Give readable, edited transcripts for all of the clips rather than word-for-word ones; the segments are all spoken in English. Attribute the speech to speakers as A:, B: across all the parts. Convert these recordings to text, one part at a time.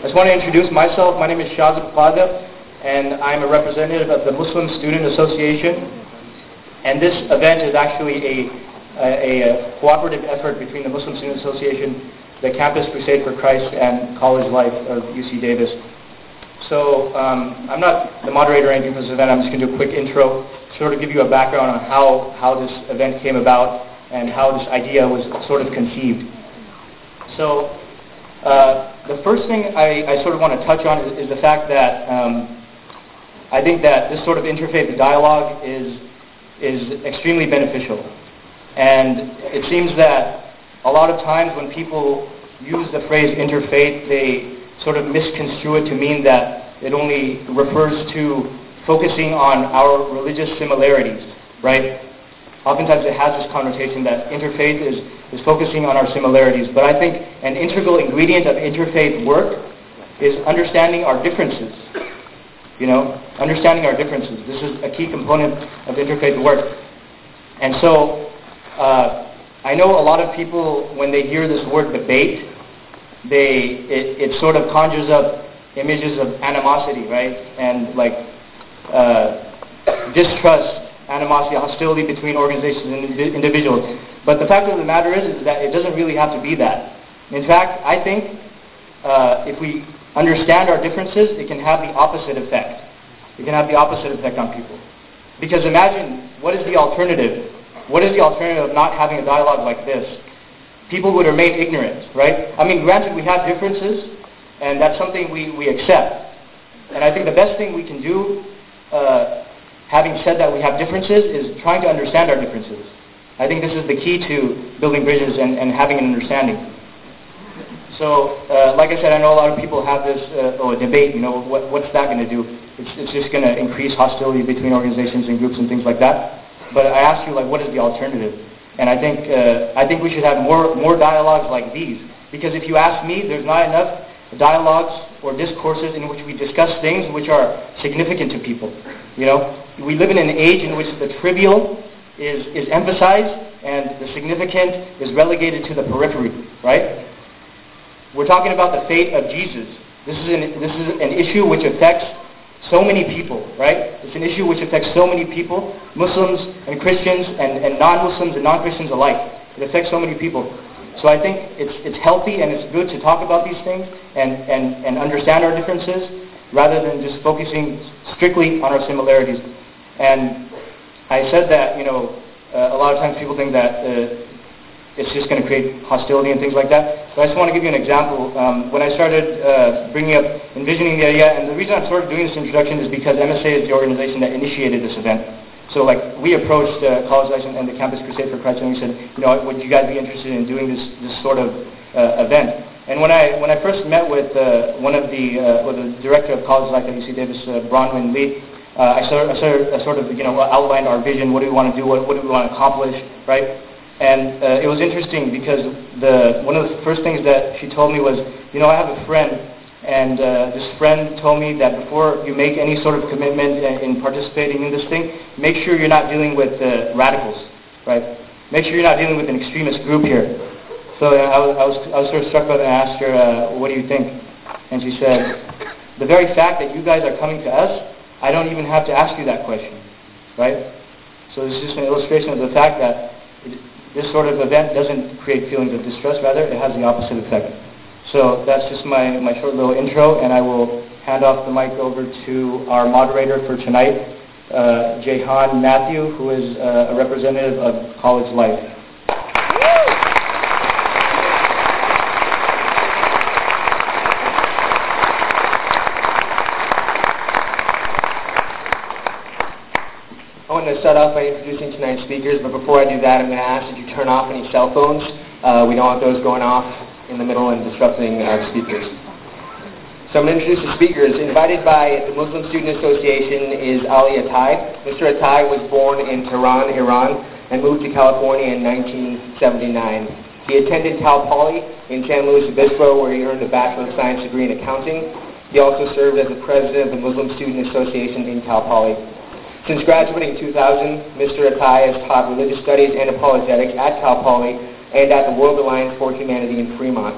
A: I just want to introduce myself. My name is Shazib Qada, and I'm a representative of the Muslim Student Association. And this event is actually a cooperative effort between the Muslim Student Association, the Campus Crusade for Christ, and College Life of UC Davis. So I'm not the moderator or anything for this event. I'm just going to do a quick intro, sort of give you a background on how this event came about and how this idea was sort of conceived. So the first thing I sort of want to touch on is the fact that I think that this sort of interfaith dialogue is extremely beneficial. And it seems that a lot of times when people use the phrase interfaith, they sort of misconstrue it to mean that it only refers to focusing on our religious similarities, right? Oftentimes it has this connotation that interfaith is focusing on our similarities, but I think an integral ingredient of interfaith work is understanding our differences. Understanding our differences. This is a key component of interfaith work. And so, I know a lot of people, when they hear this word debate, it sort of conjures up images of animosity, right? And distrust, animosity, hostility between organizations and individuals. But the fact of the matter is that it doesn't really have to be that. In fact, I think if we understand our differences, it can have the opposite effect. It can have the opposite effect on people. Because imagine, what is the alternative? What is the alternative of not having a dialogue like this? People would remain ignorant, right? I mean, granted, we have differences, and that's something we accept. And I think the best thing we can do, having said that we have differences, is trying to understand our differences. I think this is the key to building bridges and having an understanding. So, like I said, I know a lot of people have this debate, what's that going to do? It's just going to increase hostility between organizations and groups and things like that. But I ask you, what is the alternative? And I think we should have more dialogues like these. Because if you ask me, there's not enough dialogues or discourses in which we discuss things which are significant to people. We live in an age in which the trivial is emphasized and the significant is relegated to the periphery, right? We're talking about the fate of Jesus. This is an issue which affects so many people, right? It's an issue which affects so many people, Muslims and Christians and non-Muslims and non-Christians alike. It affects so many people. So I think it's healthy and it's good to talk about these things and understand our differences rather than just focusing strictly on our similarities. And I said that, a lot of times people think that it's just going to create hostility and things like that. So I just want to give you an example. When I started envisioning the idea, and the reason I started doing this introduction is because MSA is the organization that initiated this event. So we approached College Life and the Campus Crusade for Christ, and we said, would you guys be interested in doing this sort of event? And when I first met with the director of College Life at UC Davis, Bronwyn Lee, I sort of outlined our vision. What do we want to do? What do we want to accomplish? Right? And it was interesting because one of the first things that she told me was, I have a friend. And this friend told me that before you make any sort of commitment in participating in this thing, make sure you're not dealing with radicals, right? Make sure you're not dealing with an extremist group here. So I was sort of struck by that and asked her, what do you think? And she said, the very fact that you guys are coming to us, I don't even have to ask you that question, right? So this is just an illustration of the fact that this sort of event doesn't create feelings of distrust, rather it has the opposite effect. So that's just my short little intro, and I will hand off the mic over to our moderator for tonight, Jehan Matthew, who is a representative of College Life.
B: I want to start off by introducing tonight's speakers, but before I do that, I'm going to ask that you turn off any cell phones. We don't want those going off in the middle and disrupting our speakers. So I'm going to introduce the speakers. Invited by the Muslim Student Association is Ali Attai. Mr. Attai was born in Tehran, Iran, and moved to California in 1979. He attended Cal Poly in San Luis Obispo, where he earned a Bachelor of Science degree in accounting. He also served as the president of the Muslim Student Association in Cal Poly. Since graduating in 2000, Mr. Attai has taught religious studies and apologetics at Cal Poly and at the World Alliance for Humanity in Fremont.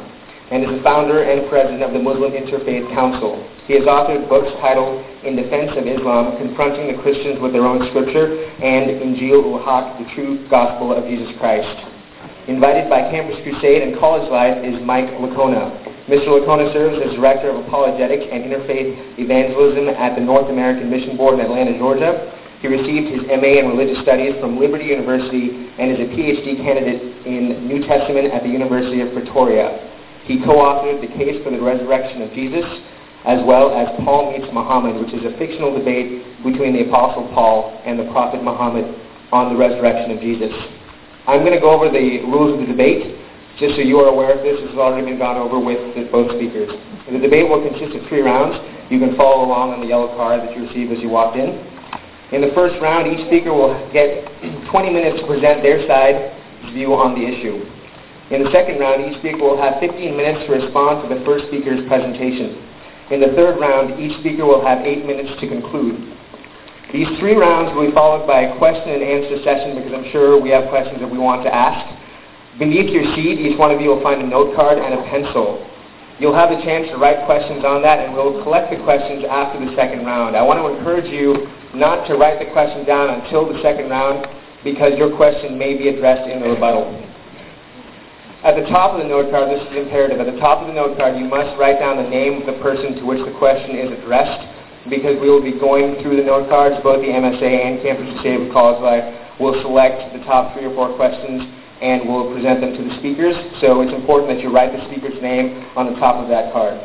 B: and is the founder and president of the Muslim Interfaith Council. He has authored books titled In Defense of Islam, Confronting the Christians with Their Own Scripture, and Injil ul-Haq, The True Gospel of Jesus Christ. Invited by Campus Crusade and College Life is Mike Licona. Mr. Licona serves as Director of Apologetics and Interfaith Evangelism at the North American Mission Board in Atlanta, Georgia. He received his MA in Religious Studies from Liberty University and is a PhD candidate in New Testament at the University of Pretoria. He co-authored The Case for the Resurrection of Jesus, as well as Paul Meets Muhammad, which is a fictional debate between the Apostle Paul and the Prophet Muhammad on the resurrection of Jesus. I'm going to go over the rules of the debate. Just so you are aware of this, this has already been gone over with both speakers. The debate will consist of 3 rounds. You can follow along on the yellow card that you received as you walked in. In the first round, each speaker will get 20 minutes to present their side's view on the issue. In the second round, each speaker will have 15 minutes to respond to the first speaker's presentation. In the third round, each speaker will have 8 minutes to conclude. These 3 rounds will be followed by a question and answer session because I'm sure we have questions that we want to ask. Beneath your seat, each one of you will find a note card and a pencil. You'll have the chance to write questions on that, and we'll collect the questions after the second round. I want to encourage you not to write the question down until the second round because your question may be addressed in the rebuttal. At the top of the note card, this is imperative, at the top of the note card you must write down the name of the person to which the question is addressed because we will be going through the note cards, both the MSA and Campus Crusade with College Life. We'll select the top 3 or 4 questions and we'll present them to the speakers. So it's important that you write the speaker's name on the top of that card.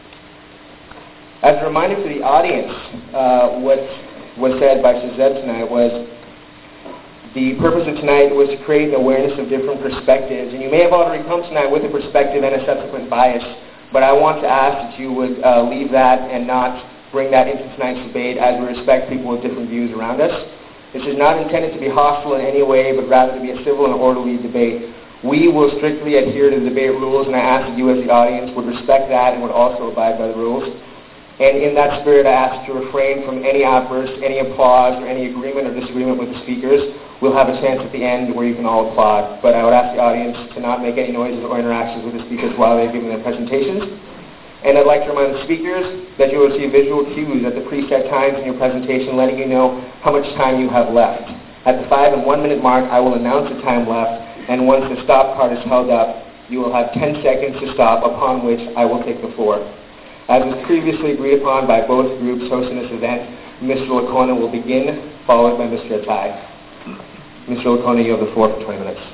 B: As a reminder to the audience, what was said by Shazeb tonight was the purpose of tonight was to create an awareness of different perspectives. And you may have already come tonight with a perspective and a subsequent bias, but I want to ask that you would leave that and not bring that into tonight's debate as we respect people with different views around us. This is not intended to be hostile in any way, but rather to be a civil and orderly debate. We will strictly adhere to the debate rules, and I ask that you as the audience would respect that and would also abide by the rules. And in that spirit, I ask you to refrain from any outbursts, any applause, or any agreement or disagreement with the speakers. We'll have a chance at the end where you can all applaud. But I would ask the audience to not make any noises or interactions with the speakers while they're giving their presentations. And I'd like to remind the speakers that you will see visual cues at the preset times in your presentation letting you know how much time you have left. At the 5 and 1 minute mark, I will announce the time left, and once the stop card is held up, you will have 10 seconds to stop, upon which I will take the floor. As was previously agreed upon by both groups hosting this event, Mr. Licona will begin, followed by Mr. Atai. Mr. Licona, you have the floor for 20 minutes.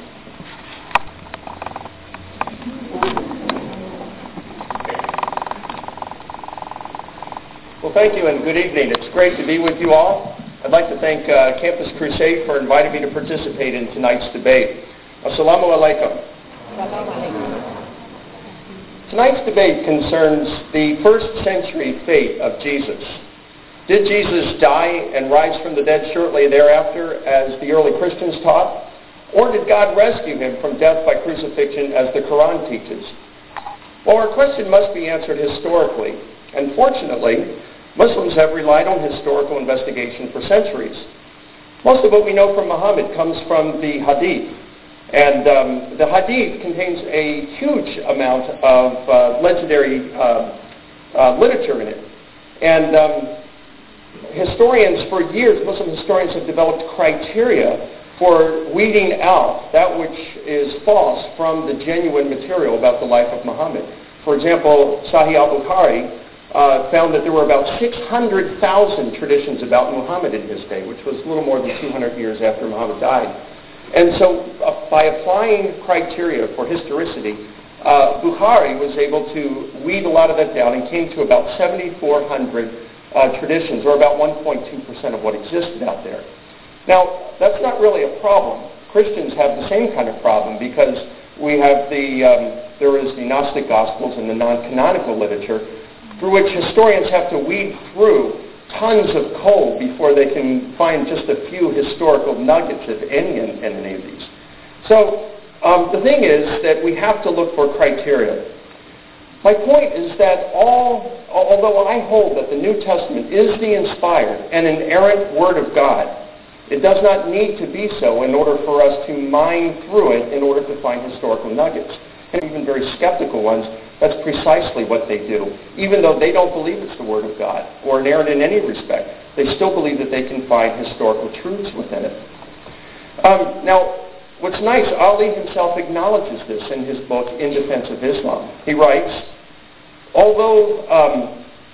C: Well, thank you and good evening. It's great to be with you all. I'd like to thank Campus Crusade for inviting me to participate in tonight's debate. Assalamu alaikum. Tonight's debate concerns the first century fate of Jesus. Did Jesus die and rise from the dead shortly thereafter, as the early Christians taught? Or did God rescue him from death by crucifixion, as the Quran teaches? Well, our question must be answered historically. And fortunately, Muslims have relied on historical investigation for centuries. Most of what we know from Muhammad comes from the Hadith. And the Hadith contains a huge amount of legendary literature in it. And historians, for years, Muslim historians have developed criteria for weeding out that which is false from the genuine material about the life of Muhammad. For example, Sahih al-Bukhari found that there were about 600,000 traditions about Muhammad in his day, which was a little more than 200 years after Muhammad died. And so by applying criteria for historicity, Bukhari was able to weed a lot of that down and came to about 7,400 traditions, or about 1.2% of what existed out there. Now, that's not really a problem. Christians have the same kind of problem because we have there is the Gnostic Gospels and the non-canonical literature, through which historians have to weed through tons of coal before they can find just a few historical nuggets, if any, in any of these. So the thing is that we have to look for criteria. My point is that although I hold that the New Testament is the inspired and inerrant Word of God, it does not need to be so in order for us to mine through it in order to find historical nuggets. and even very skeptical ones, that's precisely what they do. Even though they don't believe it's the Word of God or inerrant in any respect, they still believe that they can find historical truths within it. Now, what's nice, Ali himself acknowledges this in his book, In Defense of Islam. He writes, although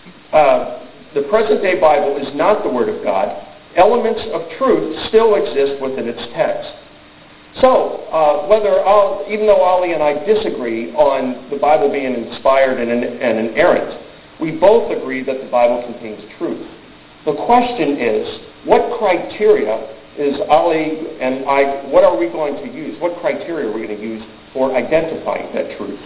C: the present-day Bible is not the Word of God, elements of truth still exist within its text. So, even though Ali and I disagree on the Bible being inspired and inerrant, we both agree that the Bible contains truth. The question is, what criteria is Ali and I, what are we going to use? What criteria are we going to use for identifying that truth?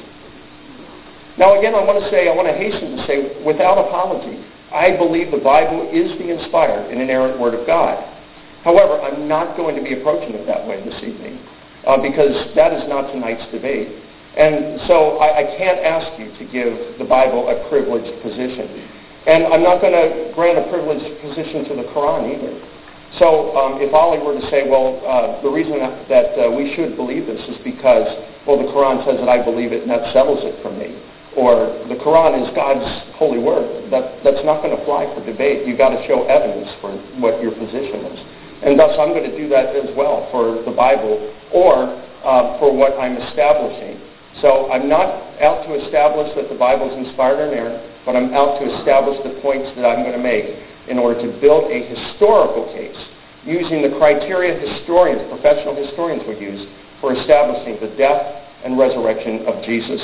C: Now again, I want to hasten to say, without apology, I believe the Bible is the inspired and inerrant Word of God. However, I'm not going to be approaching it that way this evening, because that is not tonight's debate. And so I can't ask you to give the Bible a privileged position. And I'm not going to grant a privileged position to the Quran either. So if Ali were to say, well, the reason that we should believe this is because, well, the Quran says that I believe it and that settles it for me, or the Quran is God's holy word, that's not going to fly for debate. You've got to show evidence for what your position is. And thus I'm going to do that as well for the Bible or for what I'm establishing. So I'm not out to establish that the Bible is inspired or inerrant, but I'm out to establish the points that I'm going to make in order to build a historical case using the criteria professional historians would use for establishing the death and resurrection of Jesus.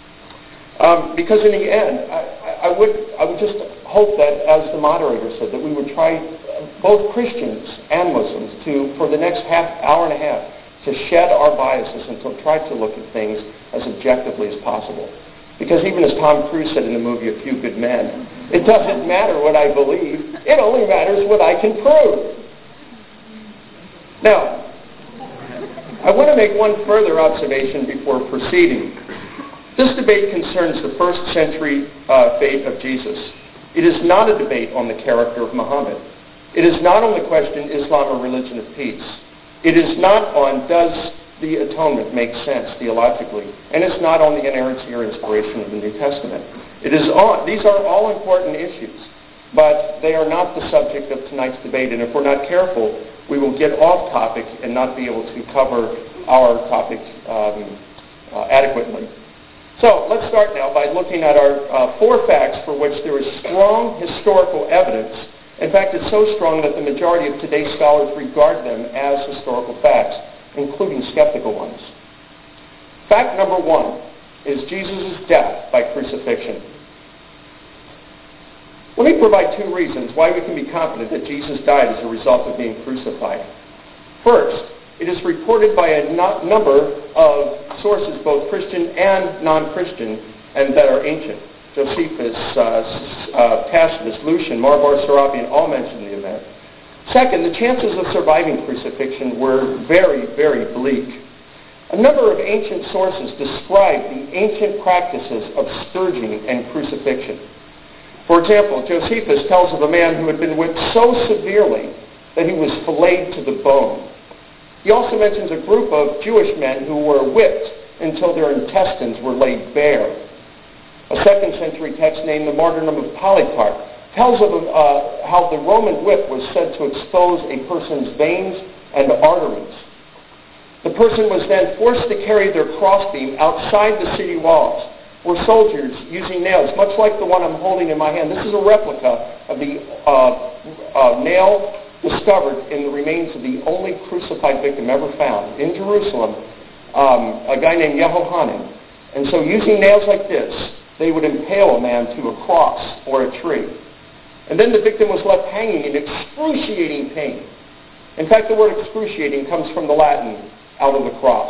C: Because in the end, I would just hope that, as the moderator said, that we would try, both Christians and Muslims, for the next hour and a half, to shed our biases and to try to look at things as objectively as possible. Because even as Tom Cruise said in the movie A Few Good Men, it doesn't matter what I believe, it only matters what I can prove. Now, I want to make one further observation before proceeding. This debate concerns the first century fate of Jesus. It is not a debate on the character of Muhammad. It is not on the question, Islam a religion of peace. It is not on, does the atonement make sense theologically? And it's not on the inerrancy or inspiration of the New Testament. These are all important issues, but they are not the subject of tonight's debate. And if we're not careful, we will get off topic and not be able to cover our topic adequately. So let's start now by looking at our 4 facts for which there is strong historical evidence. In fact, it's so strong that the majority of today's scholars regard them as historical facts, including skeptical ones. Fact number 1 is Jesus' death by crucifixion. Let me provide 2 reasons why we can be confident that Jesus died as a result of being crucified. First, it is reported by a number of sources, both Christian and non-Christian, and that are ancient. Josephus, Tacitus, Lucian, Marbar, Serapion all mention the event. Second, the chances of surviving crucifixion were very, very bleak. A number of ancient sources describe the ancient practices of scourging and crucifixion. For example, Josephus tells of a man who had been whipped so severely that he was filleted to the bone. He also mentions a group of Jewish men who were whipped until their intestines were laid bare. A 2nd century text named the Martyrdom of Polycarp tells of how the Roman whip was said to expose a person's veins and arteries. The person was then forced to carry their crossbeam outside the city walls, where soldiers, using nails, much like the one I'm holding in my hand, this is a replica of the nail discovered in the remains of the only crucified victim ever found in Jerusalem, a guy named Yehohanan. And so using nails like this, they would impale a man to a cross or a tree. And then the victim was left hanging in excruciating pain. In fact, the word excruciating comes from the Latin, out of the cross.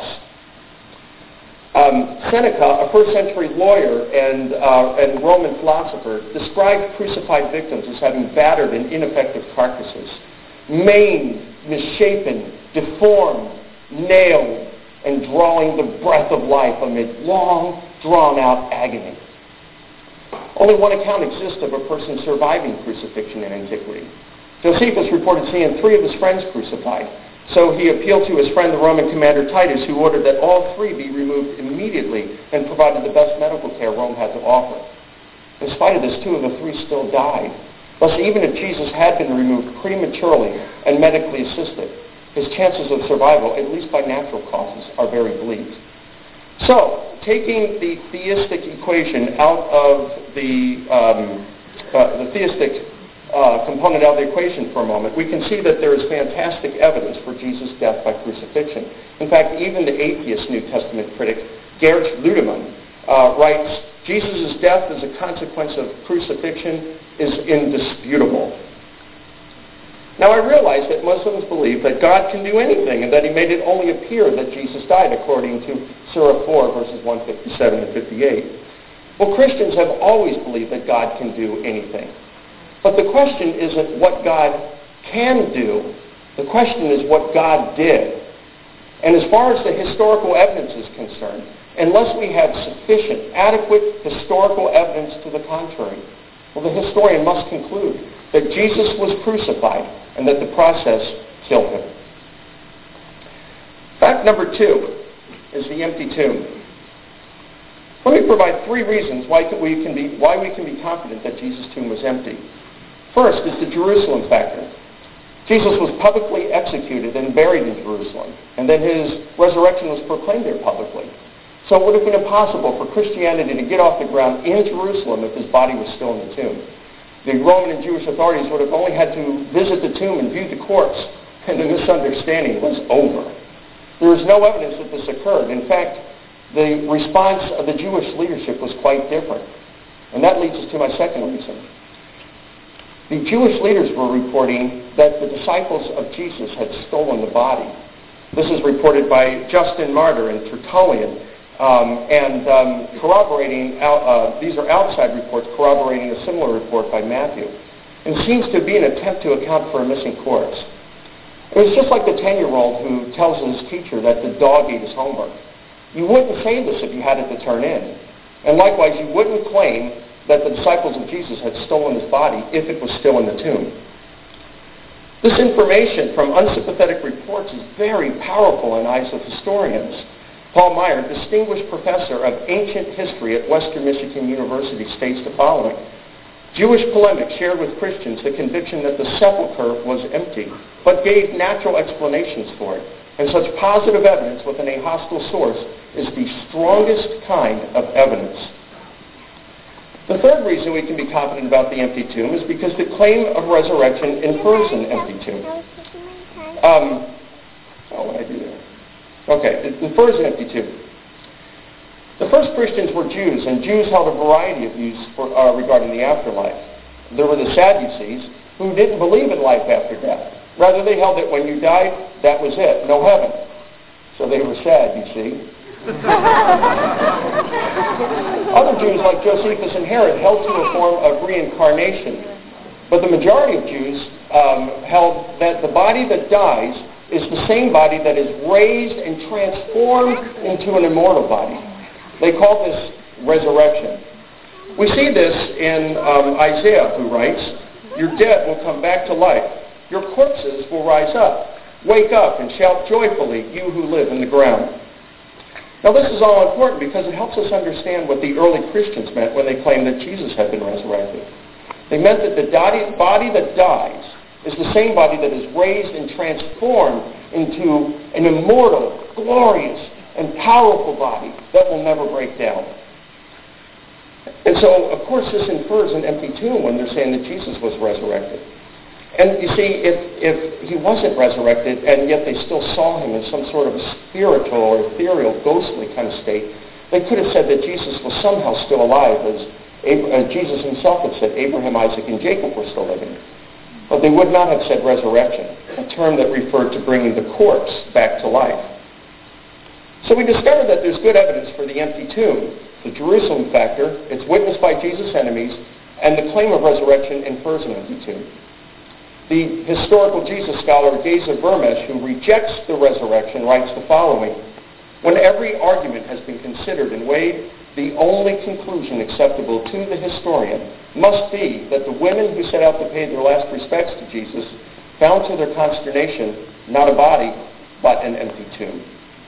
C: Seneca, a 1st century lawyer and Roman philosopher, described crucified victims as having battered and ineffective carcasses, maimed, misshapen, deformed, nailed, and drawing the breath of life amid long, drawn-out agony. Only one account exists of a person surviving crucifixion in antiquity. Josephus reported seeing 3 of his friends crucified. So he appealed to his friend, the Roman commander Titus, who ordered that all three be removed immediately and provided the best medical care Rome had to offer. In spite of this, 2 of the 3 still died. Thus, even if Jesus had been removed prematurely and medically assisted, his chances of survival, at least by natural causes, are very bleak. So, taking the theistic equation out of the theistic component out of the equation for a moment, we can see that there is fantastic evidence for Jesus' death by crucifixion. In fact, even the atheist New Testament critic, Geert Ludemann, writes, Jesus' death as a consequence of crucifixion is indisputable. Now, I realize that Muslims believe that God can do anything and that he made it only appear that Jesus died, according to Surah 4, verses 157 and 58. Well, Christians have always believed that God can do anything. But the question isn't what God can do. The question is what God did. And as far as the historical evidence is concerned, unless we have sufficient, adequate historical evidence to the contrary, well, the historian must conclude that Jesus was crucified and that the process killed him. Fact number 2 is the empty tomb. Let me provide 3 reasons why we can be confident that Jesus' tomb was empty. First is the Jerusalem factor. Jesus was publicly executed and buried in Jerusalem, and then his resurrection was proclaimed there publicly. So it would have been impossible for Christianity to get off the ground in Jerusalem if his body was still in the tomb. The Roman and Jewish authorities would have only had to visit the tomb and view the corpse, and the misunderstanding was over. There is no evidence that this occurred. In fact, the response of the Jewish leadership was quite different. And that leads us to my second reason. The Jewish leaders were reporting that the disciples of Jesus had stolen the body. This is reported by Justin Martyr and Tertullian, corroborating, these are outside reports corroborating a similar report by Matthew. And it seems to be an attempt to account for a missing corpse. It was just like the 10-year-old who tells his teacher that the dog ate his homework. You wouldn't say this if you had it to turn in. And likewise, you wouldn't claim that the disciples of Jesus had stolen his body if it was still in the tomb. This information from unsympathetic reports is very powerful in the eyes of historians. Paul Meyer, distinguished professor of ancient history at Western Michigan University, states the following: Jewish polemics shared with Christians the conviction that the sepulchre was empty, but gave natural explanations for it. And such positive evidence within a hostile source is the strongest kind of evidence. The third reason we can be confident about the empty tomb is because the claim of resurrection infers an empty tomb. What did I do there? Okay, it infers an empty tomb. The first Christians were Jews, and Jews held a variety of views regarding the afterlife. There were the Sadducees, who didn't believe in life after death. Rather, they held that when you died, that was it, no heaven. So they were sad, you see. Other Jews, like Josephus and Herod, held to a form of reincarnation. But the majority of Jews held that the body that dies is the same body that is raised and transformed into an immortal body. They call this resurrection. We see this in Isaiah, who writes, "Your dead will come back to life. Your corpses will rise up. Wake up and shout joyfully, you who live in the ground." Now this is all important because it helps us understand what the early Christians meant when they claimed that Jesus had been resurrected. They meant that the body that dies is the same body that is raised and transformed into an immortal, glorious, and powerful body that will never break down. And so, of course, this infers an empty tomb when they're saying that Jesus was resurrected. And you see, if he wasn't resurrected, and yet they still saw him in some sort of a spiritual or ethereal, ghostly kind of state, they could have said that Jesus was somehow still alive, as Jesus himself had said Abraham, Isaac, and Jacob were still living. But they would not have said resurrection, a term that referred to bringing the corpse back to life. So we discovered that there's good evidence for the empty tomb. The Jerusalem factor, it's witnessed by Jesus' enemies, and the claim of resurrection infers an empty tomb. The historical Jesus scholar Geza Vermesh, who rejects the resurrection, writes the following: "When every argument has been considered and weighed, the only conclusion acceptable to the historian must be that the women who set out to pay their last respects to Jesus found to their consternation not a body, but an empty tomb.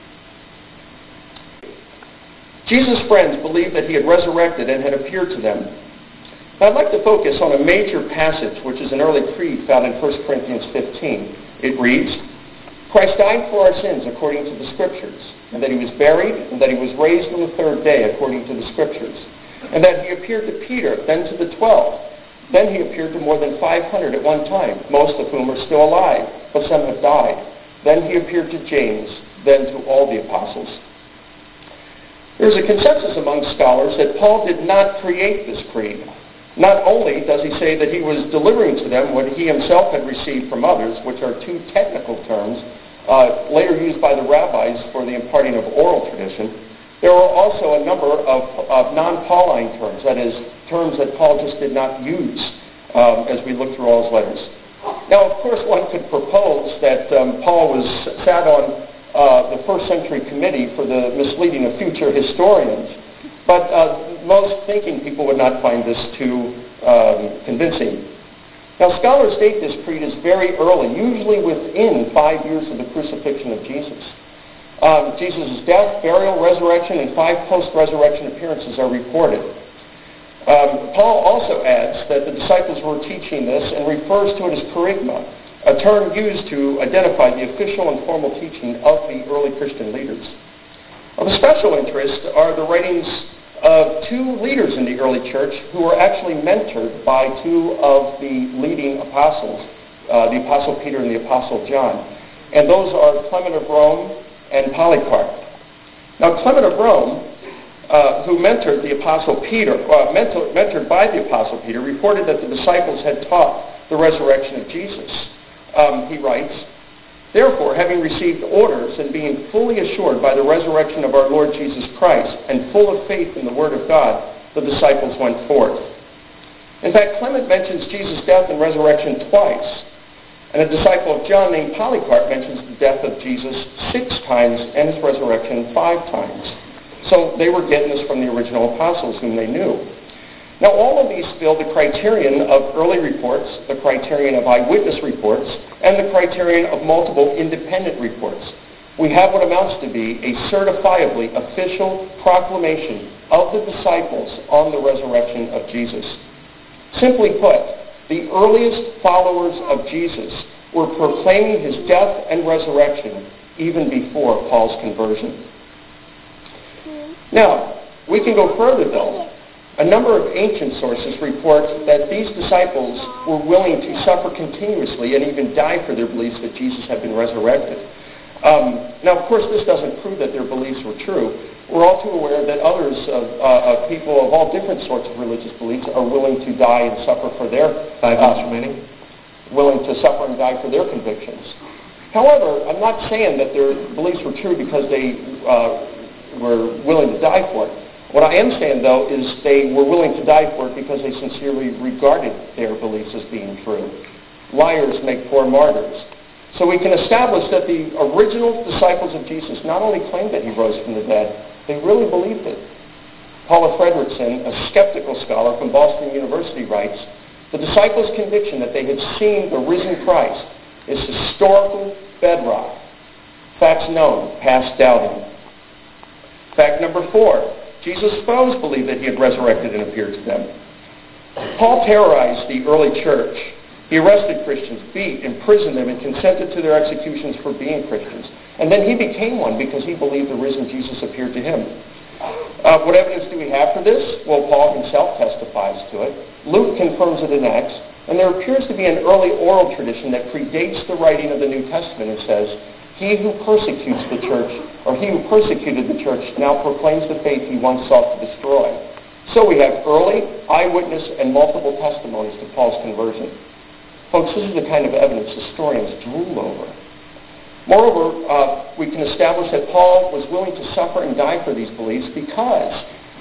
C: Jesus' friends believed that he had resurrected and had appeared to them. Now, I'd like to focus on a major passage, which is an early creed found in 1 Corinthians 15. It reads, Christ died for our sins according to the Scriptures, and that he was buried, and that he was raised on the third day according to the Scriptures, and that he appeared to Peter, then to the 12. Then he appeared to more than 500 at one time, most of whom are still alive, but some have died. Then he appeared to James, then to all the apostles. There's a consensus among scholars that Paul did not create this creed. Not only does he say that he was delivering to them what he himself had received from others, which are two technical terms later used by the rabbis for the imparting of oral tradition, there are also a number of non-Pauline terms, that is, terms that Paul just did not use as we look through all his letters. Now, of course, one could propose that Paul sat on the first century committee for the misleading of future historians, but most thinking people would not find this too convincing. Now, scholars date this creed as very early, usually within 5 years of the crucifixion of Jesus. Jesus' death, burial, resurrection, and 5 post-resurrection appearances are reported. Paul also adds that the disciples were teaching this and refers to it as kerygma, a term used to identify the official and formal teaching of the early Christian leaders. Of special interest are the writings of 2 leaders in the early church who were actually mentored by 2 of the leading apostles, the Apostle Peter and the Apostle John. And those are Clement of Rome and Polycarp. Now, Clement of Rome, who mentored the Apostle Peter, mentored by the Apostle Peter, reported that the disciples had taught the resurrection of Jesus. He writes, Therefore, having received orders and being fully assured by the resurrection of our Lord Jesus Christ and full of faith in the Word of God, the disciples went forth. In fact, Clement mentions Jesus' death and resurrection twice, and a disciple of John named Polycarp mentions the death of Jesus 6 times and his resurrection 5 times. So they were getting this from the original apostles whom they knew. Now, all of these fill the criterion of early reports, the criterion of eyewitness reports, and the criterion of multiple independent reports. We have what amounts to be a certifiably official proclamation of the disciples on the resurrection of Jesus. Simply put, the earliest followers of Jesus were proclaiming his death and resurrection even before Paul's conversion. Now, we can go further, though. A number of ancient sources report that these disciples were willing to suffer continuously and even die for their beliefs that Jesus had been resurrected. Now, of course, this doesn't prove that their beliefs were true. We're all too aware that others of people of all different sorts of religious beliefs are willing to die and suffer for their willing to suffer and die for their convictions. However, I'm not saying that their beliefs were true because they were willing to die for it. What I am saying, though, is they were willing to die for it because they sincerely regarded their beliefs as being true. Liars make poor martyrs. So we can establish that the original disciples of Jesus not only claimed that he rose from the dead, they really believed it. Paula Fredrickson, a skeptical scholar from Boston University, writes, the disciples' conviction that they had seen the risen Christ is historical bedrock. Facts known, past doubting. Fact number 4. Jesus' foes believed that he had resurrected and appeared to them. Paul terrorized the early church. He arrested Christians, beat, imprisoned them, and consented to their executions for being Christians. And then he became one because he believed the risen Jesus appeared to him. What evidence do we have for this? Well, Paul himself testifies to it. Luke confirms it in Acts. And there appears to be an early oral tradition that predates the writing of the New Testament and says, he who persecutes the church, or he who persecuted the church, now proclaims the faith he once sought to destroy. So we have early, eyewitness, and multiple testimonies to Paul's conversion. Folks, this is the kind of evidence historians drool over. Moreover, we can establish that Paul was willing to suffer and die for these beliefs because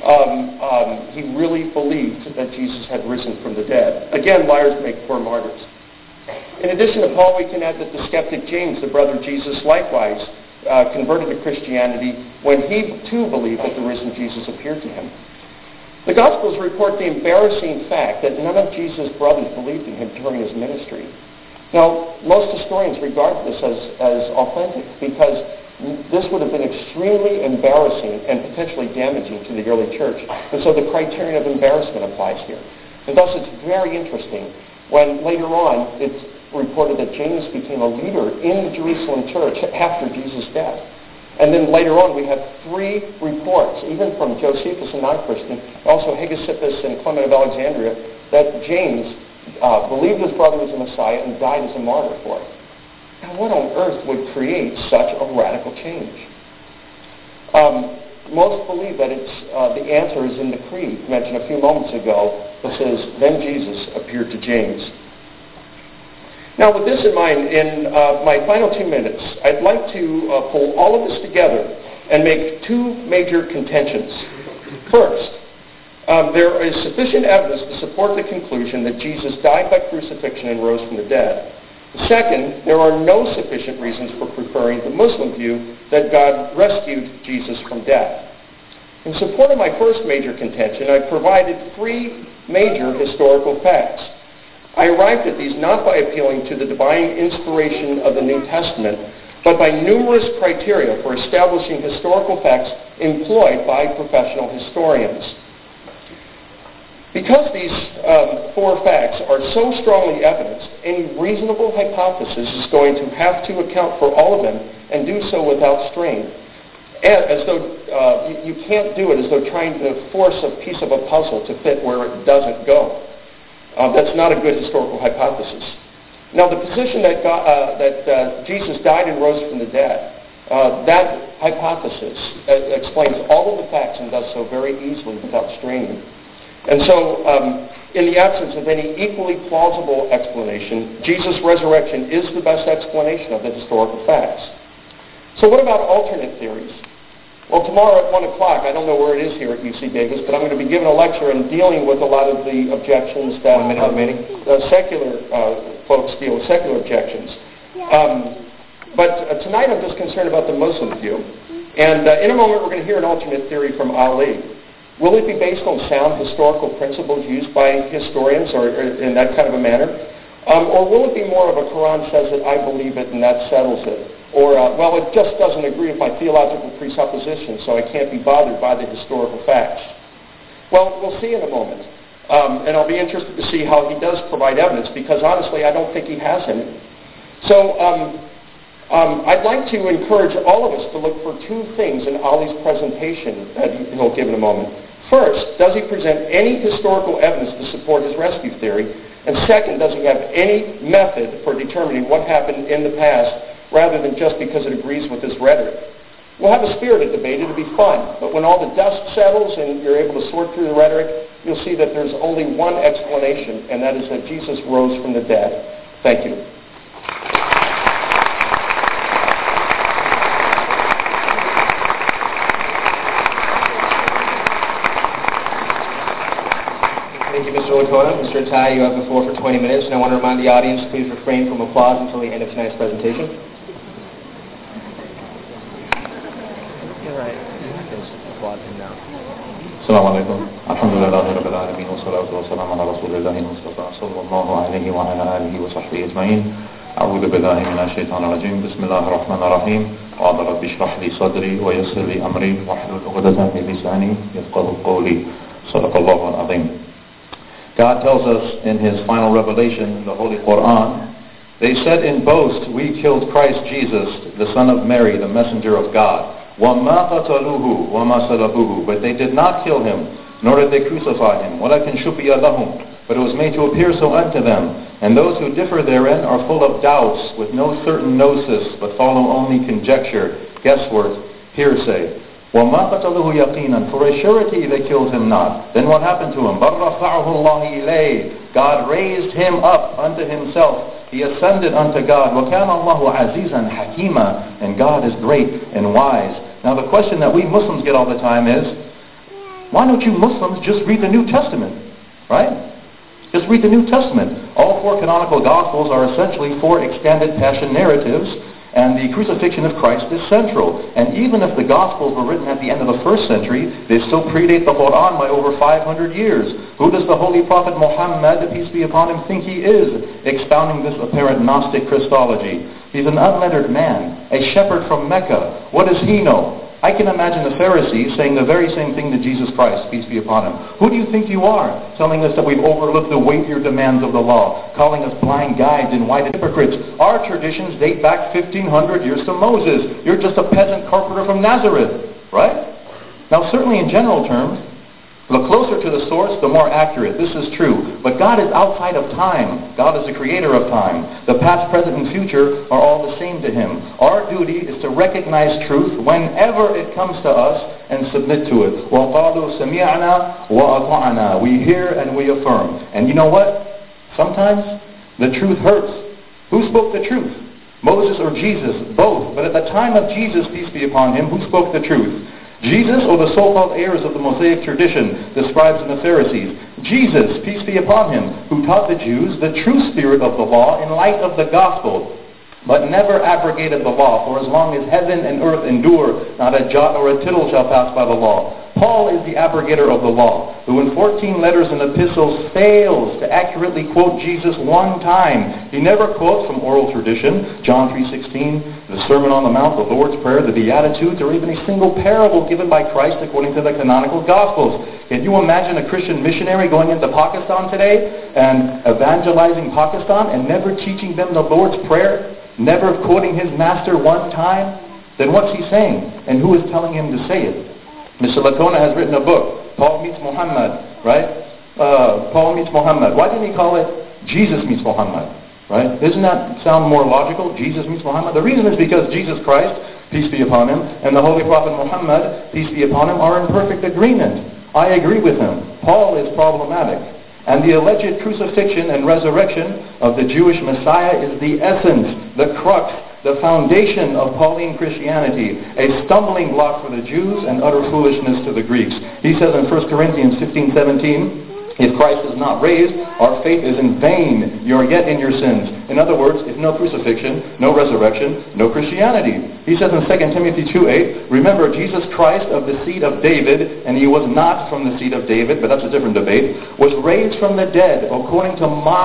C: he really believed that Jesus had risen from the dead. Again, liars make poor martyrs. In addition to Paul, we can add that the skeptic James, the brother of Jesus, likewise converted to Christianity when he too believed that the risen Jesus appeared to him. The Gospels report the embarrassing fact that none of Jesus' brothers believed in him during his ministry. Now, most historians regard this as authentic because this would have been extremely embarrassing and potentially damaging to the early church. And so the criterion of embarrassment applies here. And thus it's very interesting when later on it's reported that James became a leader in the Jerusalem church after Jesus' death. And then later on we have 3 reports, even from Josephus, a non-Christian, also Hegesippus and Clement of Alexandria, that James believed his brother was the Messiah and died as a martyr for it. Now, what on earth would create such a radical change? Most believe that it's the answer is in the creed mentioned a few moments ago that says, "Then Jesus appeared to James." Now, with this in mind, in my final 2 minutes, I'd like to pull all of this together and make 2 major contentions. First, there is sufficient evidence to support the conclusion that Jesus died by crucifixion and rose from the dead. Second, there are no sufficient reasons for preferring the Muslim view that God rescued Jesus from death. In support of my first major contention, I provided 3 major historical facts. I arrived at these not by appealing to the divine inspiration of the New Testament, but by numerous criteria for establishing historical facts employed by professional historians. Because these 4 facts are so strongly evidenced, any reasonable hypothesis is going to have to account for all of them and do so without strain. As though you can't do it as though trying to force a piece of a puzzle to fit where it doesn't go. That's not a good historical hypothesis. Now, the position that Jesus died and rose from the dead, that hypothesis explains all of the facts and does so very easily without straining. And so, in the absence of any equally plausible explanation, Jesus' resurrection is the best explanation of the historical facts. So what about alternate theories? Well, tomorrow at 1 o'clock, I don't know where it is here at UC Davis, but I'm going to be giving a lecture and dealing with a lot of the objections that secular folks deal with, secular objections. But tonight I'm just concerned about the Muslim view. And in a moment we're going to hear an alternate theory from Ali. Will it be based on sound historical principles used by historians or in that kind of a manner? Or will it be more of a Quran says it, I believe it, and that settles it? Or, well, it just doesn't agree with my theological presuppositions, so I can't be bothered by the historical facts. Well, we'll see in a moment. And I'll be interested to see how he does provide evidence, because honestly, I don't think he has any. So, I'd like to encourage all of us to look for 2 things in Ali's presentation that he'll give in a moment. First, does he present any historical evidence to support his rescue theory? And second, does he have any method for determining what happened in the past rather than just because it agrees with his rhetoric? We'll have a spirited debate. It'll be fun. But when all the dust settles and you're able to sort through the rhetoric, you'll see that there's only one explanation, and that is that Jesus rose from the dead. Thank you.
B: Thank you, Mr. Licona. Mr. Attai, you have the floor for 20 minutes, and I want to remind the audience, please refrain from applause until the end of tonight's presentation. You're right. Applauding now.
D: Assalamu alaikum. Alhamdulillahi rabbil alameen wa salatu wa salam ala rasulillahi mustafa sallallahu alayhi wa ala alihi wa sahbihi ajma'in. A'udhu billahi minash shaitanir rajim. Bismillahir rahmanir rahim. Qala rabbi shrah li sadri wa yassir li amri wahlul 'uqdatan min lisani yafqahu qawli. Sadaqallahu al-azim. God tells us in His final revelation, the Holy Quran, they said in boast, we killed Christ Jesus, the son of Mary, the messenger of God. وَمَا قَتَلُوهُ وَمَا صَلَبُوهُ. But they did not kill him, nor did they crucify him. وَلَكِنْ شُبِّيَ لَهُمْ. But it was made to appear so unto them. And those who differ therein are full of doubts, with no certain gnosis, but follow only conjecture, guesswork, hearsay. وَمَا قَتَلُوهُ يَقِينًا. For a surety they killed him not. Then what happened to him? بَلْ رَفَعَهُ اللَّهُ إِلَيْهِ. God raised him up unto himself. He ascended unto God. وَكَانَ اللَّهُ عَزِيزًا حَكِيمًا. And God is great and wise. Now the question that we Muslims get all the time is, why don't you Muslims just read the New Testament? Right? Just read the New Testament. All 4 canonical Gospels are essentially 4 extended passion narratives. And the crucifixion of Christ is central. And even if the Gospels were written at the end of the 1st century, they still predate the Quran by over 500 years. Who does the Holy Prophet Muhammad, peace be upon him, think he is, expounding this apparent Gnostic Christology? He's an unlettered man, a shepherd from Mecca. What does he know? I can imagine the Pharisees saying the very same thing to Jesus Christ, peace be upon him. Who do you think you are, telling us that we've overlooked the weightier demands of the law, calling us blind guides and white hypocrites? Our traditions date back 1,500 years to Moses. You're just a peasant carpenter from Nazareth, right? Now, certainly in general terms, the closer to the source, the more accurate. This is true. But God is outside of time. God is the creator of time. The past, present, and future are all the same to him. Our duty is to recognize truth whenever it comes to us and submit to it. وَقَالُوا سَمِعْنَا وَأَطَعْنَا. We hear and we affirm. And you know what? Sometimes the truth hurts. Who spoke the truth? Moses or Jesus? Both. But at the time of Jesus, peace be upon him, who spoke the truth? Jesus or the so-called heirs of the Mosaic tradition, the scribes and the Pharisees? Jesus, peace be upon him, who taught the Jews the true spirit of the law in light of the gospel, but never abrogated the law, for as long as heaven and earth endure, not a jot or a tittle shall pass by the law. Paul is the abrogator of the law, who in 14 letters and epistles fails to accurately quote Jesus one time. He never quotes from oral tradition, John 3:16, the Sermon on the Mount, the Lord's Prayer, the Beatitudes, or even a single parable given by Christ according to the canonical Gospels. Can you imagine a Christian missionary going into Pakistan today and evangelizing Pakistan and never teaching them the Lord's Prayer, never quoting his master one time? Then what's he saying? And who is telling him to say it? Mr. Latona has written a book, Paul Meets Muhammad, right? Paul Meets Muhammad. Why didn't he call it Jesus Meets Muhammad, right? Doesn't that sound more logical, Jesus Meets Muhammad? The reason is because Jesus Christ, peace be upon him, and the Holy Prophet Muhammad, peace be upon him, are in perfect agreement. I agree with him. Paul is problematic. And the alleged crucifixion and resurrection of the Jewish Messiah is the essence, the crux, the foundation of Pauline Christianity, a stumbling block for the Jews and utter foolishness to the Greeks. He says in 1 Corinthians 15:17, if Christ is not raised, our faith is in vain. You are yet in your sins. In other words, if no crucifixion, no resurrection, no Christianity. He says in 2 Timothy 2:8, remember Jesus Christ of the seed of David, and he was not from the seed of David, but that's a different debate, was raised from the dead according to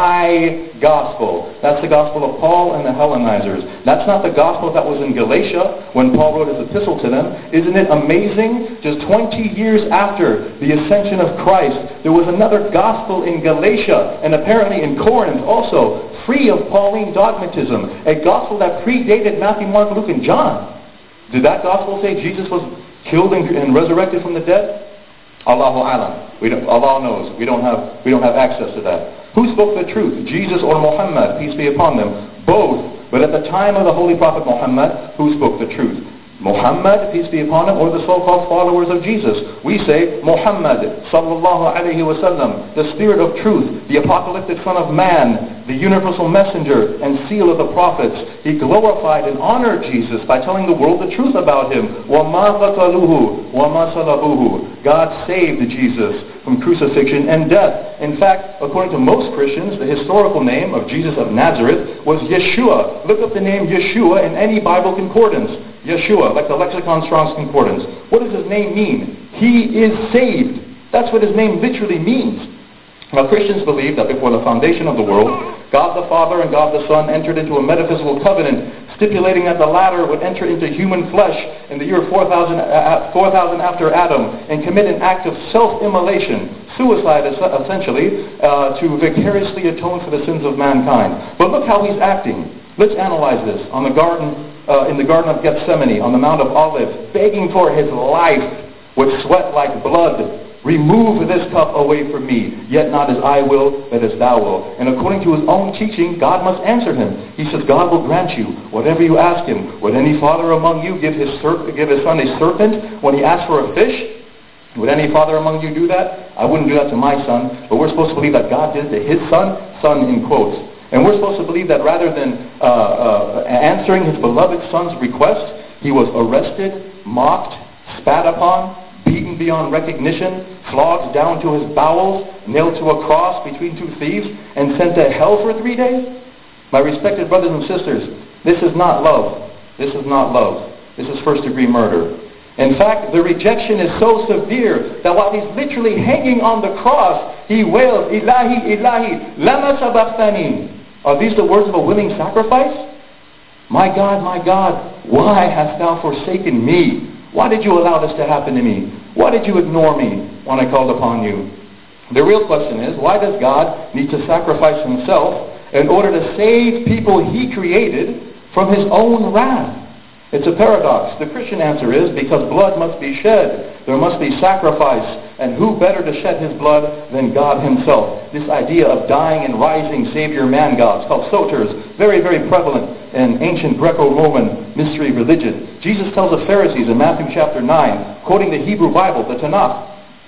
D: my gospel. That's the gospel of Paul and the Hellenizers. That's not the gospel that was in Galatia when Paul wrote his epistle to them. Isn't it amazing? Just 20 years after the ascension of Christ, there was another gospel in Galatia, and apparently in Corinth also, free of Pauline dogmatism, a gospel that predated Matthew, Mark, Luke, and John. Did that gospel say Jesus was killed and resurrected from the dead? Allahu Alam. Allah knows. We don't have access to that. Who spoke the truth, Jesus or Muhammad, peace be upon them? Both. But at the time of the Holy Prophet Muhammad, who spoke the truth? Muhammad, peace be upon him, or the so-called followers of Jesus? We say Muhammad, sallallahu alayhi wa sallam, the spirit of truth, the apocalyptic son of man, the universal messenger and seal of the prophets. He glorified and honored Jesus by telling the world the truth about him. وَمَا قَتَلُوهُ وَمَا صَلَبُوهُ. God saved Jesus from crucifixion and death. In fact, according to most Christians, the historical name of Jesus of Nazareth was Yeshua. Look up the name Yeshua in any Bible concordance. Yeshua, like the Lexicon Strong's Concordance. What does his name mean? He is saved. That's what his name literally means. Now, Christians believe that before the foundation of the world, God the Father and God the Son entered into a metaphysical covenant, stipulating that the latter would enter into human flesh in the year 4000 after Adam and commit an act of self-immolation, suicide essentially, to vicariously atone for the sins of mankind. But look how he's acting. Let's analyze this. In the Garden of Gethsemane, on the Mount of Olives, begging for his life with sweat like blood. Remove this cup away from me, yet not as I will, but as thou wilt. And according to his own teaching, God must answer him. He says, God will grant you whatever you ask him. Would any father among you give his son a serpent when he asks for a fish? Would any father among you do that? I wouldn't do that to my son, but we're supposed to believe that God did it to his son in quotes. And we're supposed to believe that rather than answering his beloved son's request, he was arrested, mocked, spat upon, beaten beyond recognition, flogged down to his bowels, nailed to a cross between two thieves, and sent to hell for 3 days? My respected brothers and sisters, this is not love. This is not love. This is first-degree murder. In fact, the rejection is so severe that while he's literally hanging on the cross, he wails, Ilahi, Ilahi, lama sabachthani. Are these the words of a willing sacrifice? My God, why hast thou forsaken me? Why did you allow this to happen to me? Why did you ignore me when I called upon you? The real question is, why does God need to sacrifice himself in order to save people he created from his own wrath? It's a paradox. The Christian answer is because blood must be shed. There must be sacrifice. And who better to shed his blood than God himself? This idea of dying and rising Savior man gods called soters, very, very prevalent in ancient Greco-Roman mystery religion. Jesus tells the Pharisees in Matthew chapter 9, quoting the Hebrew Bible, the Tanakh,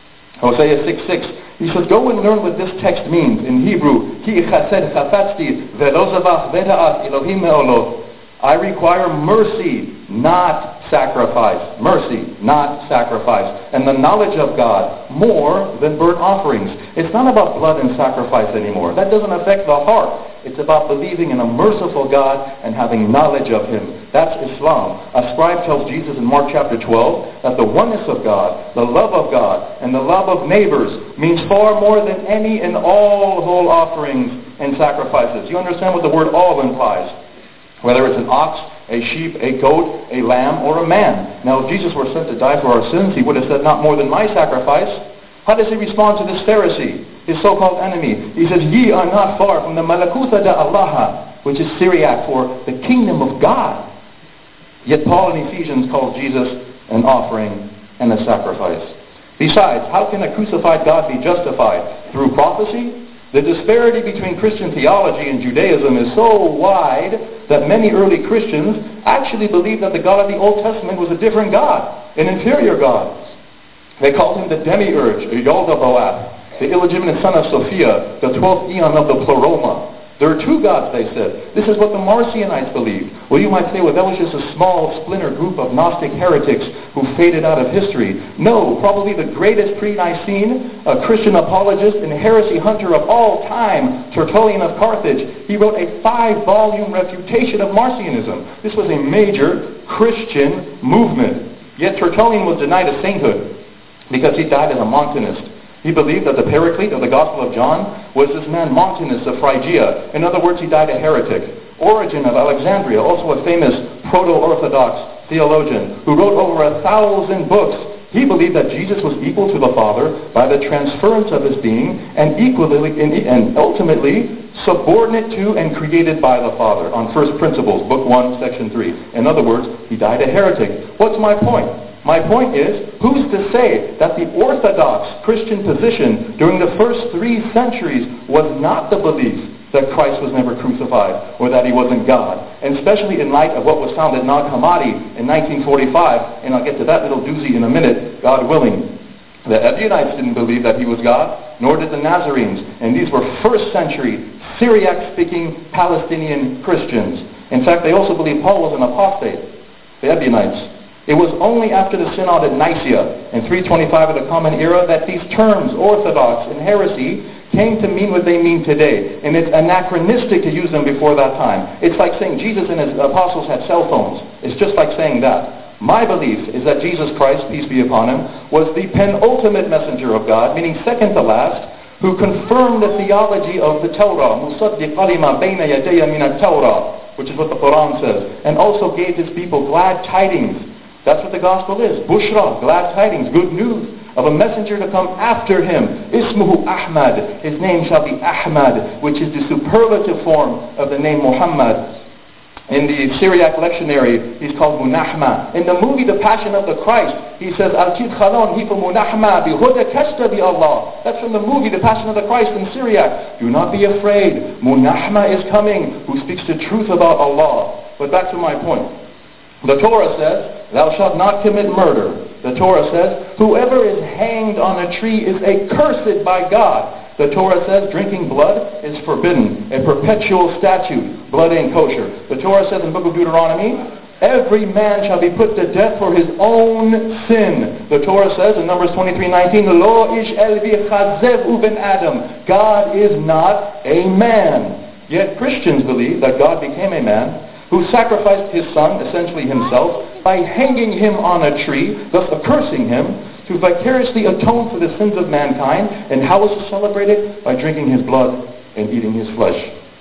D: Hosea 6:6, he says, go and learn what this text means in Hebrew. Ki chased chafatzti velo zavach veda'at Elohim me'olot. I require mercy, not sacrifice. Mercy, not sacrifice. And the knowledge of God more than burnt offerings. It's not about blood and sacrifice anymore. That doesn't affect the heart. It's about believing in a merciful God and having knowledge of him. That's Islam. A scribe tells Jesus in Mark chapter 12 that the oneness of God, the love of God, and the love of neighbors means far more than any and all whole offerings and sacrifices. You understand what the word all implies? Whether it's an ox, a sheep, a goat, a lamb, or a man. Now, if Jesus were sent to die for our sins, he would have said, not more than my sacrifice. How does he respond to this Pharisee, his so-called enemy? He says, ye are not far from the Malakutha da Allah, which is Syriac for the kingdom of God. Yet Paul in Ephesians calls Jesus an offering and a sacrifice. Besides, how can a crucified God be justified? Through prophecy? The disparity between Christian theology and Judaism is so wide that many early Christians actually believed that the God of the Old Testament was a different God, an inferior God. They called him the demiurge, Yaldabaoth, the illegitimate son of Sophia, the 12th eon of the Pleroma. There are two gods, they said. This is what the Marcionites believed. Well, you might say, well, that was just a small splinter group of Gnostic heretics who faded out of history. No, probably the greatest pre-Nicene Christian apologist and heresy hunter of all time, Tertullian of Carthage. He wrote a 5-volume refutation of Marcionism. This was a major Christian movement. Yet Tertullian was denied a sainthood because he died as a Montanist. He believed that the Paraclete of the Gospel of John was this man Montanus of Phrygia. In other words, he died a heretic. Origen of Alexandria, also a famous proto-Orthodox theologian who wrote over 1,000 books. He believed that Jesus was equal to the Father by the transference of his being and ultimately subordinate to and created by the Father on First Principles, Book 1, Section 3. In other words, he died a heretic. What's my point? My point is, who's to say that the Orthodox Christian position during the first 3 centuries was not the belief that Christ was never crucified or that he wasn't God? And especially in light of what was found at Nag Hammadi in 1945, and I'll get to that little doozy in a minute, God willing. The Ebionites didn't believe that he was God, nor did the Nazarenes. And these were first century Syriac-speaking Palestinian Christians. In fact, they also believed Paul was an apostate, the Ebionites. It was only after the Synod at Nicaea in 325 of the Common Era that these terms, orthodox and heresy, came to mean what they mean today. And it's anachronistic to use them before that time. It's like saying Jesus and his apostles had cell phones. It's just like saying that. My belief is that Jesus Christ, peace be upon him, was the penultimate messenger of God, meaning second to last, who confirmed the theology of the Torah, musaddiq lima bayna yadayya min at-Torah, which is what the Quran says, and also gave his people glad tidings. That's what the gospel is. Bushra, glad tidings, good news of a messenger to come after him. Ismuhu Ahmad. His name shall be Ahmad, which is the superlative form of the name Muhammad. In the Syriac lectionary, he's called Munahma. In the movie The Passion of the Christ, he says, Al-Kid Khalon hifa Munahma bihuda kasta bi Allah. That's from the movie The Passion of the Christ in Syriac. Do not be afraid. Munahma is coming, who speaks the truth about Allah. But back to my point. The Torah says, thou shalt not commit murder. The Torah says, whoever is hanged on a tree is accursed by God. The Torah says, drinking blood is forbidden, a perpetual statute. Blood ain't kosher. The Torah says in the book of Deuteronomy, every man shall be put to death for his own sin. The Torah says in Numbers 23:19, Lo ish el v'chazev uben Adam. God is not a man. Yet Christians believe that God became a man who sacrificed his son, essentially himself, by hanging him on a tree, thus accursing him, to vicariously atone for the sins of mankind. And how was it celebrated? By drinking his blood and eating his flesh.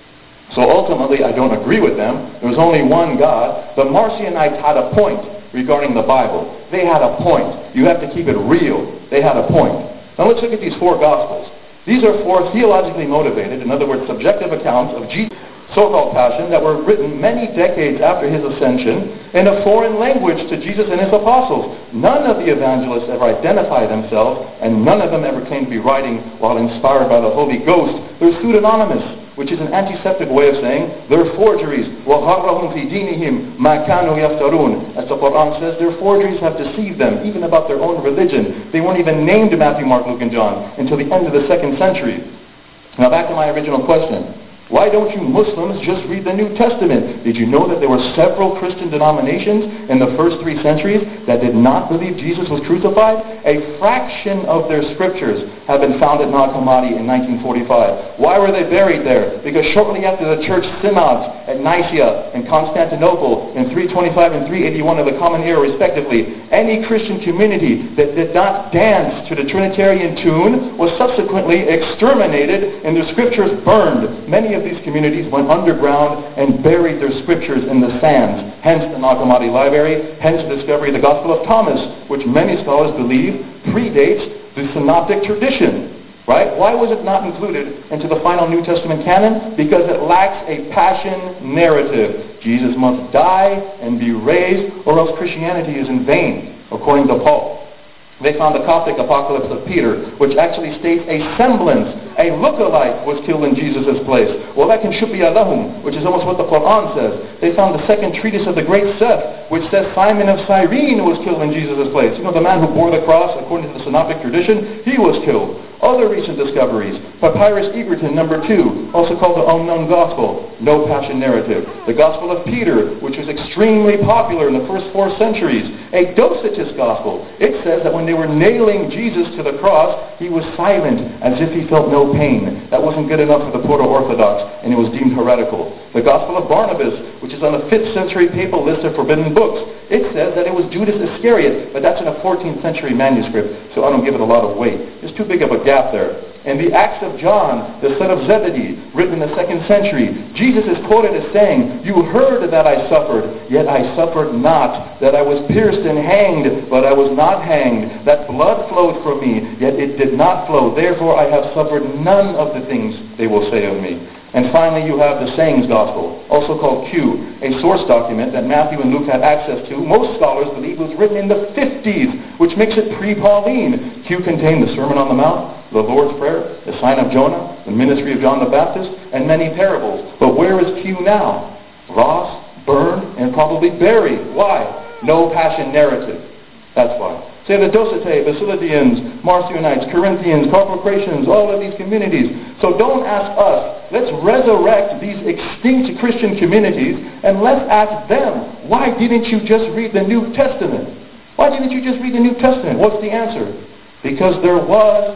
D: So ultimately, I don't agree with them. There was only one God. The Marcionites had a point regarding the Bible. They had a point. You have to keep it real. They had a point. Now let's look at these four Gospels. These are four theologically motivated, in other words, subjective accounts of Jesus' so-called passion that were written many decades after his ascension in a foreign language to Jesus and his apostles. None of the evangelists ever identify themselves, and none of them ever claim to be writing while inspired by the Holy Ghost. They're pseudonymous, which is an antiseptic way of saying they're forgeries. وَغَرَّهُمْ فِي دِينِهِمْ مَا كَانُوا يَفْتَرُونَ. As the Quran says, their forgeries have deceived them, even about their own religion. They weren't even named Matthew, Mark, Luke, and John until the end of the 2nd century. Now back to my original question. Why don't you Muslims just read the New Testament? Did you know that there were several Christian denominations in the first 3 centuries that did not believe Jesus was crucified? A fraction of their scriptures have been found at Nag Hammadi in 1945. Why were they buried there? Because shortly after the church synods at Nicaea and Constantinople in 325 and 381 of the Common Era respectively, any Christian community that did not dance to the Trinitarian tune was subsequently exterminated and their scriptures burned. Many of these communities went underground and buried their scriptures in the sands. Hence the Nag Hammadi Library, hence the discovery of the Gospel of Thomas, which many scholars believe predates the synoptic tradition. Right? Why was it not included into the final New Testament canon? Because it lacks a passion narrative. Jesus must die and be raised, or else Christianity is in vain, according to Paul. They found the Coptic Apocalypse of Peter, which actually states a semblance, a look-alike was killed in Jesus' place. وَلَكِنْ شُبِّيَ لَهُمْ, which is almost what the Quran says. They found the 2nd treatise of the Great Seth, which says Simon of Cyrene was killed in Jesus' place. You know, the man who bore the cross, according to the synoptic tradition, he was killed. Other recent discoveries, Papyrus Egerton, number 2, also called the Unknown Gospel, no passion narrative. The Gospel of Peter, which was extremely popular in the first 4 centuries, a Docetist Gospel. It says that when they were nailing Jesus to the cross, he was silent, as if he felt no pain. That wasn't good enough for the Proto-Orthodox, and it was deemed heretical. The Gospel of Barnabas, which is on the 5th century papal list of forbidden books, it says that it was Judas Iscariot, but that's in a 14th century manuscript, so I don't give it a lot of weight. There's too big of a gap there. And the Acts of John, the son of Zebedee, written in the 2nd century, Jesus is quoted as saying, "You heard that I suffered, yet I suffered not, that I was pierced and hanged, but I was not hanged, that blood flowed from me, yet it did not flow. Therefore I have suffered none of the things they will say of me." And finally, you have the Sayings Gospel, also called Q, a source document that Matthew and Luke had access to. Most scholars believe it was written in the 50s, which makes it pre-Pauline. Q contained the Sermon on the Mount, the Lord's Prayer, the sign of Jonah, the ministry of John the Baptist, and many parables. But where is Q now? Lost, burned, and probably buried. Why? No passion narrative. That's why. Say the Docete, Basilidians, Marcionites, Corinthians, Carpocratians, all of these communities. So don't ask us. Let's resurrect these extinct Christian communities and let's ask them, why didn't you just read the New Testament? Why didn't you just read the New Testament? What's the answer? Because there was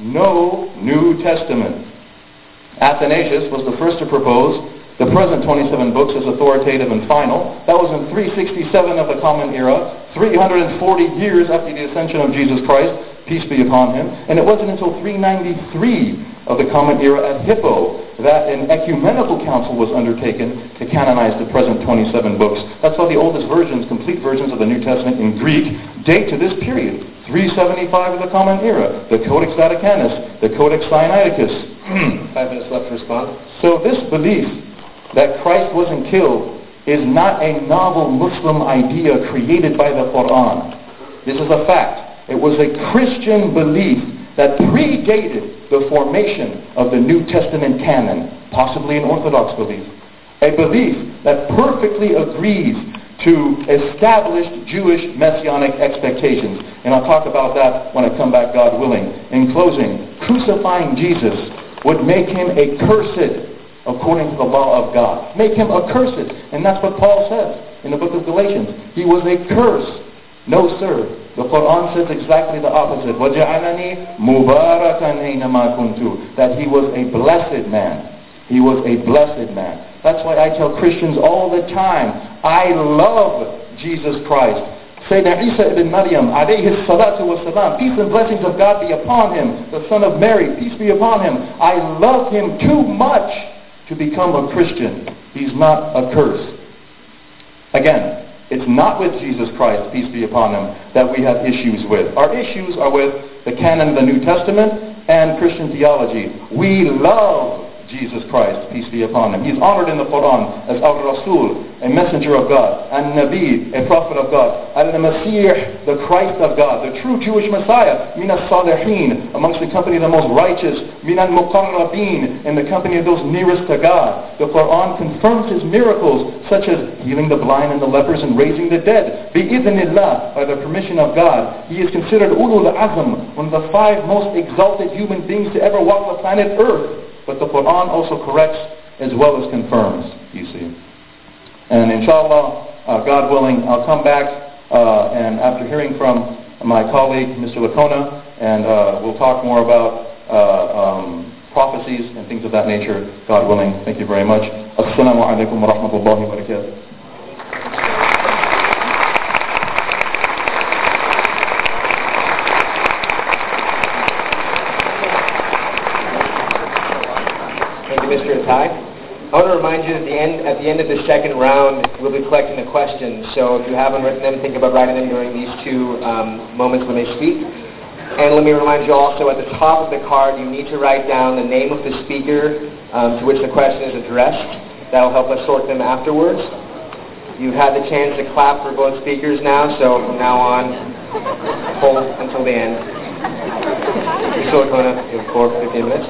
D: no New Testament. Athanasius was the first to propose the present 27 books as authoritative and final. That was in 367 of the Common Era, 340 years after the ascension of Jesus Christ, peace be upon him. And it wasn't until 393 of the Common Era at Hippo that an ecumenical council was undertaken to canonize the present 27 books. That's why the oldest versions, complete versions of the New Testament in Greek, date to this period, 375 of the Common Era, the Codex Vaticanus, the Codex Sinaiticus.
B: 5 minutes left to respond.
D: So this belief that Christ wasn't killed is not a novel Muslim idea created by the Quran. This is a fact. It was a Christian belief that predated the formation of the New Testament canon, possibly an Orthodox belief. A belief that perfectly agrees to established Jewish messianic expectations. And I'll talk about that when I come back, God willing. In closing, crucifying Jesus would make him accursed according to the law of God. Make him accursed. And that's what Paul says in the book of Galatians. He was a curse. No, sir. The Quran says exactly the opposite. وَجَعَلَنِي مُبَارَكًا أَيْنَمَا كُنْتُ. That he was a blessed man. He was a blessed man. That's why I tell Christians all the time, I love Jesus Christ. Sayyidina Isa ibn Maryam, alayhi salatu wa salam, peace and blessings of God be upon him, the son of Mary, peace be upon him. I love him too much to become a Christian. He's not a curse. Again, it's not with Jesus Christ, peace be upon him, that we have issues with. Our issues are with the canon of the New Testament and Christian theology. We love Jesus Christ, peace be upon him. He's honored in the Quran as Al-Rasul, a messenger of God, and Nabi, a prophet of God, and the Masih, the Christ of God, the true Jewish Messiah, min as-salihin, amongst the company of the most righteous, min al-muqarrabin, in the company of those nearest to God. The Quran confirms his miracles, such as healing the blind and the lepers and raising the dead. Bi-idhnillah, by the permission of God. He is considered ulul azm, one of the 5 most exalted human beings to ever walk the planet Earth. But the Quran also corrects as well as confirms, you see. And inshallah, God willing, I'll come back and after hearing from my colleague, Mr. Licona, and we'll talk more about prophecies and things of that nature, God willing. Thank you very much. Assalamu alaikum wa rahmatullahi wa barakatuh.
B: Mr. Atai. I want to remind you that at the end of the second round, we'll be collecting the questions. So if you haven't written them, think about writing them during these 2 moments when they speak. And let me remind you also, at the top of the card, you need to write down the name of the speaker to which the question is addressed. That'll help us sort them afterwards. You've had the chance to clap for both speakers now, so from now on, hold until the end. Mr. Licona, you have 15 minutes.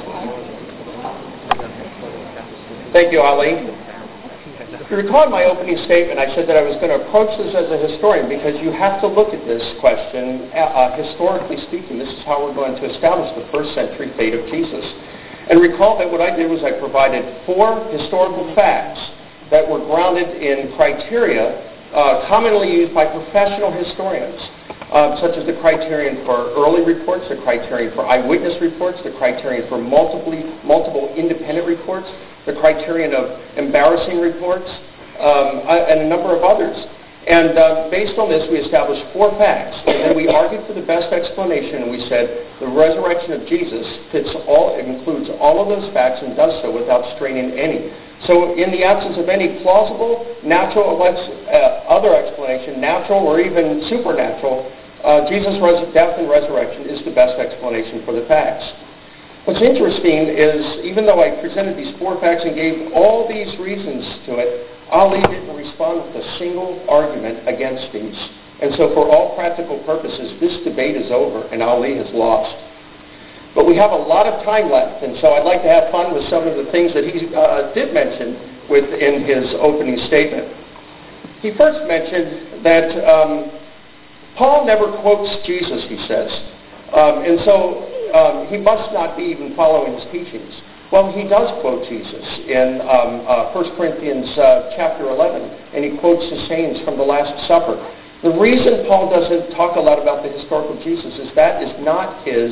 C: Thank you, Ali. If you recall in my opening statement, I said that I was going to approach this as a historian because you have to look at this question historically speaking. This is how we're going to establish the first century fate of Jesus. And recall that what I did was I provided 4 historical facts that were grounded in criteria commonly used by professional historians, such as the criterion for early reports, the criterion for eyewitness reports, the criterion for multiple independent reports, the criterion of embarrassing reports, and a number of others. And based on this, we established 4 facts. And then we argued for the best explanation, and we said the resurrection of Jesus includes all of those facts and does so without straining any. So in the absence of any plausible, natural, other explanation, natural or even supernatural, Jesus' death and resurrection is the best explanation for the facts. What's interesting is, even though I presented these 4 facts and gave all these reasons to it, Ali didn't respond with a single argument against these. And so for all practical purposes, this debate is over and Ali has lost. But we have a lot of time left, and so I'd like to have fun with some of the things that he did mention in his opening statement. He first mentioned that Paul never quotes Jesus, he says. And so he must not be even following his teachings. Well, he does quote Jesus in 1 Corinthians chapter 11, and he quotes the sayings from the Last Supper. The reason Paul doesn't talk a lot about the historical Jesus is that is not his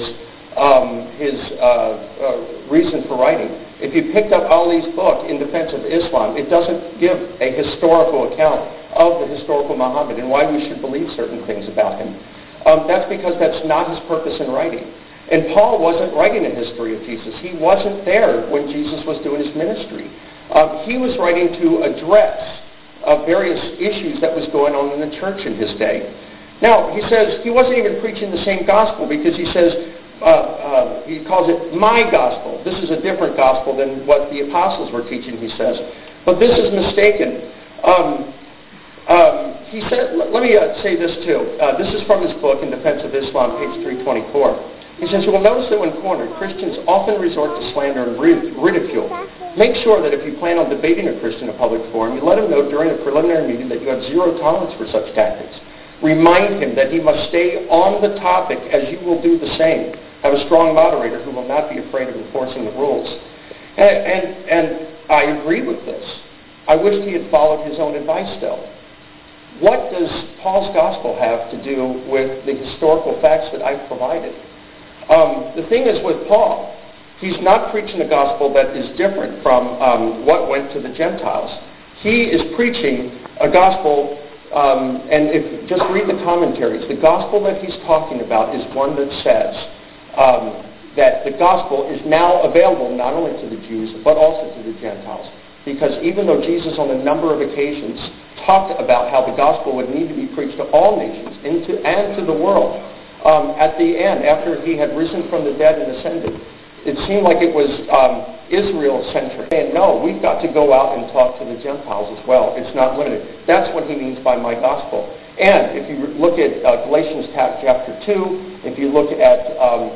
C: reason for writing. If you picked up Ali's book, In Defense of Islam, it doesn't give a historical account of the historical Muhammad and why we should believe certain things about him. That's because that's not his purpose in writing. And Paul wasn't writing a history of Jesus. He wasn't there when Jesus was doing his ministry. He was writing to address various issues that was going on in the church in his day. Now, he says he wasn't even preaching the same gospel because he says, he calls it my gospel. This is a different gospel than what the apostles were teaching, he says. But this is mistaken. He said, let me say this too. This is from his book, In Defense of Islam, page 324. He says, you will notice that when cornered, Christians often resort to slander and ridicule. Make sure that if you plan on debating a Christian in a public forum, you let him know during a preliminary meeting that you have zero tolerance for such tactics. Remind him that he must stay on the topic as you will do the same. Have a strong moderator who will not be afraid of enforcing the rules. And I agree with this. I wish he had followed his own advice though. What does Paul's gospel have to do with the historical facts that I've provided? The thing is with Paul, he's not preaching a gospel that is different from what went to the Gentiles. He is preaching a gospel, and if just read the commentaries, the gospel that he's talking about is one that says that the gospel is now available not only to the Jews, but also to the Gentiles. Because even though Jesus on a number of occasions talked about how the gospel would need to be preached to all nations and to the world, at the end, after he had risen from the dead and ascended, it seemed like it was Israel-centric. And no, we've got to go out and talk to the Gentiles as well. It's not limited. That's what he means by my gospel. And if you look at Galatians chapter 2, if you look at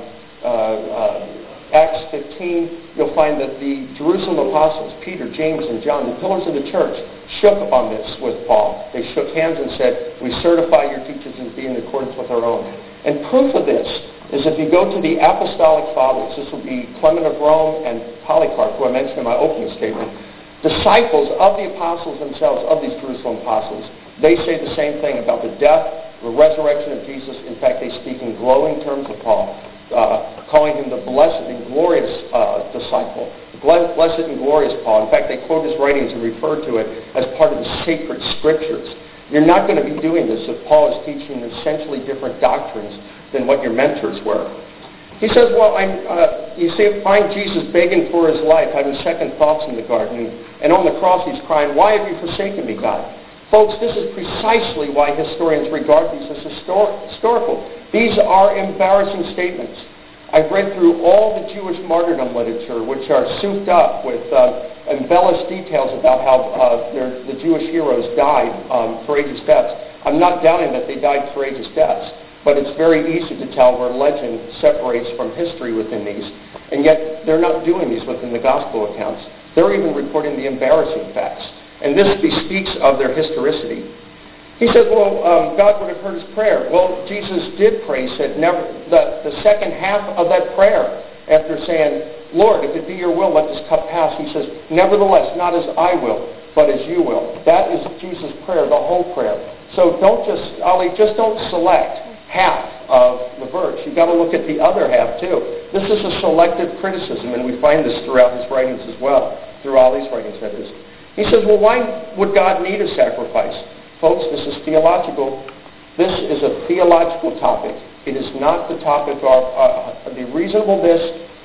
C: Acts 15, you'll find that the Jerusalem apostles, Peter, James, and John, the pillars of the church, shook on this with Paul. They shook hands and said, we certify your teachings as being in accordance with our own. And proof of this is if you go to the apostolic fathers, this will be Clement of Rome and Polycarp, who I mentioned in my opening statement, disciples of the apostles themselves, of these Jerusalem apostles, they say the same thing about the death, the resurrection of Jesus. In fact, they speak in glowing terms of Paul, calling him the blessed and glorious disciple, blessed and glorious Paul. In fact, they quote his writings and refer to it as part of the sacred scriptures. You're not going to be doing this if Paul is teaching essentially different doctrines than what your mentors were. He says, well, you see, find Jesus begging for his life, having second thoughts in the garden, and on the cross he's crying, why have you forsaken me, God? Folks, this is precisely why historians regard these as historical. These are embarrassing statements. I've read through all the Jewish martyrdom literature, which are souped up with embellished details about how the Jewish heroes died courageous deaths. I'm not doubting that they died courageous deaths, but it's very easy to tell where legend separates from history within these. And yet, they're not doing these within the gospel accounts. They're even reporting the embarrassing facts. And this bespeaks of their historicity. He said, well, God would have heard his prayer. Well, Jesus did pray. He said, the second half of that prayer, after saying, Lord, if it be your will, let this cup pass, he says, nevertheless, not as I will, but as you will. That is Jesus' prayer, the whole prayer. So don't just don't select half of the verse. You've got to look at the other half, too. This is a selective criticism, and we find this throughout his writings as well, through all these writings, that is. He says, well, why would God need a sacrifice? Folks, this is theological. This is a theological topic. It is not the topic of the reasonableness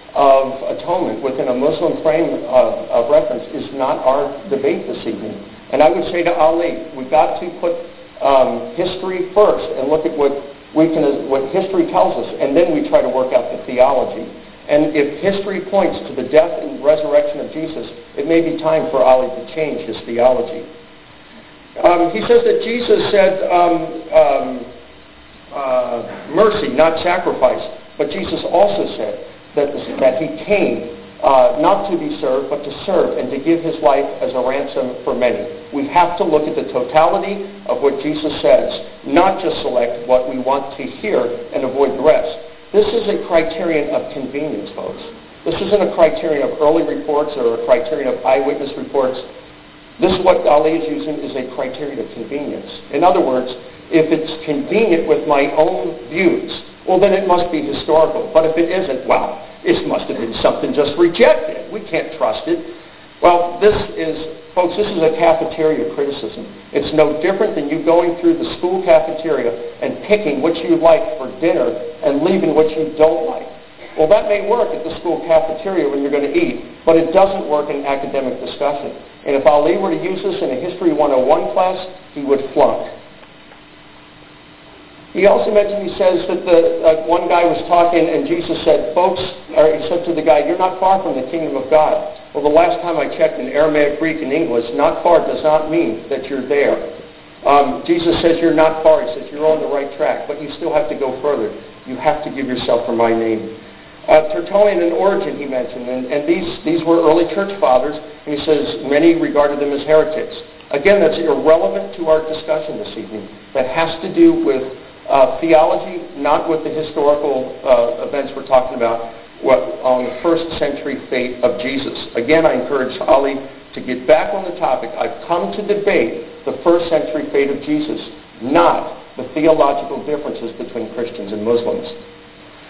C: of atonement within a Muslim frame of reference is not our debate this evening. And I would say to Ali, we've got to put history first and look at what history tells us, and then we try to work out the theology. And if history points to the death and resurrection of Jesus, it may be time for Ali to change his theology. He says that Jesus said, mercy, not sacrifice. But Jesus also said that he came not to be served, but to serve and to give his life as a ransom for many. We have to look at the totality of what Jesus says, not just select what we want to hear and avoid the rest. This is a criterion of convenience, folks. This isn't a criterion of early reports or a criterion of eyewitness reports. This is what Ali is using is a criterion of convenience. In other words, if it's convenient with my own views, well, then it must be historical. But if it isn't, well, it must have been something just rejected. We can't trust it. Well, folks, this is a cafeteria criticism. It's no different than you going through the school cafeteria and picking what you like for dinner and leaving what you don't like. Well, that may work at the school cafeteria when you're going to eat, but it doesn't work in academic discussion. And if Ali were to use this in a History 101 class, he would flunk. He also mentioned, he says that one guy was talking and Jesus said, he said to the guy, you're not far from the kingdom of God. Well, the last time I checked in Aramaic, Greek, and English, not far does not mean that you're there. Jesus says you're not far. He says you're on the right track, but you still have to go further. You have to give yourself for my name. Tertullian and Origen he mentioned, and these were early church fathers, and he says many regarded them as heretics. Again, that's irrelevant to our discussion this evening. That has to do with theology, not with the historical events we're talking about on the first century fate of Jesus. Again, I encourage Ali to get back on the topic. I've come to debate the first century fate of Jesus, not the theological differences between Christians and Muslims.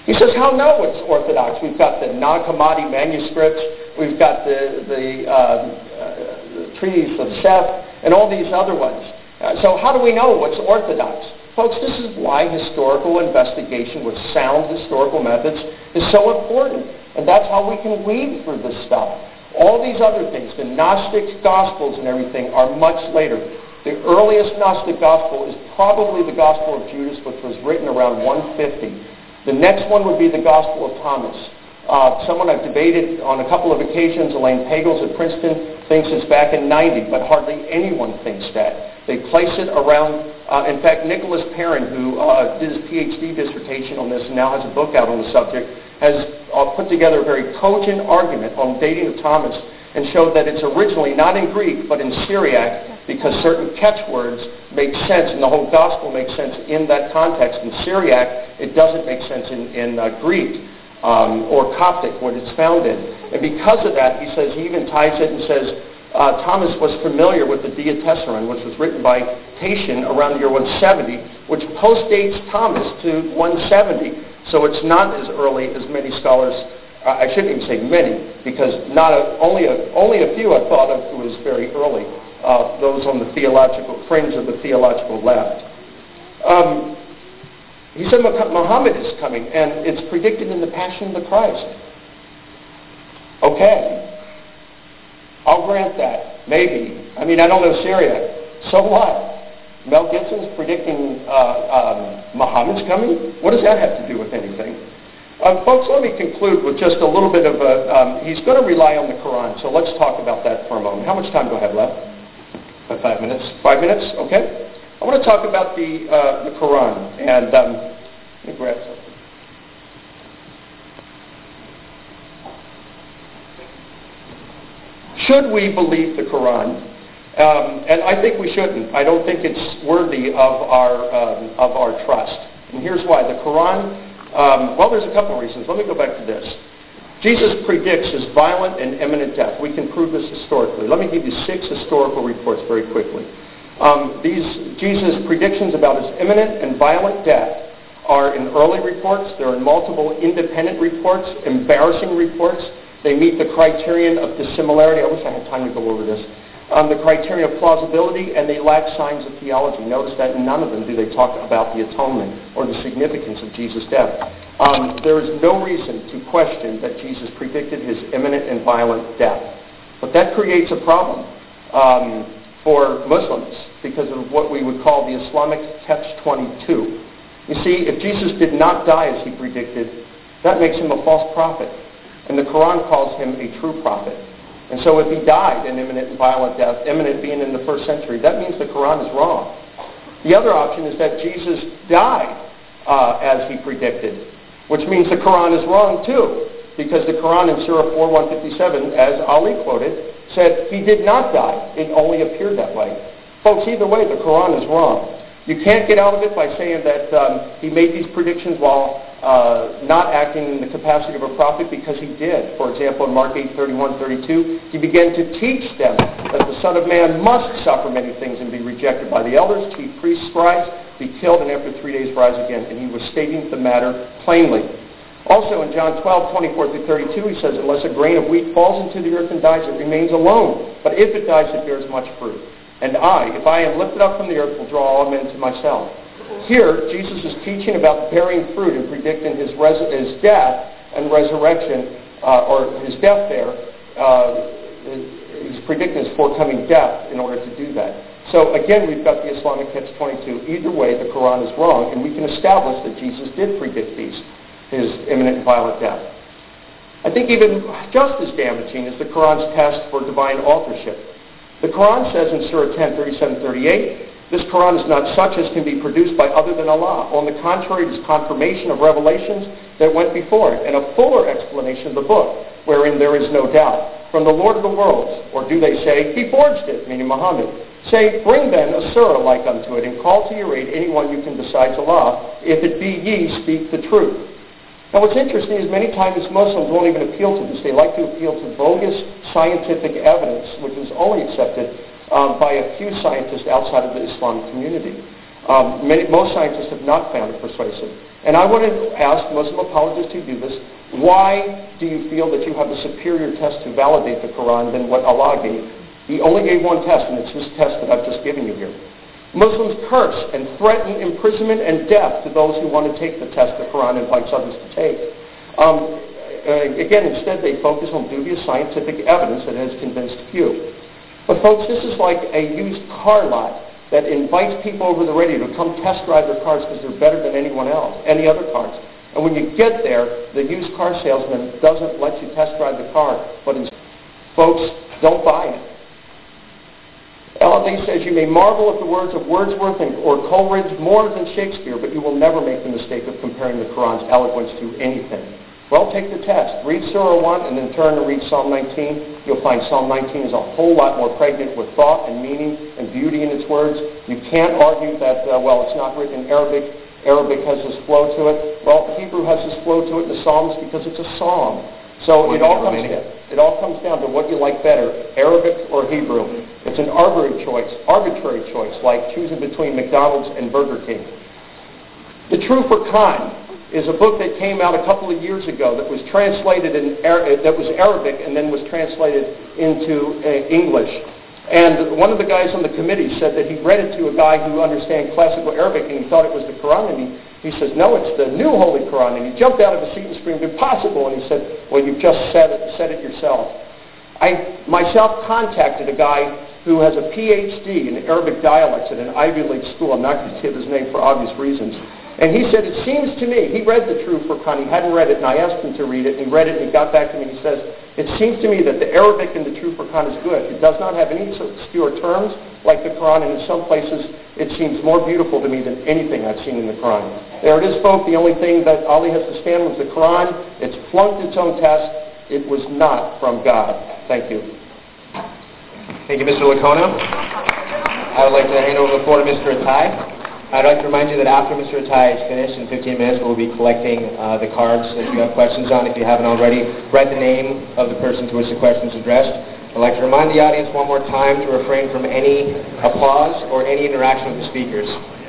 C: He says, how know it's Orthodox? We've got the Nag Hammadi manuscripts, we've got the treatise of Seth, and all these other ones. So how do we know what's Orthodox? Folks, this is why historical investigation with sound historical methods is so important. And that's how we can weed through this stuff. All these other things, the Gnostic Gospels and everything, are much later. The earliest Gnostic Gospel is probably the Gospel of Judas, which was written around 150. The next one would be the Gospel of Thomas. Someone I've debated on a couple of occasions, Elaine Pagels at Princeton, thinks it's back in 90, but hardly anyone thinks that. They place it around, in fact, Nicholas Perrin, who did his PhD dissertation on this and now has a book out on the subject, has put together a very cogent argument on dating of Thomas and showed that it's originally not in Greek, but in Syriac, because certain catchwords make sense, and the whole gospel makes sense in that context. In Syriac, it doesn't make sense in Greek. Or Coptic, what it's found in. And because of that, he says, he even ties it and says, Thomas was familiar with the Diatessaron, which was written by Tatian around the year 170, which postdates Thomas to 170. So it's not as early as many scholars, I shouldn't even say many, because only a few I thought of was very early, those on the theological fringe of the theological left. He said Muhammad is coming, and it's predicted in the Passion of the Christ. Okay. I'll grant that. Maybe. I mean, I don't know Syriac. So what? Mel Gibson's predicting Muhammad's coming? What does that have to do with anything? Folks, let me conclude with just a little bit of he's going to rely on the Quran, so let's talk about that for a moment. How much time do I have left? About 5 minutes. 5 minutes? Okay. I want to talk about the Quran, and let me grab something. Should we believe the Quran? And I think we shouldn't. I don't think it's worthy of our trust. And here's why. The Quran, well, there's a couple of reasons. Let me go back to this. Jesus predicts his violent and imminent death. We can prove this historically. Let me give you 6 historical reports very quickly. These Jesus' predictions about his imminent and violent death are in early reports. They're in multiple independent reports, embarrassing reports. They meet the criterion of dissimilarity. I wish I had time to go over this. The criterion of plausibility, and they lack signs of theology. Notice that in none of them do they talk about the atonement or the significance of Jesus' death. There is no reason to question that Jesus predicted his imminent and violent death. But that creates a problem for Muslims because of what we would call the Islamic catch-22. You see, if Jesus did not die as he predicted, that makes him a false prophet. And the Quran calls him a true prophet. And so if he died an imminent and violent death, imminent being in the 1st century, that means the Quran is wrong. The other option is that Jesus died as he predicted, which means the Quran is wrong too, because the Quran in Surah 4:157, as Ali quoted, said he did not die. It only appeared that way. Folks, either way, the Quran is wrong. You can't get out of it by saying that he made these predictions while not acting in the capacity of a prophet, because he did. For example, in Mark 8:31-32, he began to teach them that the Son of Man must suffer many things and be rejected by the elders, chief priests, scribes, be killed, and after 3 days rise again. And he was stating the matter plainly. Also in John 12:24-32, he says, unless a grain of wheat falls into the earth and dies, it remains alone. But if it dies, it bears much fruit. And I, if I am lifted up from the earth, will draw all men to myself. Here, Jesus is teaching about bearing fruit and predicting his death and resurrection, or his death there. He's predicting his forthcoming death in order to do that. So again, we've got the Islamic catch-22. Either way, the Quran is wrong, and we can establish that Jesus did predict his imminent and violent death. I think even just as damaging is the Quran's test for divine authorship. The Quran says in Surah 10:37-38, this Quran is not such as can be produced by other than Allah. On the contrary, it is confirmation of revelations that went before it, and a fuller explanation of the book, wherein there is no doubt. From the Lord of the worlds, or do they say, he forged it, meaning Muhammad. Say, bring then a surah like unto it, and call to your aid anyone you can besides Allah. If it be ye, speak the truth. Now what's interesting is many times Muslims won't even appeal to this. They like to appeal to bogus scientific evidence, which is only accepted by a few scientists outside of the Islamic community. Most scientists have not found it persuasive. And I want to ask Muslim apologists who do this, why do you feel that you have a superior test to validate the Quran than what Allah gave? He only gave one test, and it's this test that I've just given you here. Muslims curse and threaten imprisonment and death to those who want to take the test the Quran invites others to take. Again, instead they focus on dubious scientific evidence that has convinced few. But folks, this is like a used car lot that invites people over the radio to come test drive their cars because they're better than anyone else, any other cars. And when you get there, the used car salesman doesn't let you test drive the car. But folks, don't buy it. L.D. says, you may marvel at the words of Wordsworth or Coleridge more than Shakespeare, but you will never make the mistake of comparing the Quran's eloquence to anything. Well, take the test. Read Surah 1 and then turn and read Psalm 19. You'll find Psalm 19 is a whole lot more pregnant with thought and meaning and beauty in its words. You can't argue that, it's not written in Arabic. Arabic has this flow to it. Well, Hebrew has this flow to it in the Psalms because it's a psalm. So it all comes down to what you like better, Arabic or Hebrew. It's an arbitrary choice, like choosing between McDonald's and Burger King. The True Furqan is a book that came out a couple of years ago that was translated that was Arabic and then was translated into English. And one of the guys on the committee said that he read it to a guy who understands classical Arabic and he thought it was the Quran, and he says, no, it's the new Holy Quran. And he jumped out of his seat and screamed, impossible. And he said, well, you've just said it yourself. I myself contacted a guy who has a PhD in Arabic dialects at an Ivy League school. I'm not going to give his name for obvious reasons. And he said, it seems to me, he read the True Furqan, he hadn't read it, and I asked him to read it, and he read it, and he got back to me, and he says, it seems to me that the Arabic in the True Furqan is good. It does not have any obscure terms like the Quran, and in some places it seems more beautiful to me than anything I've seen in the Quran. There it is, folks. The only thing that Ali has to stand with the Quran. It's flunked its own test. It was not from God. Thank you.
B: Thank you, Mr. Licona. I would like to hand over the floor to Mr. Attai. I'd like to remind you that after Mr. Attai is finished, in 15 minutes, we'll be collecting the cards that you have questions on. If you haven't already, write the name of the person to which the question is addressed. I'd like to remind the audience one more time to refrain from any applause or any interaction with the speakers.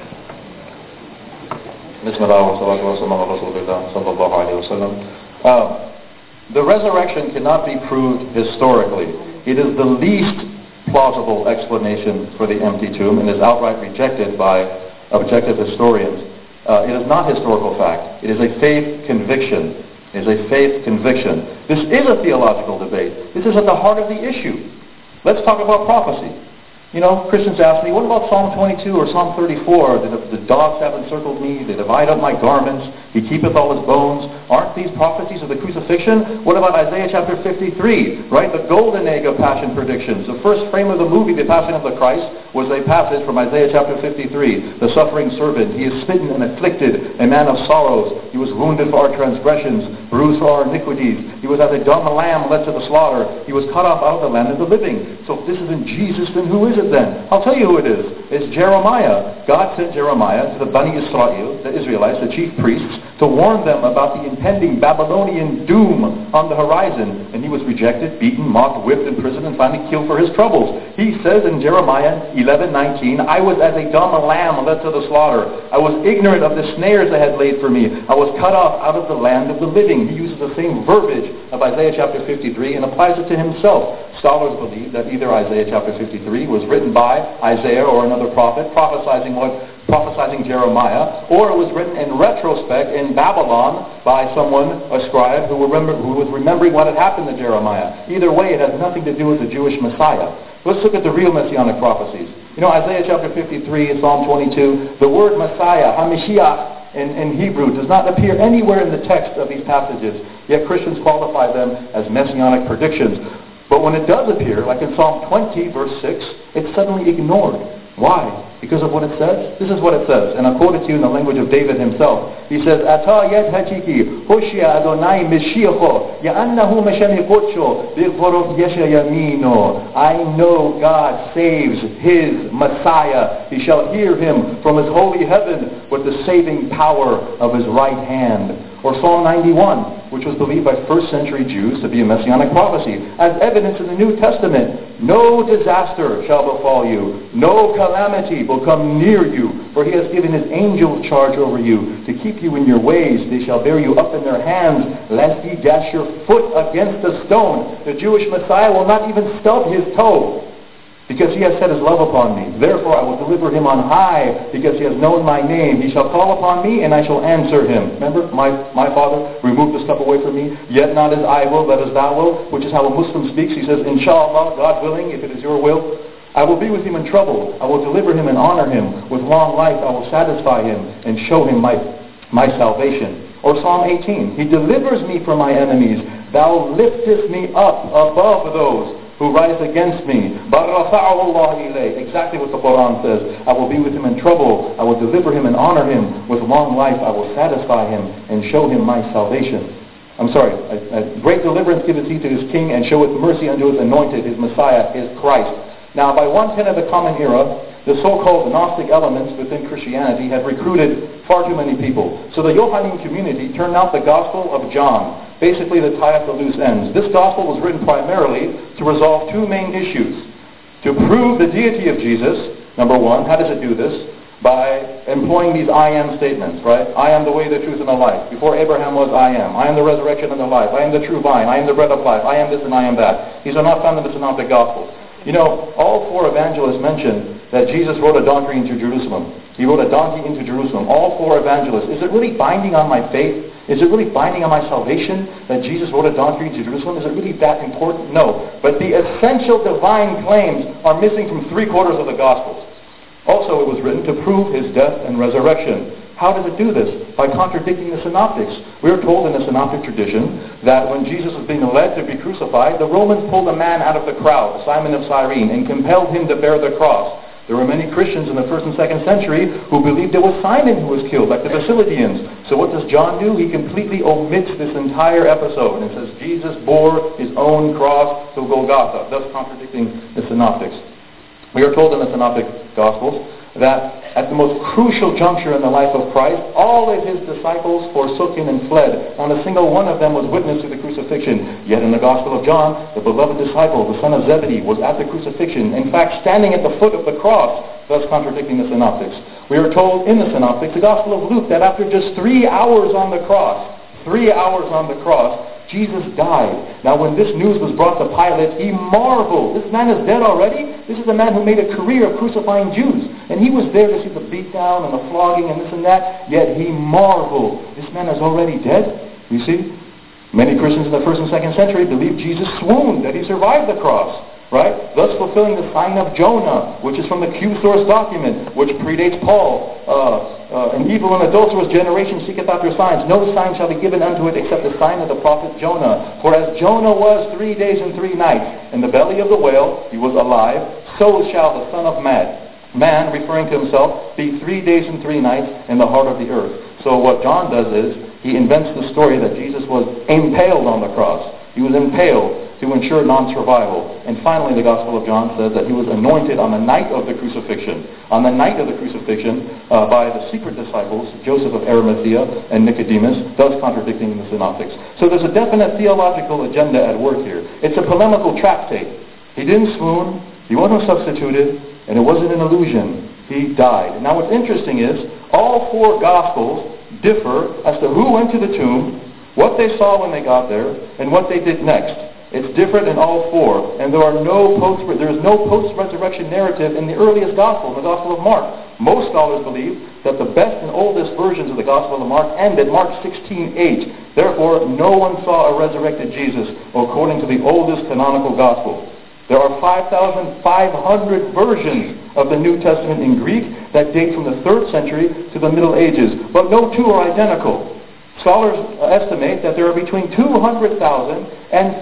D: The resurrection cannot be proved historically. It is the least plausible explanation for the empty tomb and is outright rejected by objective historians. It is not historical fact. It is a faith conviction. It is a faith conviction. This is a theological debate. This is at the heart of the issue. Let's talk about prophecy. You know, Christians ask me, what about Psalm 22 or Psalm 34? The dogs have encircled me, they divide up my garments, he keepeth all his bones. Aren't these prophecies of the crucifixion? What about Isaiah chapter 53, right? The golden egg of passion predictions. The first frame of the movie, The Passion of the Christ, was a passage from Isaiah chapter 53. The suffering servant, he is smitten and afflicted, a man of sorrows. He was wounded for our transgressions, bruised for our iniquities. He was as a dumb lamb led to the slaughter. He was cut off out of the land of the living. So if this isn't Jesus, then who is it then? I'll tell you who it is. It's Jeremiah. God sent Jeremiah to the Bani Israel, the Israelites, the chief priests, to warn them about the impending Babylonian doom on the horizon. And he was rejected, beaten, mocked, whipped, imprisoned, and finally killed for his troubles. He says in Jeremiah 11:19, I was as a dumb lamb led to the slaughter. I was ignorant of the snares they had laid for me. I was cut off out of the land of the living. He uses the same verbiage of Isaiah chapter 53 and applies it to himself. Scholars believe that either Isaiah chapter 53 was written by Isaiah or another prophet prophesying Jeremiah, or it was written in retrospect in Babylon by someone, a scribe, who was remembering what had happened to Jeremiah. Either way, it has nothing to do with the Jewish Messiah. Let's look at the real messianic prophecies. You know, Isaiah chapter 53, Psalm 22, the word Messiah, HaMashiach, in Hebrew does not appear anywhere in the text of these passages, yet Christians qualify them as messianic predictions. But when it does appear, like in Psalm 20, verse 6, it's suddenly ignored. Why? Because of what it says? This is what it says, and I'll quote it to you in the language of David himself. He says, Ata yed hachiki, Hoshia Adonai Meshiacho, Ya'annahu Meshamichocho, Bigvorot Yesha Yamino. I know God saves his Messiah. He shall hear him from his holy heaven with the saving power of his right hand. Or Psalm 91, which was believed by first century Jews to be a messianic prophecy. As evidence in the New Testament, No disaster shall befall you. No calamity will come near you. For he has given his angels charge over you, to keep you in your ways. They shall bear you up in their hands, lest ye dash your foot against a stone. The Jewish Messiah will not even stub his toe, because he has set his love upon me. Therefore I will deliver him on high, because he has known my name. He shall call upon me, and I shall answer him. Remember, my Father, remove this cup away from me. Yet not as I will, but as thou wilt, which is how a Muslim speaks. He says, Inshallah, God willing, if it is your will, I will be with him in trouble. I will deliver him and honor him. With long life I will satisfy him and show him my salvation. Or Psalm 18, he delivers me from my enemies. Thou liftest me up above those who rise against me. Exactly what the Quran says. I will be with him in trouble. I will deliver him and honor him. With long life I will satisfy him and show him my salvation. Great deliverance giveth he to his king, and showeth mercy unto his anointed, his Messiah, his Christ. Now, by 110 of the Common Era, the so-called Gnostic elements within Christianity had recruited far too many people. So the Johannine community turned out the Gospel of John, basically to tie up the loose ends. This Gospel was written primarily to resolve two main issues. To prove the deity of Jesus, number one. How does it do this? By employing these I am statements, right? I am the way, the truth, and the life. Before Abraham was, I am. I am the resurrection and the life. I am the true vine. I am the bread of life. I am this and I am that. These are not found in the Synoptic Gospels. You know, all four evangelists mention that Jesus rode a donkey into Jerusalem. He rode a donkey into Jerusalem. All four evangelists. Is it really binding on my faith? Is it really binding on my salvation that Jesus rode a donkey into Jerusalem? Is it really that important? No. But the essential divine claims are missing from 3/4 of the Gospels. Also, it was written to prove his death and resurrection. How does it do this? By contradicting the Synoptics. We are told in the Synoptic tradition that when Jesus was being led to be crucified, the Romans pulled a man out of the crowd, Simon of Cyrene, and compelled him to bear the cross. There were many Christians in the 1st and 2nd century who believed it was Simon who was killed, like the Basilidians. So what does John do? He completely omits this entire episode and says Jesus bore his own cross to Golgotha, thus contradicting the Synoptics. We are told in the Synoptic Gospels that at the most crucial juncture in the life of Christ, all of his disciples forsook him and fled. Not a single one of them was witness to the crucifixion. Yet in the Gospel of John, the beloved disciple, the son of Zebedee, was at the crucifixion. In fact, standing at the foot of the cross, thus contradicting the Synoptics. We are told in the Synoptics, the Gospel of Luke, that after just 3 hours on the cross, Jesus died. Now when this news was brought to Pilate, he marveled. This man is dead already? This is a man who made a career of crucifying Jews. And he was there to see the beatdown and the flogging and this and that. Yet he marveled. This man is already dead? You see? Many Christians in the 1st and 2nd century believed Jesus swooned, that he survived the cross. Right? Thus fulfilling the sign of Jonah, which is from the Q-source document, which predates Paul. An evil and adulterous generation seeketh after signs. No sign shall be given unto it except the sign of the prophet Jonah. For as Jonah was 3 days and 3 nights in the belly of the whale, he was alive, so shall the Son of Man, referring to himself, be 3 days and 3 nights in the heart of the earth. So what John does is, he invents the story that Jesus was impaled on the cross. He was impaled to ensure non-survival. And finally, the Gospel of John says that he was anointed on the night of the crucifixion. On the night of the crucifixion by the secret disciples, Joseph of Arimathea and Nicodemus, thus contradicting the Synoptics. So there's a definite theological agenda at work here. It's a polemical tractate. He didn't swoon, he wasn't substituted, and it wasn't an illusion. He died. Now what's interesting is, all four Gospels differ as to who went to the tomb, what they saw when they got there, and what they did next. It's different in all four, and there is no post-resurrection narrative in the earliest Gospel, in the Gospel of Mark. Most scholars believe that the best and oldest versions of the Gospel of Mark end at Mark 16:8. Therefore, no one saw a resurrected Jesus, according to the oldest canonical Gospel. There are 5,500 versions of the New Testament in Greek that date from the 3rd century to the Middle Ages, but no two are identical. Scholars estimate that there are between 200,000 and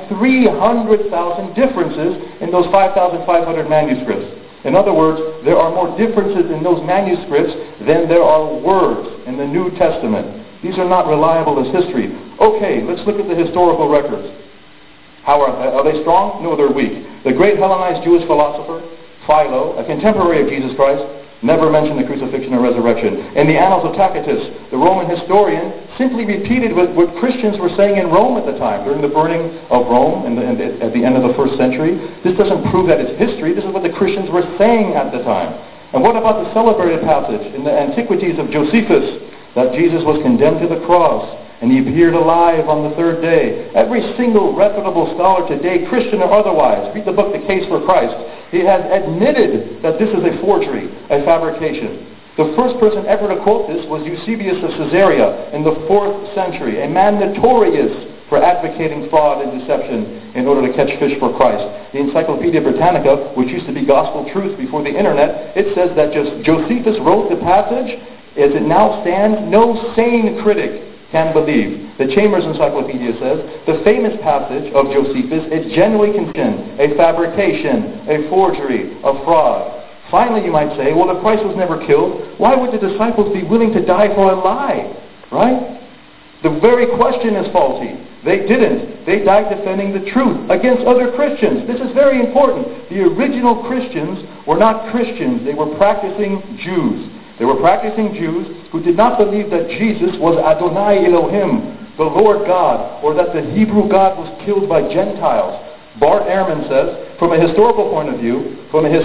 D: 300,000 differences in those 5,500 manuscripts. In other words, there are more differences in those manuscripts than there are words in the New Testament. These are not reliable as history. Okay, let's look at the historical records. How are they strong? No, they're weak. The great Hellenized Jewish philosopher, Philo, a contemporary of Jesus Christ, never mention the crucifixion or resurrection. In the Annals of Tacitus, the Roman historian simply repeated what Christians were saying in Rome at the time, during the burning of Rome at the end of the 1st century. This doesn't prove that it's history. This is what the Christians were saying at the time. And what about the celebrated passage in the Antiquities of Josephus, that Jesus was condemned to the cross, and he appeared alive on the 3rd day? Every single reputable scholar today, Christian or otherwise, read the book The Case for Christ, he has admitted that this is a forgery, a fabrication. The first person ever to quote this was Eusebius of Caesarea in the 4th century, a man notorious for advocating fraud and deception in order to catch fish for Christ. The Encyclopedia Britannica, which used to be gospel truth before the internet, it says that Josephus wrote the passage. As it now stands, no sane critic can believe. The Chambers Encyclopedia says the famous passage of Josephus is generally considered a fabrication, a forgery, a fraud. Finally, you might say, well, if Christ was never killed, why would the disciples be willing to die for a lie? Right? The very question is faulty. They didn't. They died defending the truth against other Christians. This is very important. The original Christians were not Christians. They were practicing Jews. They were practicing Jews who did not believe that Jesus was Adonai Elohim, the Lord God, or that the Hebrew God was killed by Gentiles. Bart Ehrman says, from a historical point of view,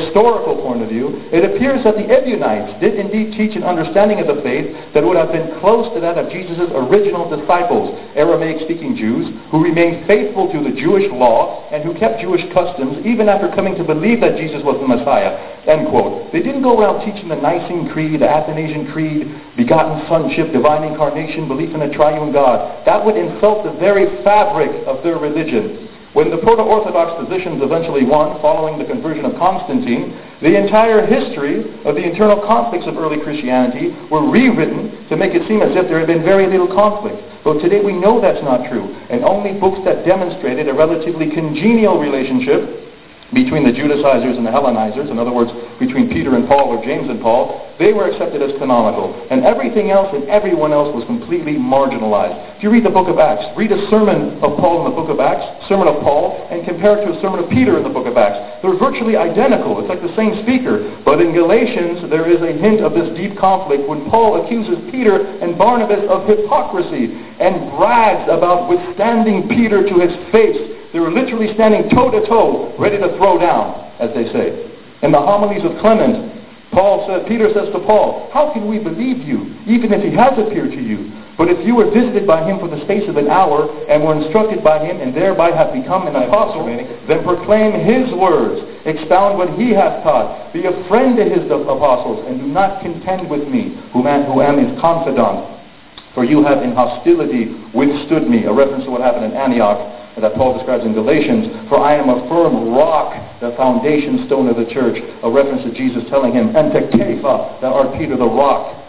D: it appears that the Ebionites did indeed teach an understanding of the faith that would have been close to that of Jesus' original disciples, Aramaic-speaking Jews, who remained faithful to the Jewish law and who kept Jewish customs even after coming to believe that Jesus was the Messiah. End quote. They didn't go around teaching the Nicene Creed, the Athanasian Creed, begotten sonship, divine incarnation, belief in a triune God. That would insult the very fabric of their religion. When the proto-Orthodox positions eventually won, following the conversion of Constantine, the entire history of the internal conflicts of early Christianity were rewritten to make it seem as if there had been very little conflict. But today we know that's not true, and only books that demonstrated a relatively congenial relationship between the Judaizers and the Hellenizers, in other words, between Peter and Paul or James and Paul, they were accepted as canonical. And everything else and everyone else was completely marginalized. If you read the book of Acts, read a sermon of Paul in the book of Acts, sermon of Paul, and compare it to a sermon of Peter in the book of Acts. They're virtually identical. It's like the same speaker. But in Galatians, there is a hint of this deep conflict when Paul accuses Peter and Barnabas of hypocrisy and brags about withstanding Peter to his face. They were literally standing toe-to-toe, ready to throw down, as they say. In the homilies of Clement, Peter says to Paul, how can we believe you, even if he has appeared to you? But if you were visited by him for the space of an hour, and were instructed by him, and thereby have become an apostle, then proclaim his words, expound what he hath taught, be a friend to his apostles, and do not contend with me, who am his confidant. For you have in hostility withstood me, a reference to what happened in Antioch, that Paul describes in Galatians, for I am a firm rock, the foundation stone of the church, a reference to Jesus telling him, Ente Kepha, thou art Peter the rock.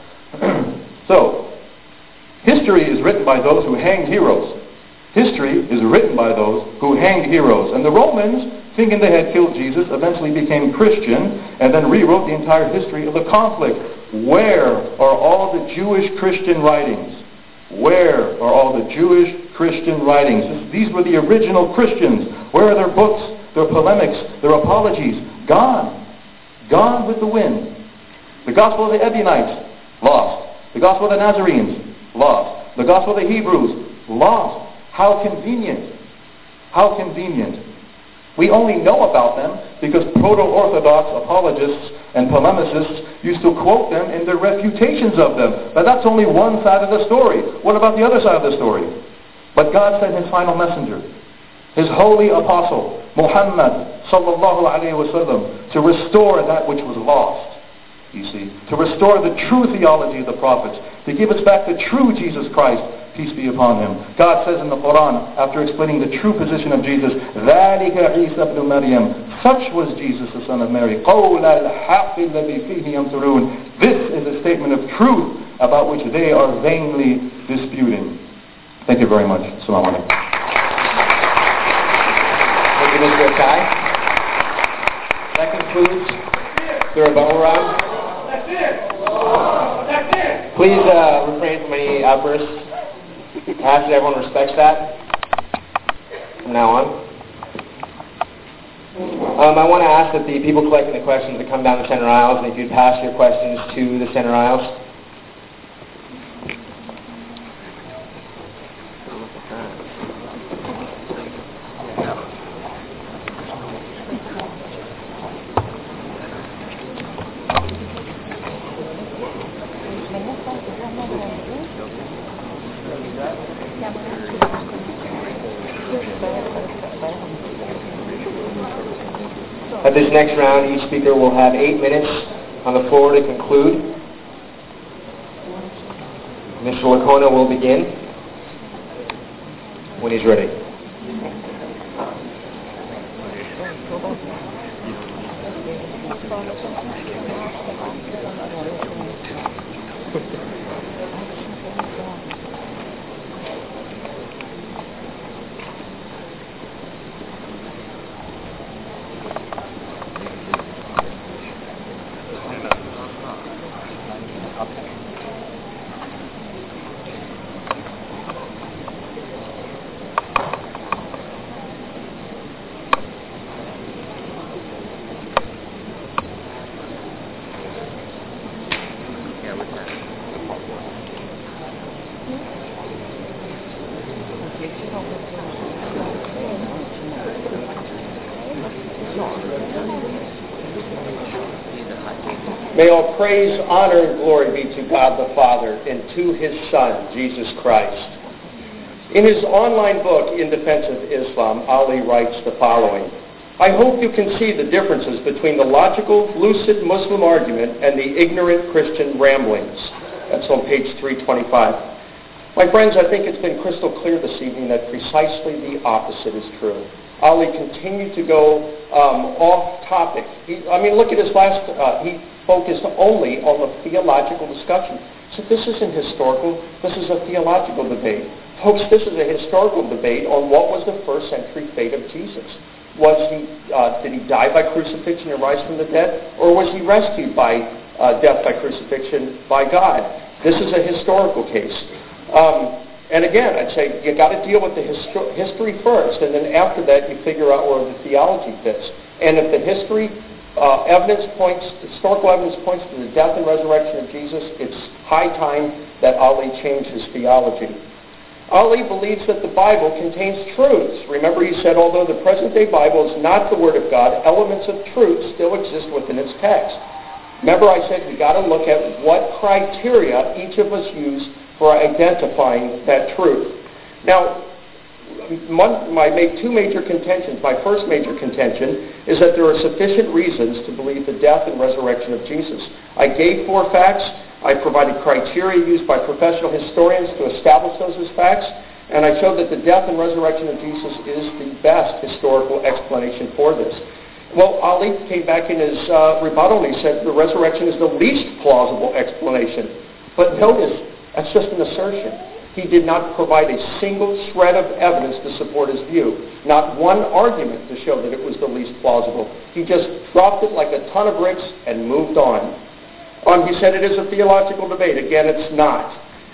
D: So, history is written by those who hanged heroes. History is written by those who hanged heroes. And the Romans, thinking they had killed Jesus, eventually became Christian, and then rewrote the entire history of the conflict. Where are all the Jewish Christian writings? Where are all the Jewish Christian writings? These were the original Christians. Where are their books, their polemics, their apologies? Gone. Gone with the wind. The Gospel of the Ebionites, lost. The Gospel of the Nazarenes, lost. The Gospel of the Hebrews, lost. How convenient. How convenient. We only know about them because proto-Orthodox apologists and polemicists used to quote them in their refutations of them. But that's only one side of the story. What about the other side of the story? But God sent his final messenger, his holy apostle, Muhammad sallallahu alayhi wa sallam, to restore that which was lost. You see, to restore the true theology of the prophets, to give us back the true Jesus Christ, peace be upon him. God says in the Quran, after explaining the true position of Jesus, ذَلِكَ عِيسَى ibn Maryam, such was Jesus the son of Mary. قَوْلَ الْحَقِّ الَّذِي فِيهِ يَمْتَرُونَ. This is a statement of truth about which they are vainly disputing. Thank you very much. Assalamu alaikum.
B: Thank you, Mr. Akai. That concludes the rebuttal round. Please refrain from any outbursts. I ask that everyone respects that from now on. I want to ask that the people collecting the questions to come down the center aisles, and if you'd pass your questions to the center aisles. At this next round, each speaker will have 8 minutes on the floor to conclude. Mr. Licona will begin when he's ready.
C: May all praise, honor, and glory be to God the Father and to His Son, Jesus Christ. In his online book, In Defense of Islam, Ali writes the following: I hope you can see the differences between the logical, lucid Muslim argument and the ignorant Christian ramblings. That's on page 325. My friends, I think it's been crystal clear this evening that precisely the opposite is true. Ali continued to go off topic. Look at his last, he focused only on the theological discussion. So this isn't historical, this is a theological debate. Folks, this is a historical debate on what was the first century fate of Jesus. Did he die by crucifixion and rise from the dead? Or was he rescued by death by crucifixion by God? This is a historical case. And again, I'd say you got to deal with the history first, and then after that you figure out where the theology fits. And if the historical evidence points to the death and resurrection of Jesus, it's high time that Ali change his theology. Ali believes that the Bible contains truths. Remember, he said, although the present-day Bible is not the Word of God, elements of truth still exist within its text. Remember, I said we got to look at what criteria each of us use for identifying that truth. Now, I made two major contentions. My first major contention is that there are sufficient reasons to believe the death and resurrection of Jesus. I gave 4 facts. I provided criteria used by professional historians to establish those as facts, and I showed that the death and resurrection of Jesus is the best historical explanation for this. Well, Ali came back in his rebuttal and he said the resurrection is the least plausible explanation. But notice, that's just an assertion. He did not provide a single shred of evidence to support his view. Not one argument to show that it was the least plausible. He just dropped it like a ton of bricks and moved on. He said it is a theological debate. Again, it's not.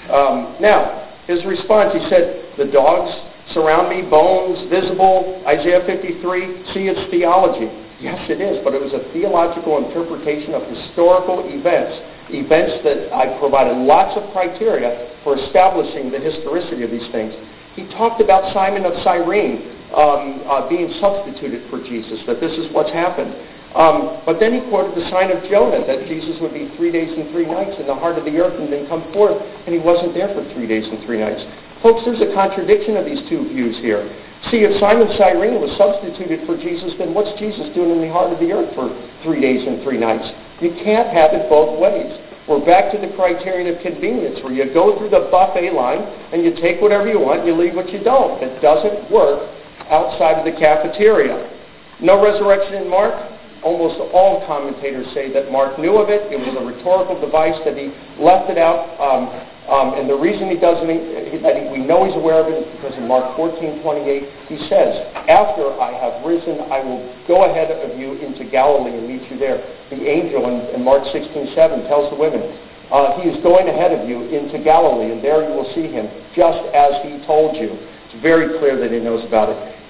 C: Now, his response, he said, the dogs surround me, bones visible, Isaiah 53, see, it's theology. Yes, it is, but it was a theological interpretation of historical events that I provided lots of criteria for establishing the historicity of these things. He talked about Simon of Cyrene being substituted for Jesus, that this is what's happened. But then he quoted the sign of Jonah, that Jesus would be 3 days and 3 nights in the heart of the earth and then come forth, and he wasn't there for 3 days and 3 nights. Folks, there's a contradiction of these two views here. See, if Simon of Cyrene was substituted for Jesus, then what's Jesus doing in the heart of the earth for 3 days and 3 nights? You can't have it both ways. We're back to the criterion of convenience, where you go through the buffet line and you take whatever you want, you leave what you don't. It doesn't work outside of the cafeteria. No resurrection in Mark. Almost all commentators say that Mark knew of it. It was a rhetorical device that he left it out. And the reason he doesn't, we know he's aware of it, is because in Mark 14:28, he says, after I have risen, I will go ahead of you into Galilee and meet you there. The angel in Mark 16:7 tells the women, he is going ahead of you into Galilee, and there you will see him, just as he told you. It's very clear that he knows about it.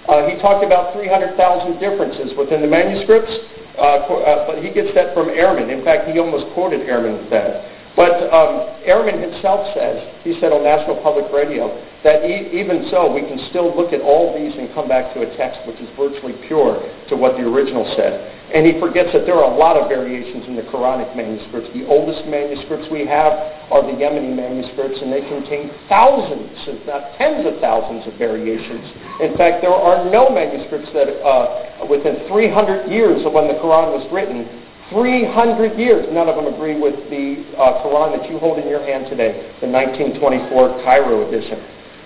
C: He talked about 300,000 differences within the manuscripts, but he gets that from Ehrman. In fact, he almost quoted Ehrman with that. But Ehrman himself says, he said on National Public Radio, that even so, we can still look at all these and come back to a text which is virtually pure to what the original said. And he forgets that there are a lot of variations in the Quranic manuscripts. The oldest manuscripts we have are the Yemeni manuscripts, and they contain thousands, if not tens of thousands of variations. In fact, there are no manuscripts that, within 300 years of when the Quran was written, 300 years, none of them agree with the Quran that you hold in your hand today, the 1924 Cairo edition.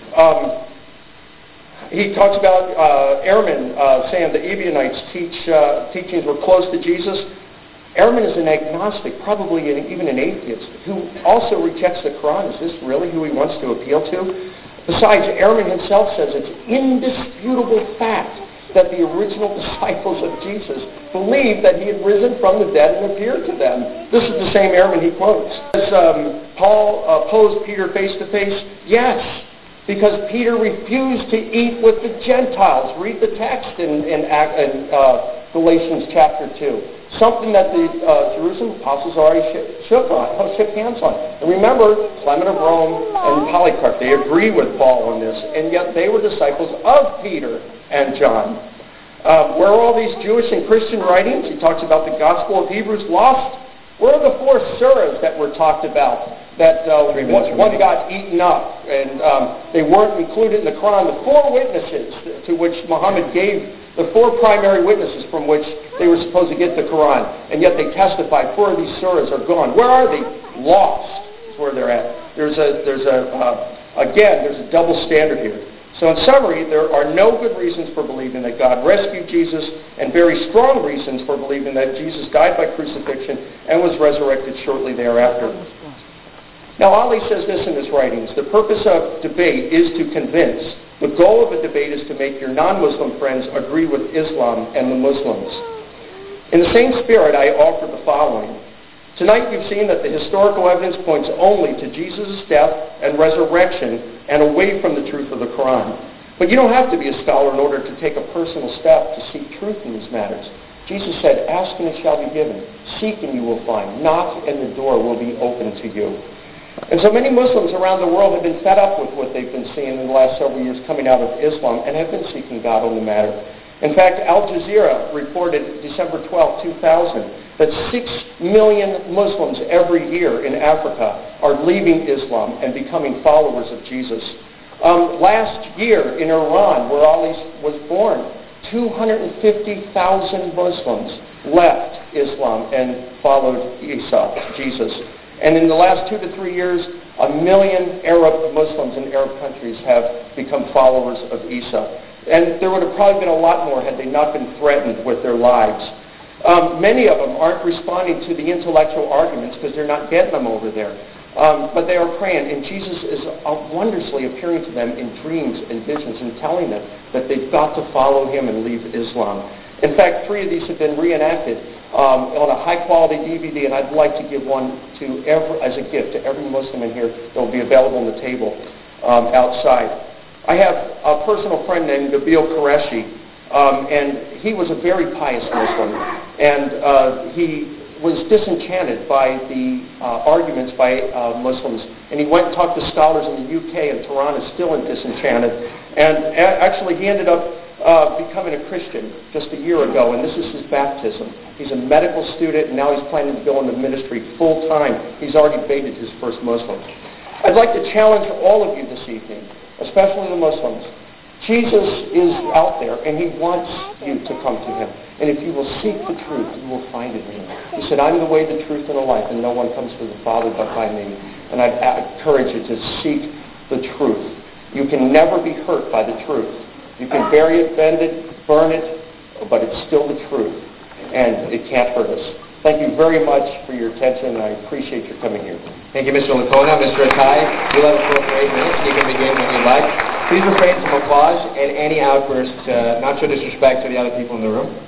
C: He talks about Ehrman saying the Ebionites' teachings were close to Jesus. Ehrman is an agnostic, probably even an atheist, who also rejects the Quran. Is this really who he wants to appeal to? Besides, Ehrman himself says it's indisputable fact that the original disciples of Jesus believed that he had risen from the dead and appeared to them. This is the same Ehrman he quotes. As Paul posed Peter face to face, yes, because Peter refused to eat with the Gentiles. Read the text in Galatians chapter 2. Something that the Jerusalem apostles already shook hands on. And remember, Clement of Rome and Polycarp, they agree with Paul on this, and yet they were disciples of Peter and John. Where are all these Jewish and Christian writings? He talks about the Gospel of Hebrews lost. Where are the 4 surahs that were talked about? That one got eaten up, and they weren't included in the Quran. The 4 witnesses to which Muhammad gave, the 4 primary witnesses from which they were supposed to get the Quran, and yet they testified 4 of these surahs are gone. Where are they? Lost is where they're at. There's a double standard here. So in summary, there are no good reasons for believing that God rescued Jesus, and very strong reasons for believing that Jesus died by crucifixion and was resurrected shortly thereafter. Now, Ali says this in his writings: the purpose of debate is to convince. The goal of a debate is to make your non-Muslim friends agree with Islam and the Muslims. In the same spirit, I offer the following. Tonight you've seen that the historical evidence points only to Jesus' death and resurrection and away from the truth of the Quran. But you don't have to be a scholar in order to take a personal step to seek truth in these matters. Jesus said, "Ask and it shall be given. Seek and you will find. Knock and the door will be opened to you." And so many Muslims around the world have been fed up with what they've been seeing in the last several years coming out of Islam and have been seeking God on the matter. In fact, Al Jazeera reported December 12, 2000, that 6 million Muslims every year in Africa are leaving Islam and becoming followers of Jesus. Last year in Iran, where Ali was born, 250,000 Muslims left Islam and followed Isa, Jesus. And in the last 2 to 3 years, 1 million Arab Muslims in Arab countries have become followers of Isa. And there would have probably been a lot more had they not been threatened with their lives. Many of them aren't responding to the intellectual arguments because they're not getting them over there. But they are praying, and Jesus is wondrously appearing to them in dreams and visions and telling them that they've got to follow him and leave Islam. In fact, 3 of these have been reenacted on a high-quality DVD, and I'd like to give one to as a gift to every Muslim in here that will be available on the table outside. I have a personal friend named Nabil Qureshi, and he was a very pious Muslim, and he was disenchanted by the arguments by Muslims, and he went and talked to scholars in the UK, and Tehran is still disenchanted, and actually he ended up becoming a Christian just a year ago, and this is his baptism. He's a medical student, and now he's planning to go into ministry full-time. He's already baited his first Muslim. I'd like to challenge all of you this evening, especially the Muslims. Jesus is out there, and he wants you to come to him. And if you will seek the truth, you will find it in him. He said, "I'm the way, the truth, and the life, and no one comes to the Father but by me." And I'd encourage you to seek the truth. You can never be hurt by the truth. You can bury it, bend it, burn it, but it's still the truth, and it can't hurt us. Thank you very much for your attention, and I appreciate your coming here.
B: Thank you, Mr. Licona. Mr. Atai, you'll have the floor for 8 minutes. You can begin when you like. Please refrain from applause and any outbursts, not show disrespect to the other people in the room.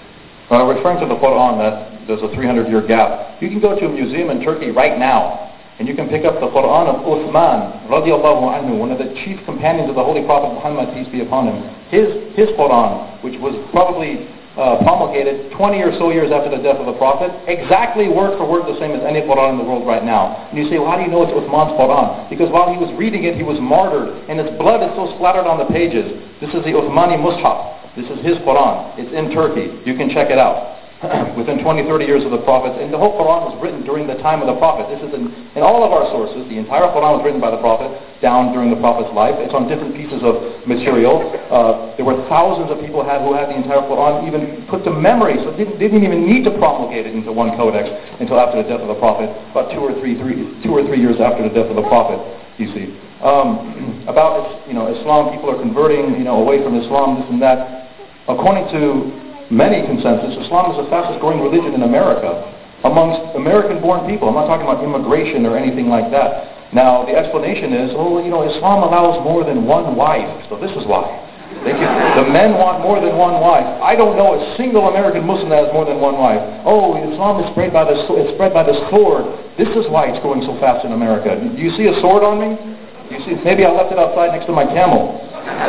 D: Referring to the Quran, that there's a 300-year gap. You can go to a museum in Turkey right now And you can pick up the Quran of Uthman, radiallahu anhu, one of the chief companions of the Holy Prophet Muhammad, peace be upon him. His Quran, which was probably promulgated 20 or so years after the death of the Prophet, exactly word for word the same as any Quran in the world right now. And you say, well, how do you know it's Uthman's Quran? Because while he was reading it, he was martyred, and his blood is so splattered on the pages. This is the Uthmani Mus'haf. This is his Quran. It's in Turkey. You can check it out. Within 20, 30 years of the Prophet, and the whole Quran was written during the time of the Prophet. This is in all of our sources. The entire Quran was written by the Prophet down during the Prophet's life. It's on different pieces of material. There were thousands of people who had the entire Quran even put to memory, so they didn't even need to promulgate it into one codex until after the death of the Prophet, about 2 or 3 years after the death of the Prophet, you see. About Islam, people are converting away from Islam, this and that. According to many consensus, Islam is the fastest growing religion in America amongst American-born people. I'm not talking about immigration or anything like that. Now, the explanation is, Islam allows more than one wife, so this is why. The men want more than one wife. I don't know a single American Muslim that has more than one wife. Oh, Islam is spread by the sword. This is why it's growing so fast in America. Do you see a sword on me? You see? Maybe I left it outside next to my camel.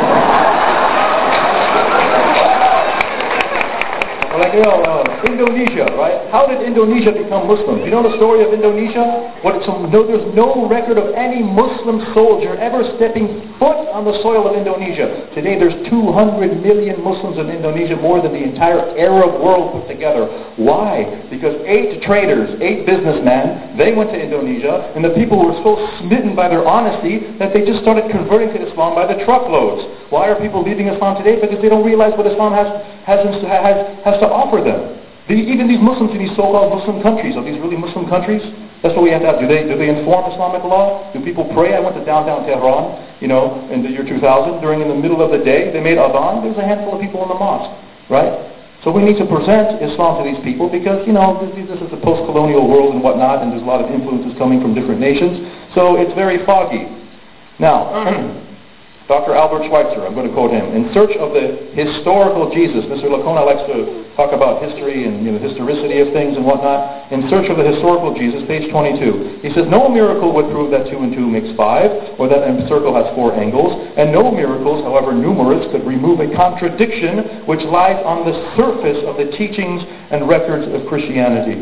D: Indonesia, right? How did Indonesia become Muslim? You know the story of Indonesia? There's no record of any Muslim soldier ever stepping foot on the soil of Indonesia. Today there's 200 million Muslims in Indonesia, more than the entire Arab world put together. Why? Because 8 traders, 8 businessmen, they went to Indonesia, and the people were so smitten by their honesty that they just started converting to Islam by the truckloads. Why are people leaving Islam today? Because they don't realize what Islam has to offer them. Even these Muslims in these so-called Muslim countries, are these really Muslim countries? That's what we have to have. Do they inform Islamic law? Do people pray? I went to downtown Tehran, in the year 2000. In the middle of the day, they made adhan. There was a handful of people in the mosque, right? So we need to present Islam to these people because, this is a post-colonial world and whatnot, and there's a lot of influences coming from different nations. So it's very foggy. Now, Dr. Albert Schweitzer, I'm going to quote him. In search of the historical Jesus, Mr. Licona likes to talk about history and historicity of things and whatnot. In search of the historical Jesus, page 22, he says, no miracle would prove that 2 and 2 makes 5, or that a circle has 4 angles, and no miracles, however numerous, could remove a contradiction which lies on the surface of the teachings and records of Christianity.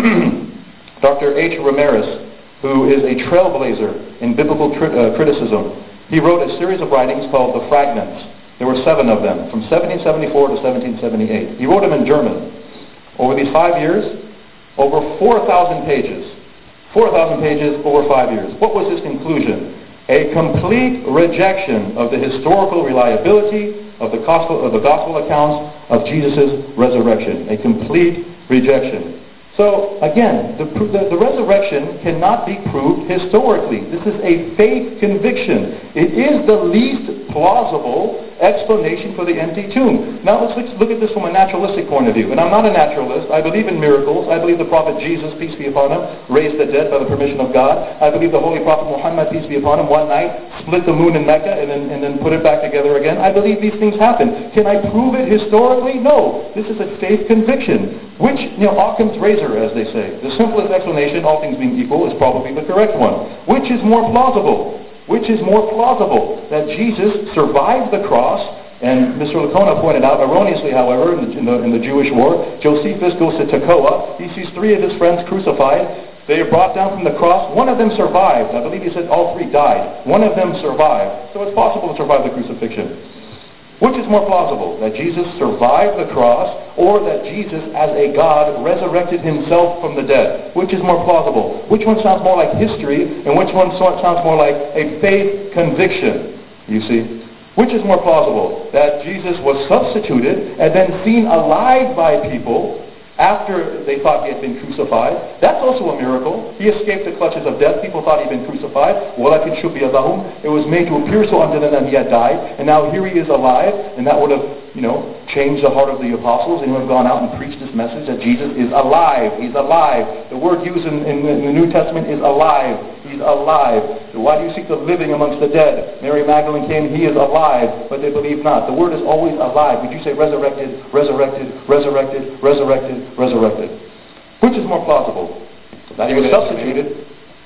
D: Dr. H. Ramirez, who is a trailblazer in biblical criticism, he wrote a series of writings called The Fragments. There were 7 of them, from 1774 to 1778. He wrote them in German. Over these 5 years, over 4,000 pages. 4,000 pages over 5 years. What was his conclusion? A complete rejection of the historical reliability of the gospel accounts of Jesus' resurrection. A complete rejection. So, again, the resurrection cannot be proved historically. This is a faith conviction. It is the least plausible explanation for the empty tomb. Now, let's look at this from a naturalistic point of view. And I'm not a naturalist. I believe in miracles. I believe the Prophet Jesus, peace be upon him, raised the dead by the permission of God. I believe the Holy Prophet Muhammad, peace be upon him, one night split the moon in Mecca and then put it back together again. I believe these things happen. Can I prove it historically? No. This is a faith conviction. Which, Occam's razor, as they say. The simplest explanation, all things being equal, is probably the correct one. Which is more plausible? Which is more plausible? That Jesus survived the cross, and Mr. Licona pointed out, erroneously, however, in the Jewish war, Josephus goes to Tekoa. He sees 3 of his friends crucified. They are brought down from the cross. One of them survived. I believe he said all 3 died. One of them survived. So it's possible to survive the crucifixion. Which is more plausible, that Jesus survived the cross, or that Jesus, as a God, resurrected himself from the dead? Which is more plausible? Which one sounds more like history, and which one sounds more like a faith conviction? You see? Which is more plausible? That Jesus was substituted and then seen alive by people after they thought he had been crucified. That's also a miracle. He escaped the clutches of death. People thought he had been crucified. وَلَكِنْ شُبِّيَ لَهُمْ. It was made to appear so unto them that he had died. And now here he is alive. And that would have, changed the heart of the apostles. And would have gone out and preached this message that Jesus is alive. He's alive. The word used in the New Testament is alive. He's alive. Why do you seek the living amongst the dead? Mary Magdalene came, he is alive, but they believe not. The word is always alive. Would you say resurrected, resurrected, resurrected, resurrected, resurrected? Which is more plausible? That he was substituted.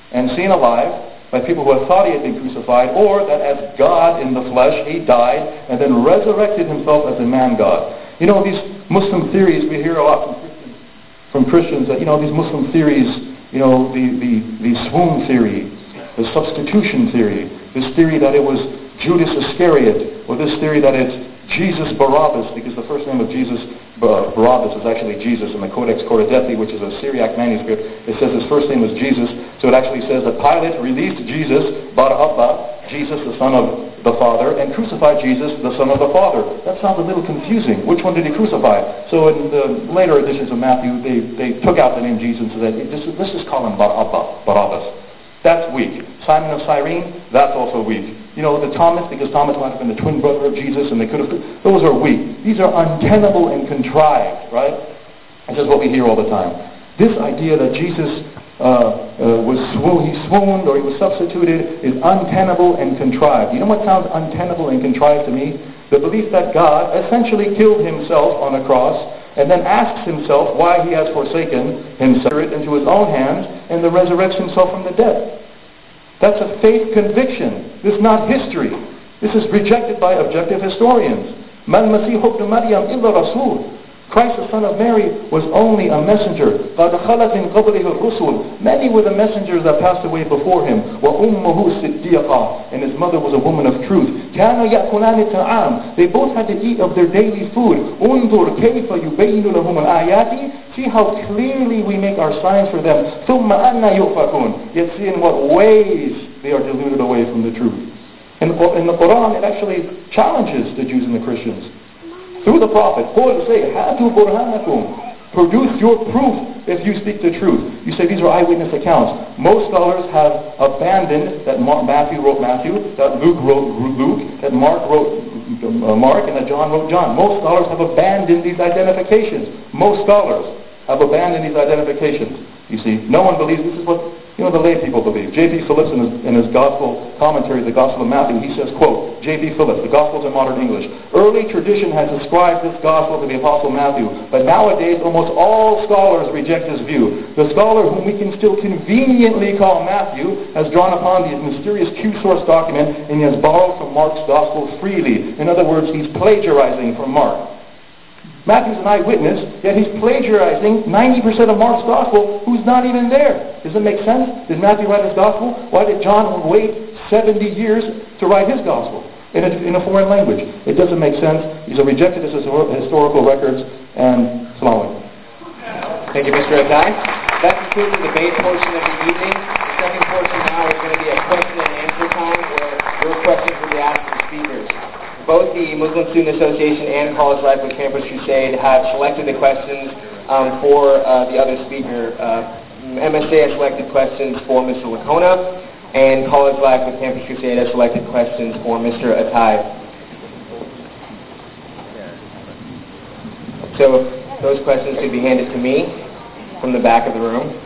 D: and seen alive by people who have thought he had been crucified, or that as God in the flesh, he died and then resurrected himself as a man-God. You know, these Muslim theories, we hear a lot from Christians that, you know, these Muslim theories, you know, the swoon theory, the substitution theory, this theory that it was Judas Iscariot, or this theory that it's Jesus Barabbas, because the first name of Jesus, Barabbas, is actually Jesus. In the Codex Cordovii, which is a Syriac manuscript, it says his first name was Jesus. So it actually says that Pilate released Jesus, Bar-Abba, Jesus the son of the Father, and crucified Jesus, the son of the Father. That sounds a little confusing. Which one did he crucify? So in the later editions of Matthew, they took out the name Jesus and said, let's just call him Bar-Abba, Barabbas. That's weak. Simon of Cyrene, that's also weak. You know, the Thomas, because Thomas might have been the twin brother of Jesus, and they could have, those are weak. These are untenable and contrived, right? This is what we hear all the time. This idea that Jesus he swooned or he was substituted is untenable and contrived. You know what sounds untenable and contrived to me? The belief that God essentially killed himself on a cross and then asks himself why he has forsaken himself into his own hands and then resurrects himself from the dead. That's a faith conviction. This is not history. This is rejected by objective historians. Man Masih ibn Maryam illa Rasul. Christ, the son of Mary, was only a messenger. Many were the messengers that passed away before him. And his mother was a woman of truth. They both had to eat of their daily food. See how clearly we make our signs for them. Yet see in what ways they are deluded away from the truth. In the Quran, it actually challenges the Jews and the Christians. Through the prophet, say, Hatu burhanakum, produce your proof if you speak the truth. You say these are eyewitness accounts. Most scholars have abandoned that Matthew wrote Matthew, that Luke wrote Luke, that Mark wrote Mark, and that John wrote John. Most scholars have abandoned these identifications. Most scholars have abandoned these identifications. You see, no one believes this is what the lay people believe. J.B. Phillips in his gospel commentary, the Gospel of Matthew, he says, quote, J.B. Phillips, the Gospels in modern English, early tradition has ascribed this gospel to the Apostle Matthew, but nowadays almost all scholars reject this view. The scholar whom we can still conveniently call Matthew has drawn upon the mysterious Q-source document and he has borrowed from Mark's gospel freely. In other words, he's plagiarizing from Mark. Matthew's an eyewitness, yet he's plagiarizing 90% of Mark's gospel, who's not even there. Does it make sense? Did Matthew write his gospel? Why did John wait 70 years to write his gospel in a foreign language? It doesn't make sense. These are rejected as historical records, and Salaam alaikum.
B: Thank you, Mr. Atai. That concludes the debate portion of the evening. The second portion now is going to be a question and answer time where your questions will be asked to the speakers. Both the Muslim Student Association and College Life with Campus Crusade have selected the questions for the other speaker. MSA has selected questions for Mr. Licona, and College Life with Campus Crusade has selected questions for Mr. Atai. So those questions should be handed to me from the back of the room.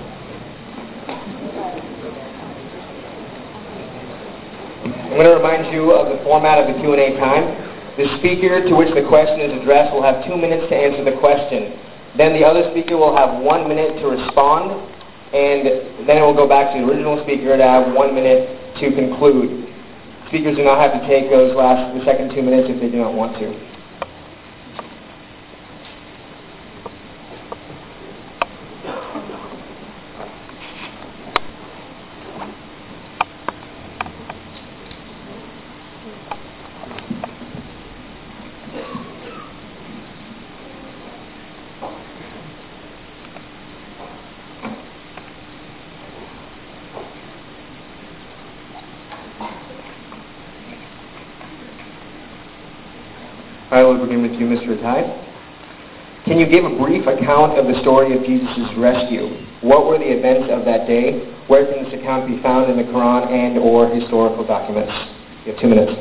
B: I'm going to remind you of the format of the Q&A time. The speaker to which the question is addressed will have 2 minutes to answer the question. Then the other speaker will have 1 minute to respond, and then it will go back to the original speaker to have 1 minute to conclude. Speakers do not have to take the second 2 minutes if they do not want to. I will begin with you, Mr. Atai. Can you give a brief account of the story of Jesus' rescue? What were the events of that day? Where can this account be found in the Quran and or historical documents? You have 2 minutes.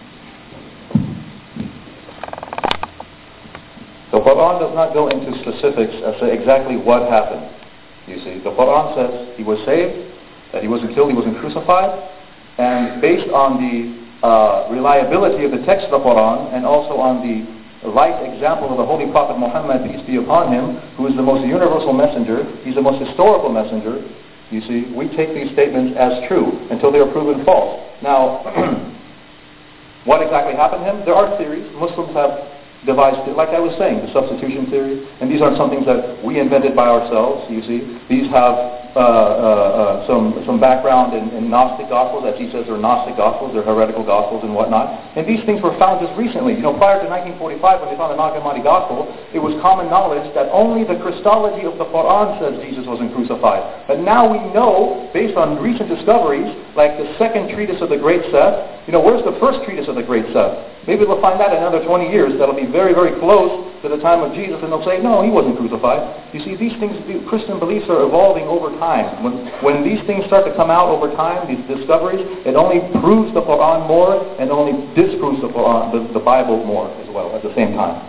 D: The Quran does not go into specifics as to exactly what happened. You see, the Quran says he was saved, that he wasn't killed, he wasn't crucified, and based on the reliability of the text of the Quran and also on the life example of the Holy Prophet Muhammad, peace be upon him, who is the most universal messenger, he's the most historical messenger, You see, we take these statements as true until they are proven false. Now, what exactly happened to him? There are theories. Muslims have devised, like I was saying, the substitution theory, and these aren't something that we invented by ourselves, you see. These have some background in Gnostic Gospels, as he says they're Gnostic Gospels, they're heretical Gospels and whatnot. And these things were found just recently. You know, prior to 1945, when they found the Nag Hammadi Gospel, it was common knowledge that only the Christology of the Quran says Jesus wasn't crucified. But now we know, based on recent discoveries, like the second treatise of the Great Seth, you know, where's the first treatise of the Great Seth? Maybe we'll find that in another 20 years. That'll be very, very close to the time of Jesus, and they'll say, no, he wasn't crucified. You see, these things, Christian beliefs are evolving over time. When these things start to come out over time, these discoveries, it only proves the Quran more and only disproves the Quran, the Bible more as well at the same time.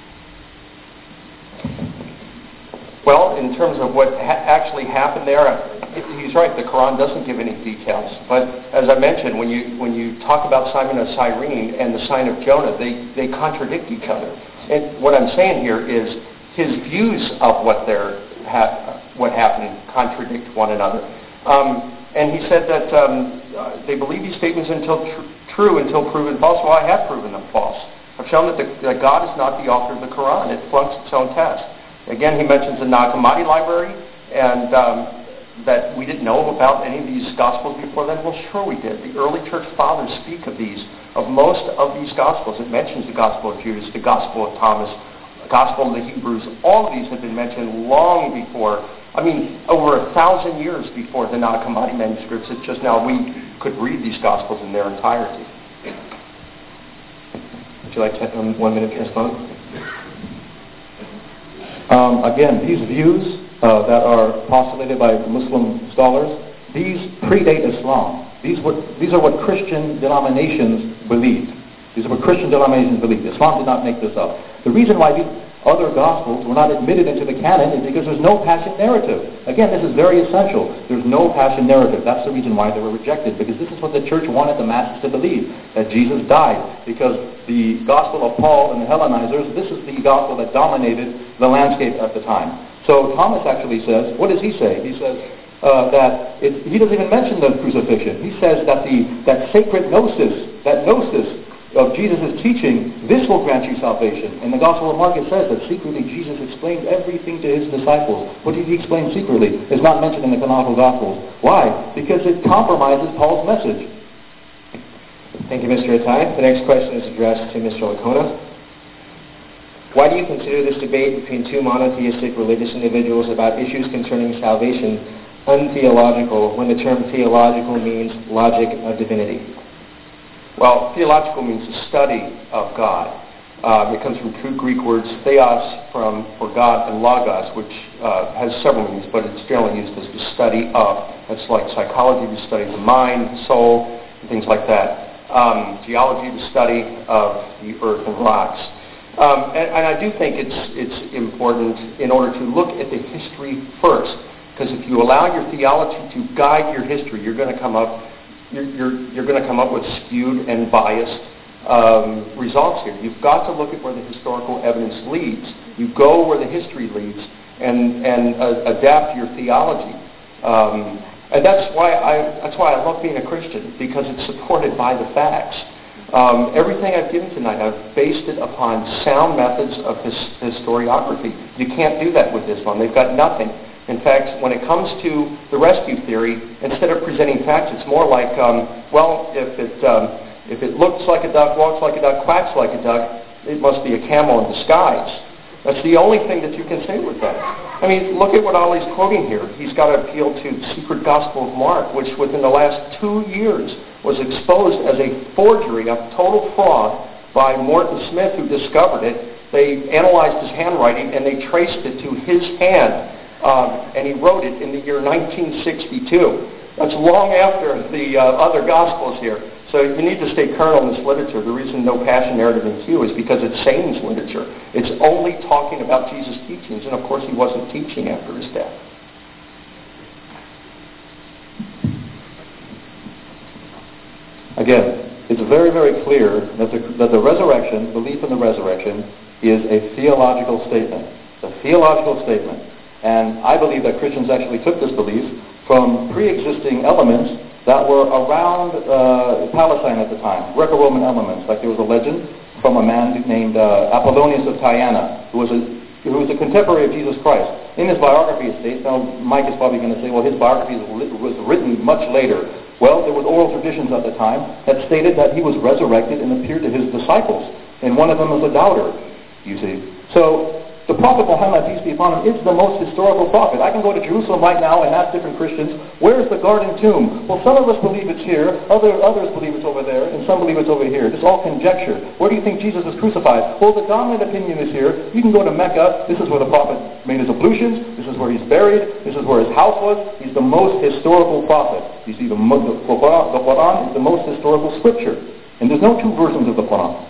C: Well, in terms of what actually happened there, he's right. The Quran doesn't give any details. But as I mentioned, when you talk about Simon of Cyrene and the sign of Jonah, they contradict each other. And what I'm saying here is his views of what happened contradict one another. And he said that they believe these statements true until proven false. Well, I have proven them false. I've shown that God is not the author of the Quran. It flunks its own test. Again, he mentions the Nag Hammadi library, and that we didn't know about any of these Gospels before then. Well, sure we did. The early church fathers speak of most of these Gospels. It mentions the Gospel of Judas, the Gospel of Thomas, the Gospel of the Hebrews. All of these have been mentioned long before, over 1,000 years before the Nag Hammadi manuscripts. It's just now we could read these Gospels in their entirety. Would you like to 1 minute to respond?
D: Again, these views that are postulated by Muslim scholars, these predate Islam. These are what Christian denominations believed. These are what Christian denominations believed. Islam did not make this up. The reason why these other Gospels were not admitted into the canon is because there's no passion narrative. Again, this is very essential. There's no passion narrative. That's the reason why they were rejected, because this is what the church wanted the masses to believe, that Jesus died. Because the Gospel of Paul and the Hellenizers, this is the Gospel that dominated the landscape at the time. So Thomas actually says, what does he say? He says he doesn't even mention the crucifixion. He says that that sacred gnosis, that gnosis of Jesus' teaching, this will grant you salvation. In the Gospel of Mark it says that secretly Jesus explained everything to his disciples. What did he explain secretly is not mentioned in the canonical Gospels. Why? Because it compromises Paul's message.
B: Thank you, Mr. Attai. The next question is addressed to Mr. Licona. Why do you consider this debate between two monotheistic religious individuals about issues concerning salvation untheological when the term theological means logic of divinity?
C: Well, theological means the study of God. It comes from two Greek words, theos for God and logos, which has several meanings, but it's generally used as the study of. That's like psychology, the study of the mind, the soul, and things like that. Geology, the study of the earth and rocks. And I do think it's important in order to look at the history first, because if you allow your theology to guide your history, you're going to come up with skewed and biased results here. You've got to look at where the historical evidence leads. You go where the history leads and adapt your theology. And that's why I love being a Christian, because it's supported by the facts. Everything I've given tonight, I've based it upon sound methods of historiography. You can't do that with Islam. They've got nothing. In fact, when it comes to the rescue theory, instead of presenting facts, it's more like, if it looks like a duck, walks like a duck, quacks like a duck, it must be a camel in disguise. That's the only thing that you can say with that. I mean, look at what Ali's quoting here. He's got to appeal to the secret Gospel of Mark, which within the last 2 years was exposed as a forgery, a total fraud by Morton Smith, who discovered it. They analyzed his handwriting and they traced it to his hand. And he wrote it in the year 1962. That's long after the other Gospels here. So you need to stay current on this literature. The reason no passion narrative in Q is because it's Satan's literature. It's only talking about Jesus' teachings, and of course he wasn't teaching after his death.
D: Again, it's very, very clear that the resurrection, belief in the resurrection, is a theological statement. It's a theological statement. And I believe that Christians actually took this belief from pre-existing elements that were around Palestine at the time, Greco-Roman elements. Like there was a legend from a man named Apollonius of Tyana, who was a contemporary of Jesus Christ. In his biography, it states, now Mike is probably going to say, well, his biography was written much later. Well, there was oral traditions at the time that stated that he was resurrected and appeared to his disciples, and one of them was a doubter, you see. So the prophet Muhammad, peace be upon him, is the most historical prophet. I can go to Jerusalem right now and ask different Christians, where's the garden tomb? Well, some of us believe it's here, others believe it's over there, and some believe it's over here. It's all conjecture. Where do you think Jesus was crucified? Well, the dominant opinion is here. You can go to Mecca. This is where the prophet made his ablutions. This is where he's buried. This is where his house was. He's the most historical prophet. You see, the Quran is the most historical scripture. And there's no two versions of the Quran.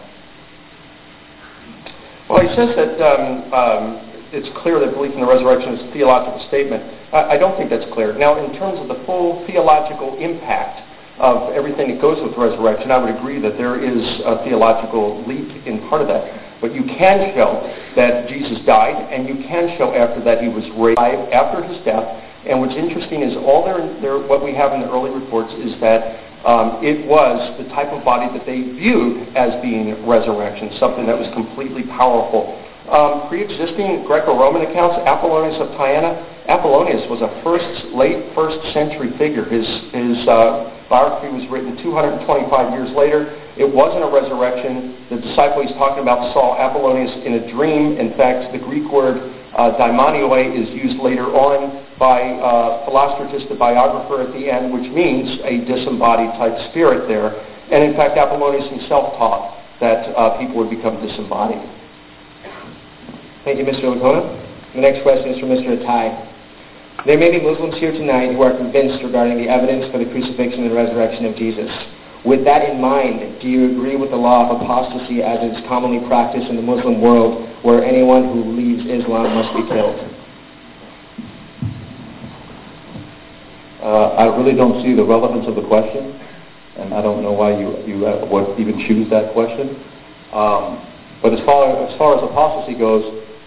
C: Well, he says that it's clear that belief in the resurrection is a theological statement. I don't think that's clear. Now, in terms of the full theological impact of everything that goes with resurrection, I would agree that there is a theological leap in part of that. But you can show that Jesus died, and you can show after that he was raised after his death. And what's interesting is what we have in the early reports is that it was the type of body that they viewed as being resurrection, something that was completely powerful. Pre-existing Greco-Roman accounts, Apollonius of Tyana. Apollonius was a late first century figure. His biography was written 225 years later. It wasn't a resurrection. The disciple he's talking about saw Apollonius in a dream. In fact, the Greek word daimonioi is used later on by Philostratus, the biographer, at the end, which means a disembodied type spirit there. And in fact, Apollonius himself taught that people would become disembodied.
B: Thank you, Mr. Latona. The next question is from Mr. Atai. There may be Muslims here tonight who are convinced regarding the evidence for the crucifixion and resurrection of Jesus. With that in mind, do you agree with the law of apostasy as it is commonly practiced in the Muslim world, where anyone who leaves Islam must be killed?
D: I really don't see the relevance of the question, and I don't know why you would even choose that question. But as far as apostasy goes,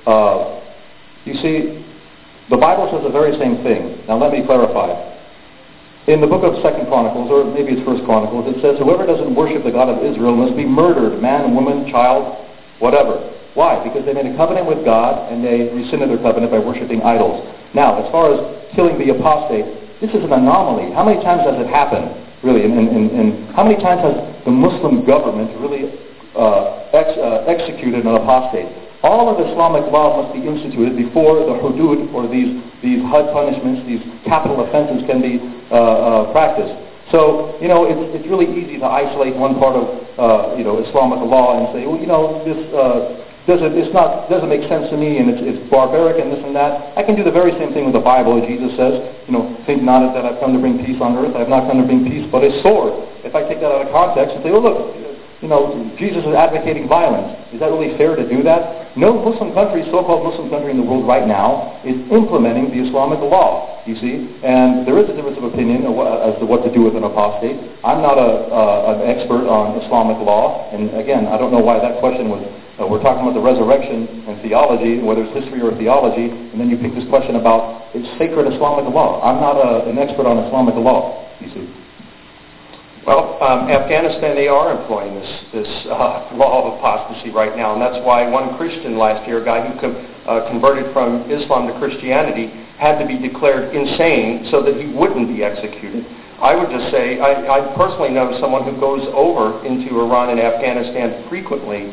D: you see, the Bible says the very same thing. Now let me clarify. In the book of 2 Chronicles, or maybe it's 1 Chronicles, it says, whoever doesn't worship the God of Israel must be murdered, man, woman, child, whatever. Why? Because they made a covenant with God, and they rescinded their covenant by worshiping idols. Now, as far as killing the apostate, this is an anomaly. How many times has it happened, really? And how many times has the Muslim government really executed an apostate? All of Islamic law must be instituted before the hudud, or these HUD punishments, these capital offenses can be practiced. So, it's really easy to isolate one part of, Islamic law and say, well, this doesn't make sense to me, and it's barbaric and this and that. I can do the very same thing with the Bible. Jesus says, think not that I've come to bring peace on earth. I have not come to bring peace, but a sword. If I take that out of context and say, well, look, Jesus is advocating violence. Is that really fair to do that? No Muslim country, so-called Muslim country in the world right now, is implementing the Islamic law, you see. And there is a difference of opinion as to what to do with an apostate. I'm not an expert on Islamic law, and again, I don't know why that question was. We're talking about the resurrection and theology, whether it's history or theology, and then you pick this question about it's sacred Islamic law. I'm not an expert on Islamic law, you see.
C: Well, Afghanistan, they are employing this law of apostasy right now, and that's why one Christian last year, a guy who converted from Islam to Christianity, had to be declared insane so that he wouldn't be executed. I would just say, I personally know someone who goes over into Iran and Afghanistan frequently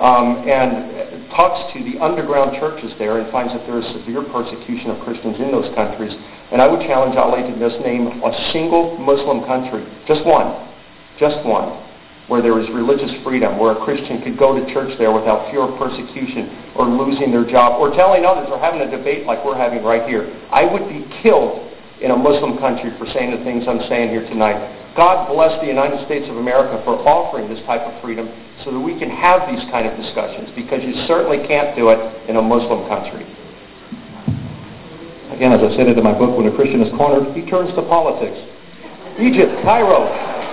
C: and talks to the underground churches there and finds that there is severe persecution of Christians in those countries. And I would challenge Ali to just name a single Muslim country, just one, where there is religious freedom, where a Christian could go to church there without fear of persecution or losing their job or telling others or having a debate like we're having right here. I would be killed in a Muslim country for saying the things I'm saying here tonight. God bless the United States of America for offering this type of freedom so that we can have these kind of discussions, because you certainly can't do it in a Muslim country.
D: Again, as I said in my book, when a Christian is cornered, he turns to politics. Egypt, Cairo.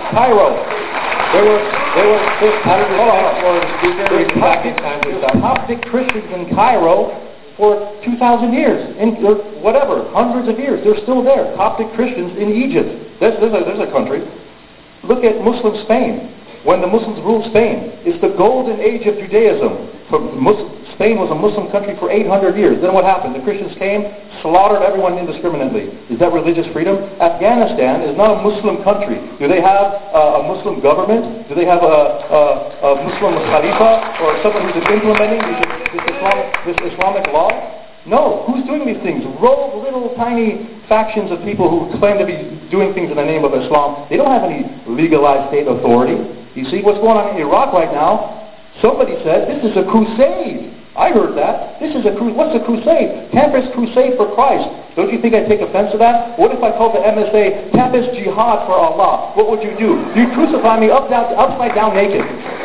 D: There were Coptic Christians in Cairo for 2,000 years, or whatever, hundreds of years. They're still there. Coptic Christians in Egypt. There's a country. Look at Muslim Spain. When the Muslims ruled Spain, it's the golden age of Judaism. Spain was a Muslim country for 800 years. Then what happened? The Christians came, slaughtered everyone indiscriminately. Is that religious freedom? Afghanistan is not a Muslim country. Do they have a Muslim government? Do they have a Muslim Khalifa or someone who's implementing this Islamic law? No. Who's doing these things? Rogue little tiny factions of people who claim to be doing things in the name of Islam. They don't have any legalized state authority. You see what's going on in Iraq right now? Somebody said, this is a crusade. I heard that. This is a crusade. What's a crusade? Campus Crusade for Christ. Don't you think I'd take offense to that? What if I called the MSA Campus Jihad for Allah? What would you do? You'd crucify me upside down naked.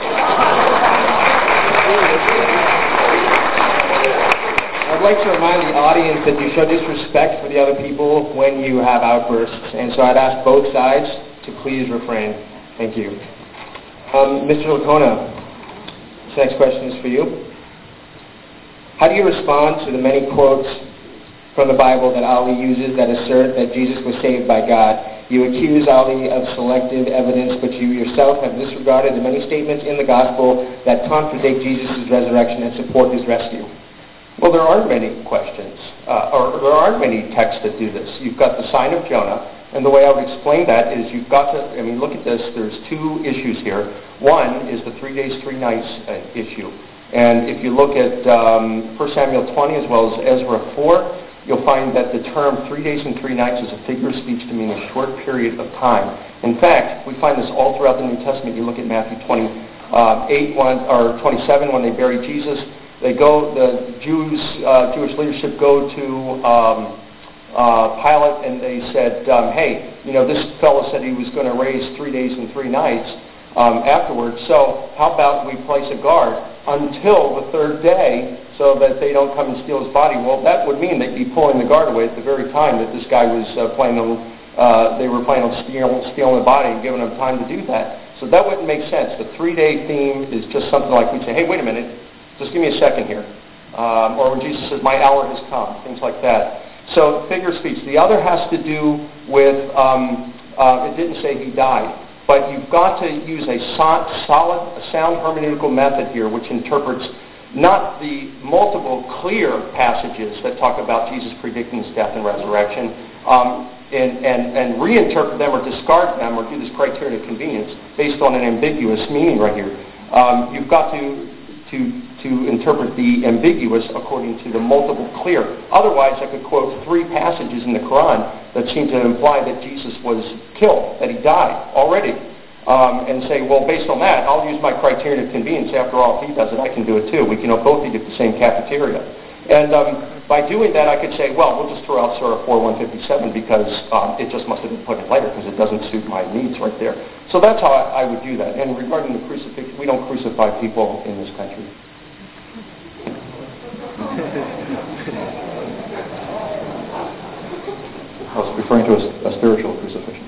B: I'd like to remind the audience that you show disrespect for the other people when you have outbursts. And so I'd ask both sides to please refrain. Thank you. Mr. Licona, this next question is for you. How do you respond to the many quotes from the Bible that Ali uses that assert that Jesus was saved by God? You accuse Ali of selective evidence, but you yourself have disregarded the many statements in the Gospel that contradict Jesus' resurrection and support his rescue.
C: Well, there aren't many questions, or there aren't many texts that do this. You've got the sign of Jonah, and the way I would explain that is you've got to, look at this, there's two issues here. One is the 3 days, 3 nights issue. And if you look at 1 Samuel 20 as well as Ezra 4, you'll find that the term 3 days and 3 nights is a figure of speech to mean a short period of time. In fact, we find this all throughout the New Testament. You look at Matthew 27 when they bury Jesus. They go, the Jewish leadership go to Pilate, and they said, hey, this fellow said he was going to raise 3 days and 3 nights afterwards, so how about we place a guard until the third day so that they don't come and steal his body? Well, that would mean they'd be pulling the guard away at the very time that this guy was planning on stealing the body and giving him time to do that. So that wouldn't make sense. The 3-day theme is just something like we'd say, hey, wait a minute, just give me a second here. Or when Jesus says, my hour has come, things like that. So figure of speech. The other has to do with, it didn't say he died, but you've got to use a sound hermeneutical method here, which interprets not the multiple clear passages that talk about Jesus predicting his death and resurrection, and reinterpret them or discard them or do this criterion of convenience based on an ambiguous meaning right here. You've got to interpret the ambiguous according to the multiple clear. Otherwise, I could quote 3 passages in the Quran that seem to imply that Jesus was killed, that he died already, and say, well, based on that, I'll use my criterion of convenience. After all, if he does it, I can do it too. We can both eat at the same cafeteria. And by doing that, I could say, well, we'll just throw out Surah 4:157 because it just must have been put in later because it doesn't suit my needs right there. So that's how I would do that. And regarding the crucifixion, we don't crucify people in this country.
D: I was referring to a spiritual crucifixion.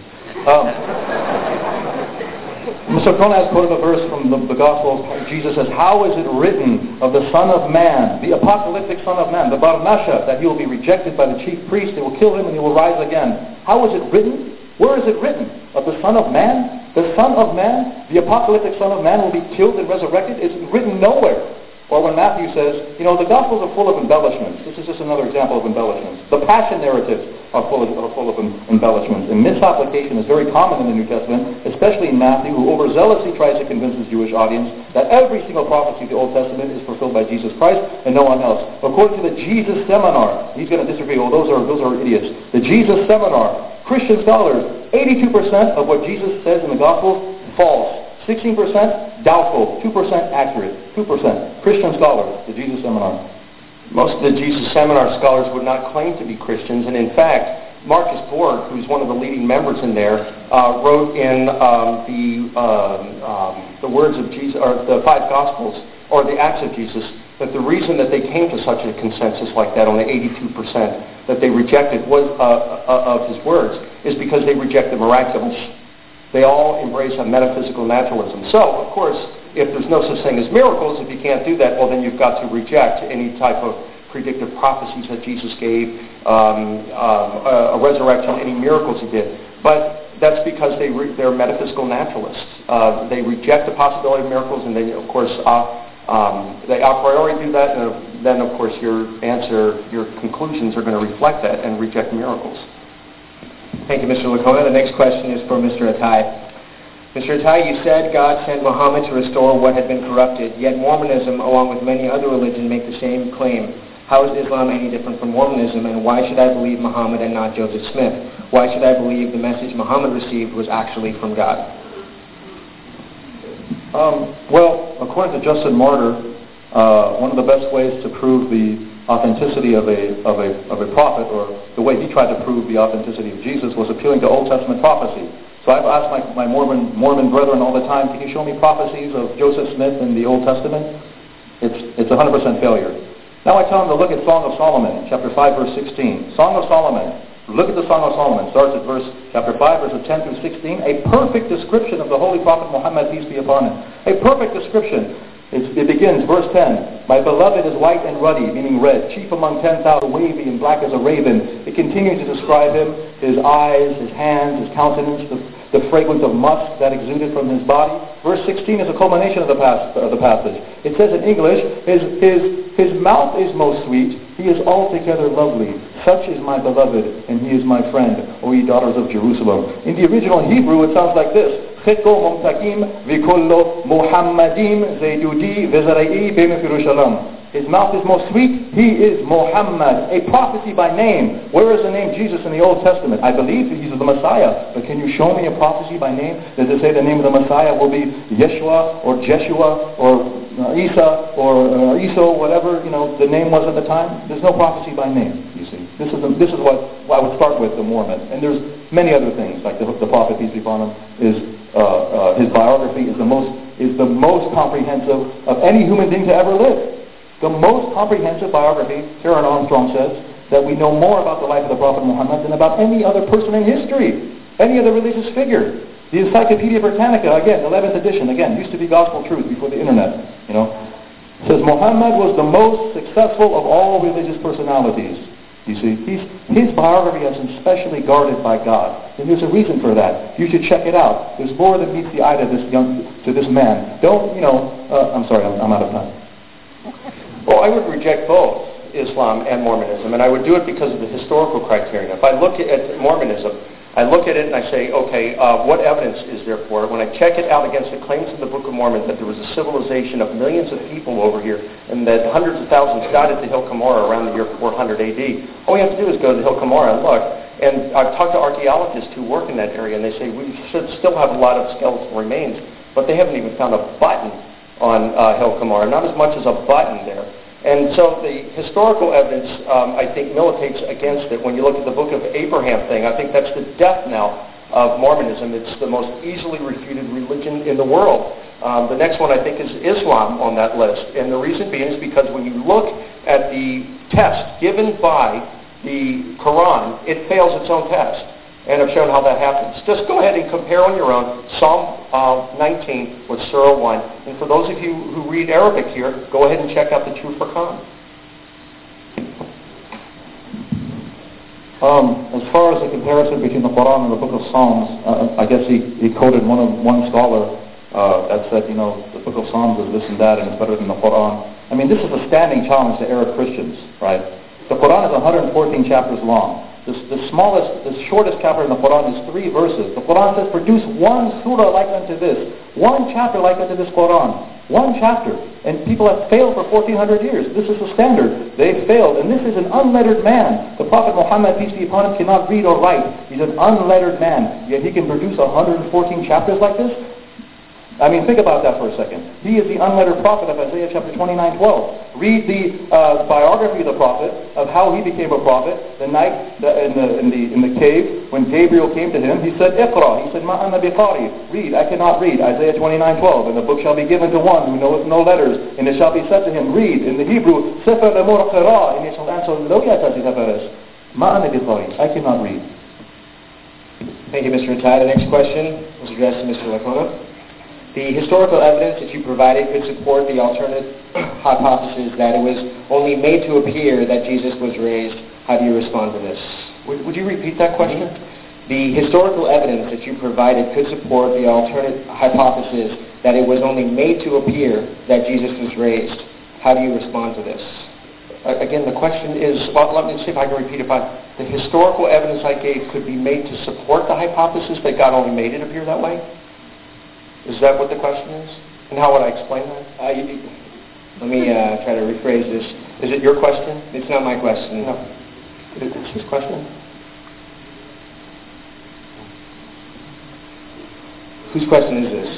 D: Mr. Crone has quoted a verse from the Gospel. Jesus says, how is it written of the Son of Man, the apocalyptic Son of Man, the Bar Masha, that he will be rejected by the chief priest, they will kill him, and he will rise again? How is it written? Where is it written? Of the Son of Man? The Son of Man, the apocalyptic Son of Man, will be killed and resurrected? It's written nowhere. Or when Matthew says, the Gospels are full of embellishments. This is just another example of embellishments. The Passion narratives are full of embellishments. And misapplication is very common in the New Testament, especially in Matthew, who overzealously tries to convince his Jewish audience that every single prophecy of the Old Testament is fulfilled by Jesus Christ and no one else. According to the Jesus Seminar, he's going to disagree. Well, those are idiots. The Jesus Seminar, Christian scholars, 82% of what Jesus says in the Gospels, false. 16% doubtful, 2% accurate, 2% Christian scholars, the Jesus Seminar.
C: Most of the Jesus Seminar scholars would not claim to be Christians, and in fact, Marcus Borg, who's one of the leading members in there, wrote in the words of Jesus, or the 5 Gospels, or the Acts of Jesus, that the reason that they came to such a consensus like that on the 82% that they rejected was of his words is because they reject the miraculous. They all embrace a metaphysical naturalism. So, of course, if there's no such thing as miracles, if you can't do that, well, then you've got to reject any type of predictive prophecies that Jesus gave, a resurrection, any miracles he did. But that's because they're metaphysical naturalists. They reject the possibility of miracles, and they, of course, they a priori do that, and then, of course, your conclusions are going to reflect that and reject miracles.
B: Thank you, Mr. Licona. The next question is for Mr. Atai. Mr. Atai, you said God sent Muhammad to restore what had been corrupted, yet Mormonism, along with many other religions, make the same claim. How is Islam any different from Mormonism, and why should I believe Muhammad and not Joseph Smith? Why should I believe the message Muhammad received was actually from God?
D: Well, according to Justin Martyr, one of the best ways to prove the authenticity of a prophet, or the way he tried to prove the authenticity of Jesus, was appealing to Old Testament prophecy. So I've asked my Mormon brethren all the time, can you show me prophecies of Joseph Smith in the Old Testament? It's 100% failure. Now I tell them to look at Song of Solomon, chapter 5, verse 16. Song of Solomon. Look at the Song of Solomon. Starts at chapter 5, verses 10 through 16. A perfect description of the Holy Prophet Muhammad, peace be upon him. A perfect description. It begins, verse 10. My beloved is white and ruddy, meaning red, chief among 10,000, wavy and black as a raven. It continues to describe him, his eyes, his hands, his countenance, the fragrance of musk that exuded from his body. Verse 16 is a culmination of the passage. It says in English, his mouth is most sweet, he is altogether lovely. Such is my beloved, and he is my friend, O ye daughters of Jerusalem. In the original Hebrew, it sounds like this. His mouth is most sweet. He is Muhammad, a prophecy by name. Where is the name Jesus in the Old Testament? I believe that he's the Messiah, but can you show me a prophecy by name? Does it say the name of the Messiah will be Yeshua or Jeshua or Isa or Iso, whatever the name was at the time? There's no prophecy by name. You see, this is what I would start with the Mormon, and there's many other things like the prophet peace be upon him is his biography is the most comprehensive of any human being to ever live. The most comprehensive biography, Karen Armstrong says, that we know more about the life of the Prophet Muhammad than about any other person in history, any other religious figure. The Encyclopedia Britannica, again, 11th edition, used to be Gospel Truth before the internet, says Muhammad was the most successful of all religious personalities. You see, his biography has been specially guarded by God, and there's a reason for that. You should check it out. There's more than meets the eye to this man. I'm sorry, I'm out of time.
C: Well, I would reject both Islam and Mormonism, and I would do it because of the historical criteria. If I look at Mormonism, I look at it and I say, okay, what evidence is there for it? When I check it out against the claims of the Book of Mormon that there was a civilization of millions of people over here and that hundreds of thousands got to Hill Cumorah around the year 400 AD, all we have to do is go to Hill Cumorah and look. And I've talked to archaeologists who work in that area, and they say we should still have a lot of skeletal remains, but they haven't even found a button on Hill Cumorah, not as much as a button there. And so the historical evidence, I think, militates against it. When you look at the Book of Abraham thing, I think that's the death knell of Mormonism. It's the most easily refuted religion in the world. The next one, I think, is Islam on that list. And the reason being is because when you look at the test given by the Quran, it fails its own test. And I've shown how that happens. Just go ahead and compare on your own Psalm 19 with Surah 1. And for those of you who read Arabic here, go ahead and check out the True Furqan.
D: As far as the comparison between the Quran and the Book of Psalms, I guess he quoted one scholar that said, the Book of Psalms is this and that, and it's better than the Quran. I mean, this is a standing challenge to Arab Christians, right? The Quran is 114 chapters long. The shortest chapter in the Quran is 3 verses. The Quran says, produce one surah like unto this, one chapter like unto this Quran, one chapter. And people have failed for 1400 years. This is the standard. They've failed. And this is an unlettered man. The Prophet Muhammad, peace be upon him, cannot read or write. He's an unlettered man. Yet he can produce 114 chapters like this? I mean, think about that for a second. He is the unlettered prophet of Isaiah chapter 29:12. Read the biography of the prophet, of how he became a prophet. The night in the cave, when Gabriel came to him, he said, Iqra. He said, Ma anna biqari. Read, I cannot read. Isaiah 29:12. And the book shall be given to one who knoweth no letters. And it shall be said to him, read. In the Hebrew, Sefer lemur qira. And he shall answer, Lo yatasi hafaris. Ma anna biqari. I cannot read.
B: Thank you, Mr. Atai. The next question was addressed to Mr. Licona. The historical evidence that you provided could support the alternate hypothesis that it was only made to appear that Jesus was raised. How do you respond to this?
C: Would you repeat that question?
B: The historical evidence that you provided could support the alternate hypothesis that it was only made to appear that Jesus was raised. How do you respond to this?
C: Again, the question is, well, let me see if I can repeat it. The historical evidence I gave could be made to support the hypothesis that God only made it appear that way? Is that what the question is? And how would I explain that?
B: Let me try to rephrase this.
C: Is it your question?
B: It's not my question.
C: No. It's his question?
B: Whose question is this?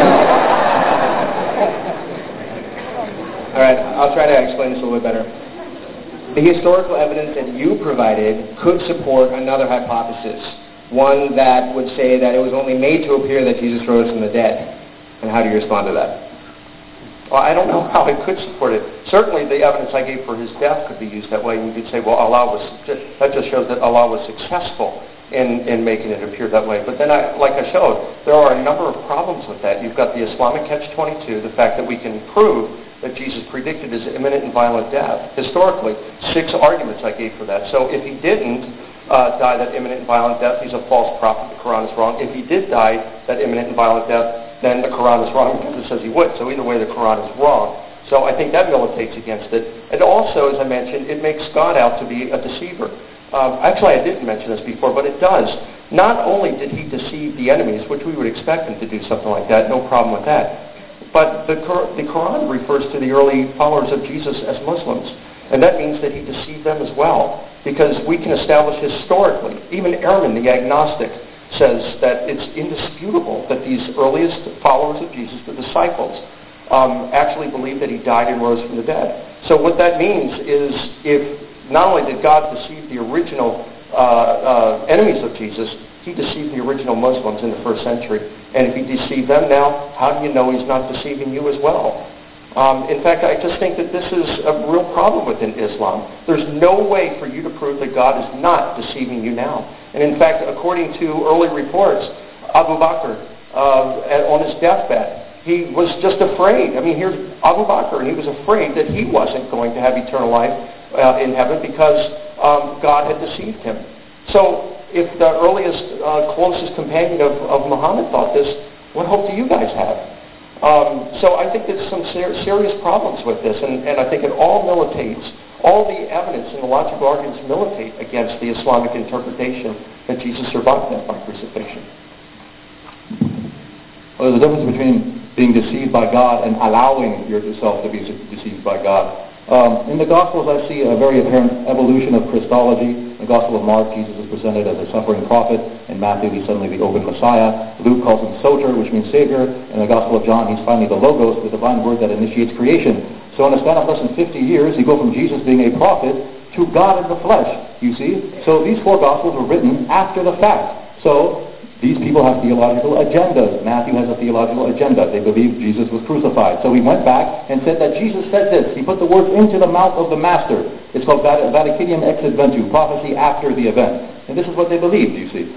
B: All right, I'll try to explain this a little bit better. The historical evidence that you provided could support another hypothesis, one that would say that it was only made to appear that Jesus rose from the dead. And how do you respond to that?
C: Well, I don't know how it could support it. Certainly the evidence I gave for his death could be used that way. You could say, well, that just shows that Allah was successful in making it appear that way. But then, like I showed, there are a number of problems with that. You've got the Islamic catch-22, the fact that we can prove that Jesus predicted his imminent and violent death. Historically, 6 arguments I gave for that. So if he didn't die that imminent and violent death, he's a false prophet, the Quran is wrong. If he did die that imminent and violent death, then the Quran is wrong because it says he would. So either way, the Quran is wrong. So I think that militates against it. And also, as I mentioned, it makes God out to be a deceiver. Actually, I didn't mention this before, but it does. Not only did he deceive the enemies, which we would expect him to do something like that, no problem with that, but the Quran refers to the early followers of Jesus as Muslims. And that means that he deceived them as well, because we can establish historically, even Ehrman, the agnostic, says that it's indisputable that these earliest followers of Jesus, the disciples, actually believed that he died and rose from the dead. So what that means is, if not only did God deceive the original enemies of Jesus, he deceived the original Muslims in the first century. And if he deceived them now, how do you know he's not deceiving you as well? In fact, I just think that this is a real problem within Islam. There's no way for you to prove that God is not deceiving you now. And in fact, according to early reports, Abu Bakr, on his deathbed, he was just afraid. I mean, here's Abu Bakr, and he was afraid that he wasn't going to have eternal life in heaven because God had deceived him. So if the earliest, closest companion of Muhammad thought this, what hope do you guys have? So I think there's some serious problems with this, and I think it all militates, all the evidence and the logical arguments militate against the Islamic interpretation that Jesus survived death by crucifixion.
D: Well, there's a difference between being deceived by God and allowing yourself to be deceived by God. In the Gospels, I see a very apparent evolution of Christology. In the Gospel of Mark, Jesus is presented as a suffering prophet. In Matthew, he's suddenly the open Messiah. Luke calls him Soter, which means Savior. In the Gospel of John, he's finally the Logos, the divine word that initiates creation. So in a span of less than 50 years, you go from Jesus being a prophet to God in the flesh, you see. So these 4 Gospels were written after the fact. So these people have theological agendas. Matthew has a theological agenda. They believe Jesus was crucified. So he went back and said that Jesus said this. He put the words into the mouth of the Master. It's called Vaticinium ex adventu, prophecy after the event. And this is what they believed, you see.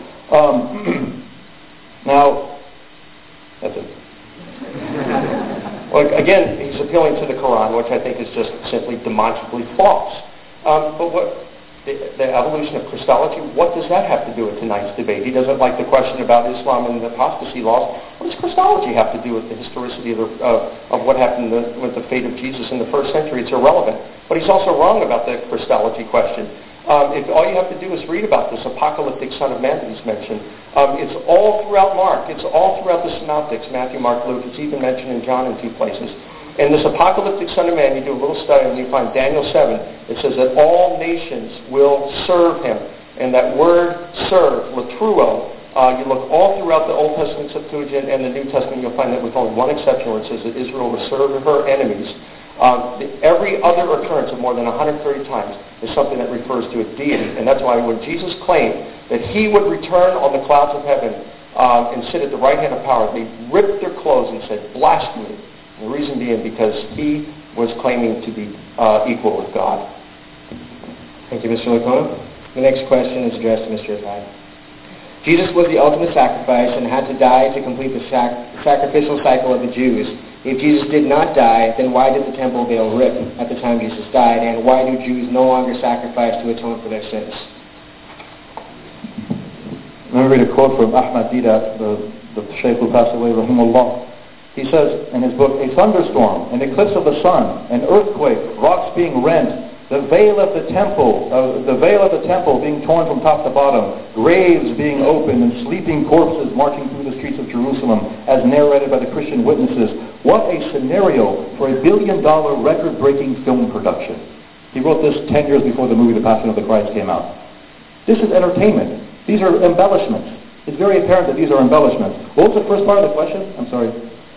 D: Now, that's it.
C: Well, again, he's appealing to the Quran, which I think is just simply demonstrably false. But what... The evolution of Christology, what does that have to do with tonight's debate? He doesn't like the question about Islam and the apostasy laws. What does Christology have to do with the historicity of what happened with the fate of Jesus in the first century? It's irrelevant. But he's also wrong about the Christology question. If all you have to do is read about this apocalyptic Son of Man that he's mentioned. It's all throughout Mark. It's all throughout the Synoptics, Matthew, Mark, Luke. It's even mentioned in John in 2 places. And this apocalyptic Son of Man, you do a little study and you find Daniel 7. It says that all nations will serve him. And that word serve, latruo, you look all throughout the Old Testament Septuagint and the New Testament, you'll find that with only one exception where it says that Israel will serve her enemies. Every other occurrence of more than 130 times is something that refers to a deity. And that's why when Jesus claimed that he would return on the clouds of heaven and sit at the right hand of power, they ripped their clothes and said, blasphemy. The reason being because he was claiming to be equal with God.
B: Thank you, Mr. Licona. The next question is addressed to Mr. Azai. Jesus was the ultimate sacrifice and had to die to complete the sacrificial cycle of the Jews. If Jesus did not die, then why did the temple veil rip at the time Jesus died, and why do Jews no longer sacrifice to atone for their sins?
D: Let me read a quote from Ahmad Didat, the Shaykh who passed away, rahimahullah. He says in his book, "A thunderstorm, an eclipse of the sun, an earthquake, rocks being rent, the veil of the temple being torn from top to bottom, graves being opened, and sleeping corpses marching through the streets of Jerusalem, as narrated by the Christian witnesses. What a scenario for a billion-dollar record-breaking film production." He wrote this 10 years before the movie The Passion of the Christ came out. This is entertainment. These are embellishments. It's very apparent that these are embellishments. What was the first part of the question? I'm sorry.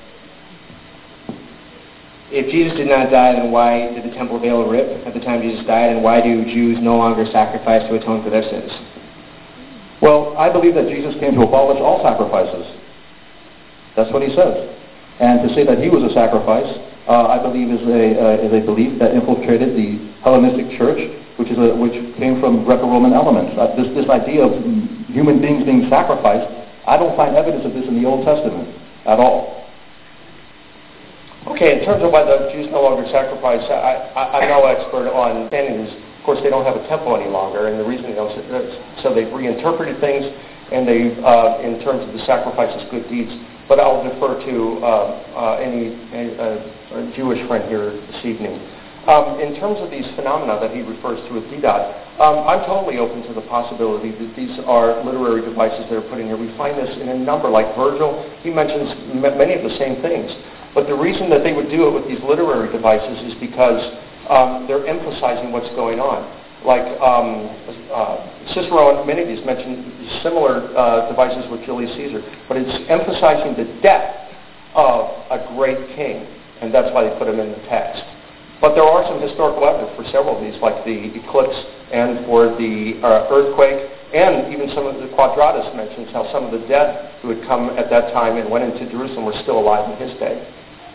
B: If Jesus did not die, then why did the temple veil rip at the time Jesus died, and why do Jews no longer sacrifice to atone for their sins?
D: Well, I believe that Jesus came to abolish all sacrifices. That's what he says. And to say that he was a sacrifice, I believe is a belief that infiltrated the Hellenistic church, which came from Greco-Roman elements. This idea of human beings being sacrificed, I don't find evidence of this in the Old Testament at all.
C: Okay, in terms of why the Jews no longer sacrifice, I'm no expert on understanding this. Of course, they don't have a temple any longer, and the reason they don't, so they've reinterpreted things, and they've, in terms of the sacrifices, good deeds. But I'll defer to any Jewish friend here this evening. In terms of these phenomena that he refers to as Didat, I'm totally open to the possibility that these are literary devices that are put in here. We find this in a number, like Virgil. He mentions many of the same things. But the reason that they would do it with these literary devices is because they're emphasizing what's going on. Like Cicero and many of these mention similar devices with Julius Caesar, but it's emphasizing the death of a great king, and that's why they put them in the text. But there are some historical evidence for several of these, like the eclipse and for the earthquake, and even some of the Quadratus mentions how some of the dead who had come at that time and went into Jerusalem were still alive in his day.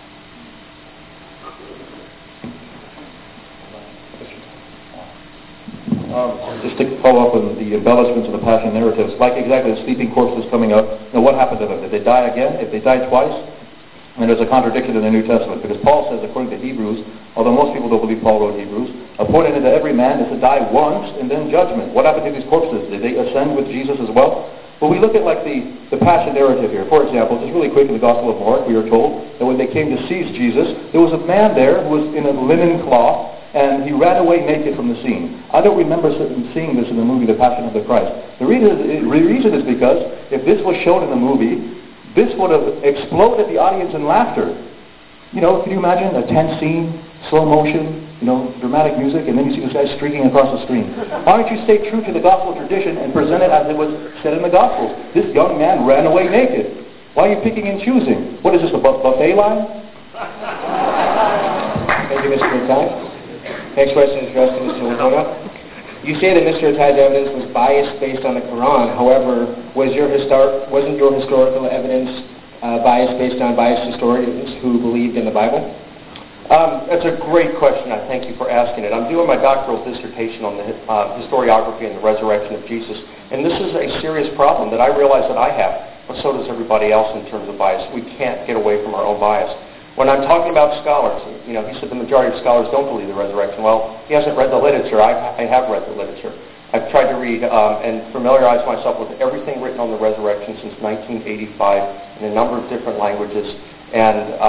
D: Just to follow up on the embellishments of the Passion narratives, like exactly the sleeping corpses coming up. Now, what happened to them? Did they die again? If they died twice, and there's a contradiction in the New Testament, because Paul says, according to Hebrews, although most people don't believe Paul wrote Hebrews, appointed unto every man is to die once and then judgment. What happened to these corpses? Did they ascend with Jesus as well? Well, we look at like the Passion narrative here. For example, just really quick in the Gospel of Mark, we are told that when they came to seize Jesus, there was a man there who was in a linen cloth, and he ran away naked from the scene. I don't remember seeing this in the movie The Passion of the Christ. The reason is because if this was shown in the movie, this would have exploded the audience in laughter. You know, can you imagine a tense scene, slow motion, dramatic music, and then you see this guy streaking across the screen? Why don't you stay true to the gospel tradition and present it as it was said in the Gospels? This young man ran away naked. Why are you picking and choosing? What is this, a buffet line?
B: Thank you, Mr. Matai. Next question is addressed to Mr. Laguna. You say that Mr. Attai's evidence was biased based on the Quran. However, wasn't your historical evidence biased based on biased historians who believed in the Bible?
C: That's a great question. I thank you for asking it. I'm doing my doctoral dissertation on the historiography and the resurrection of Jesus. And this is a serious problem that I realize that I have, but so does everybody else in terms of bias. We can't get away from our own bias. When I'm talking about scholars, he said the majority of scholars don't believe the resurrection. Well, he hasn't read the literature. I have read the literature. I've tried to read and familiarize myself with everything written on the resurrection since 1985 in a number of different languages. And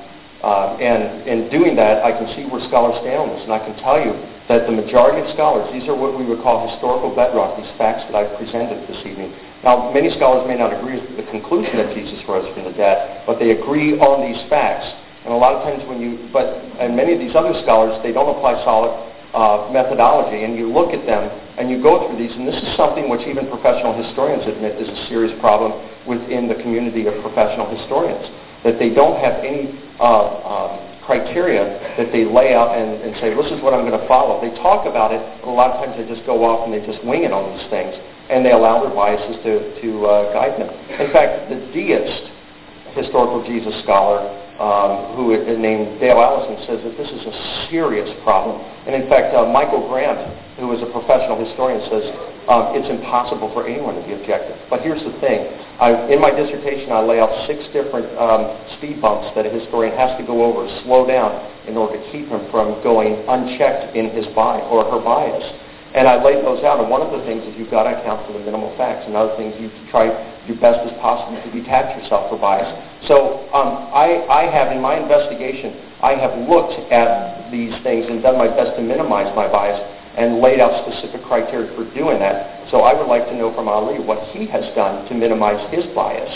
C: in doing that, I can see where scholars stand on this. And I can tell you that the majority of scholars, these are what we would call historical bedrock, these facts that I've presented this evening. Now, many scholars may not agree with the conclusion that Jesus rose from the dead, but they agree on these facts. And a lot of times and many of these other scholars, they don't apply solid methodology, and you look at them and you go through these, and this is something which even professional historians admit is a serious problem within the community of professional historians, that they don't have any criteria that they lay out and say, this is what I'm going to follow. They talk about it, but a lot of times they just go off and they just wing it on these things, and they allow their biases to guide them. In fact, the deist historical Jesus scholar who is named Dale Allison, says that this is a serious problem. And in fact, Michael Grant, who is a professional historian, says it's impossible for anyone to be objective. But here's the thing. In my dissertation, I lay out 6 different speed bumps that a historian has to go over, slow down, in order to keep him from going unchecked in his bias or her bias. And I laid those out, and one of the things is you've got to account for the minimal facts. Another thing is you try your best as possible to detach yourself from bias. So I have, in my investigation, I have looked at these things and done my best to minimize my bias and laid out specific criteria for doing that. So I would like to know from Ali what he has done to minimize his bias.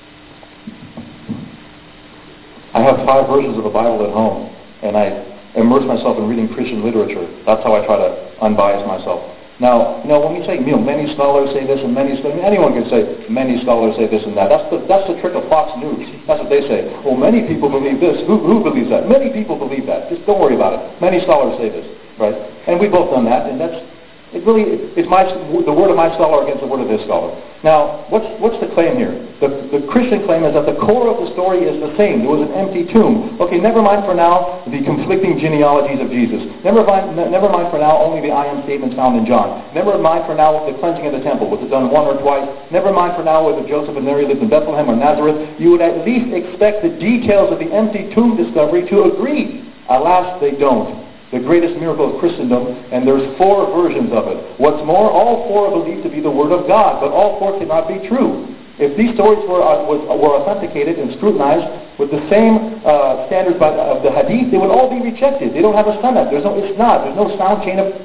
D: I have 5 versions of the Bible at home, and I immerse myself in reading Christian literature. That's how I try to unbias myself. Now, when we say, many scholars say this and anyone can say, many scholars say this and that. That's the trick of Fox News. That's what they say. Well, many people believe this. Who believes that? Many people believe that. Just don't worry about it. Many scholars say this, right? And we've both done that, and it's the word of my scholar against the word of his scholar. Now, what's the claim here? The Christian claim is that the core of the story is the same. There was an empty tomb. Okay, never mind for now the conflicting genealogies of Jesus. Never mind for now only the I am statements found in John. Never mind for now the cleansing of the temple. Was it done 1 or twice? Never mind for now whether Joseph and Mary lived in Bethlehem or Nazareth. You would at least expect the details of the empty tomb discovery to agree. Alas, they don't. The greatest miracle of Christendom, and there's 4 versions of it. What's more, all 4 are believed to be the Word of God, but all 4 cannot be true. If these stories were authenticated and scrutinized with the same standards of the Hadith, they would all be rejected. They don't have a sanad. There's no isnad. There's no sound chain of...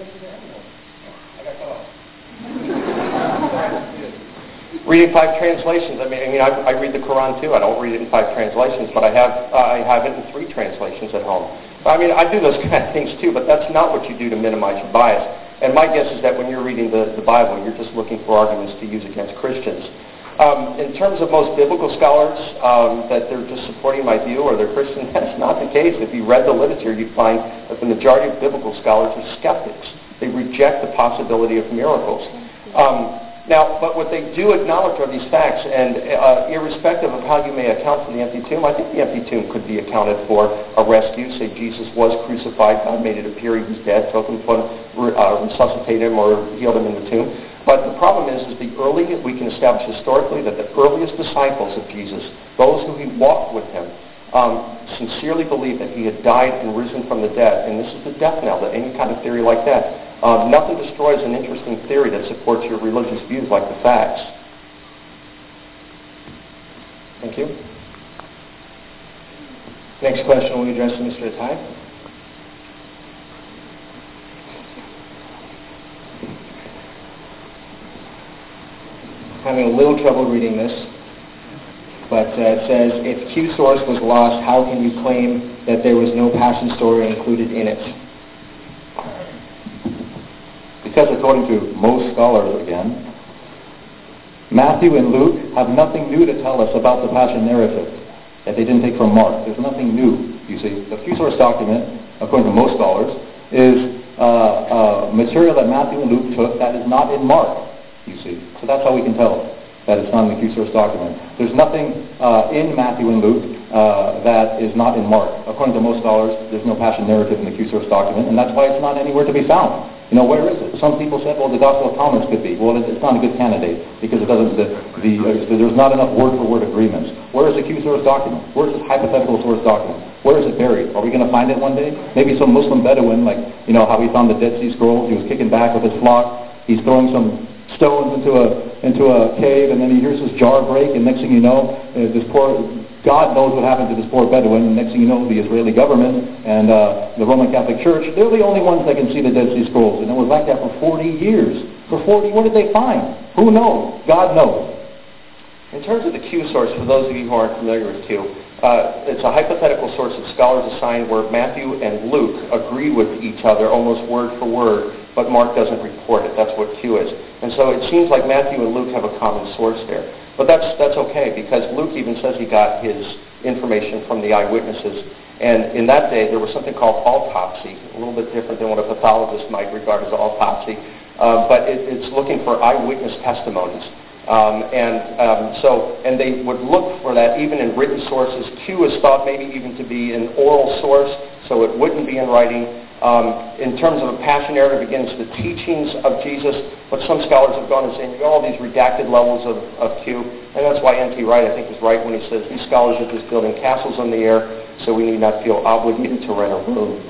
C: Reading 5 translations. I read the Quran too. I don't read it in 5 translations, but I have it in 3 translations at home. I do those kind of things too, but that's not what you do to minimize your bias. And my guess is that when you're reading the Bible, you're just looking for arguments to use against Christians. In terms of most biblical scholars, that they're just supporting my view or they're Christian, that's not the case. If you read the literature, you'd find that the majority of biblical scholars are skeptics. They reject the possibility of miracles. But what they do acknowledge are these facts, and irrespective of how you may account for the empty tomb, I think the empty tomb could be accounted for a rescue. Say Jesus was crucified, God made it appear he was dead, took him, resuscitated him, or healed him in the tomb. But the problem is we can establish historically that the earliest disciples of Jesus, those who he walked with him, sincerely believed that he had died and risen from the dead. And this is the death knell to any kind of theory like that. Nothing destroys an interesting theory that supports your religious views like the facts. Thank you.
B: Next question will be addressed to Mr. Atai. Having a little trouble reading this, but it says, if Q source was lost, how can you claim that there was no passion story included in it?
D: Because according to most scholars, again, Matthew and Luke have nothing new to tell us about the Passion narrative that they didn't take from Mark. There's nothing new, you see. The Q-source document, according to most scholars, is material that Matthew and Luke took that is not in Mark, you see. So that's how we can tell that it's not in the Q-source document. There's nothing in Matthew and Luke that is not in Mark. According to most scholars, there's no Passion narrative in the Q-source document, and that's why it's not anywhere to be found. Where is it? Some people said, well, the Gospel of Thomas could be. Well, it's not a good candidate because it doesn't. There's not enough word-for-word agreements. Where is the Q-source document? Where is this hypothetical source document? Where is it buried? Are we going to find it one day? Maybe some Muslim Bedouin, like how he found the Dead Sea Scrolls. He was kicking back with his flock. He's throwing some stones into a cave, and then he hears this jar break, and next thing you know, God knows what happened to this poor Bedouin, and next thing you know, the Israeli government and the Roman Catholic Church, they're the only ones that can see the Dead Sea Scrolls. And it was like that for 40 years. What did they find? Who knows? God knows.
C: In terms of the Q source, for those of you who aren't familiar with Q, it's a hypothetical source that scholars assign where Matthew and Luke agree with each other almost word for word, but Mark doesn't report it. That's what Q is. And so it seems like Matthew and Luke have a common source there. But that's okay, because Luke even says he got his information from the eyewitnesses. And in that day, there was something called autopsy, a little bit different than what a pathologist might regard as autopsy. But it's looking for eyewitness testimonies. And they would look for that even in written sources. Q is thought maybe even to be an oral source, so it wouldn't be in writing. In terms of a passion narrative, again, it's the teachings of Jesus. But some scholars have gone and saying, you got all these redacted levels of Q, and that's why N.T. Wright, I think, is right when he says, these scholars are just building castles in the air, so we need not feel obligated to rent a room.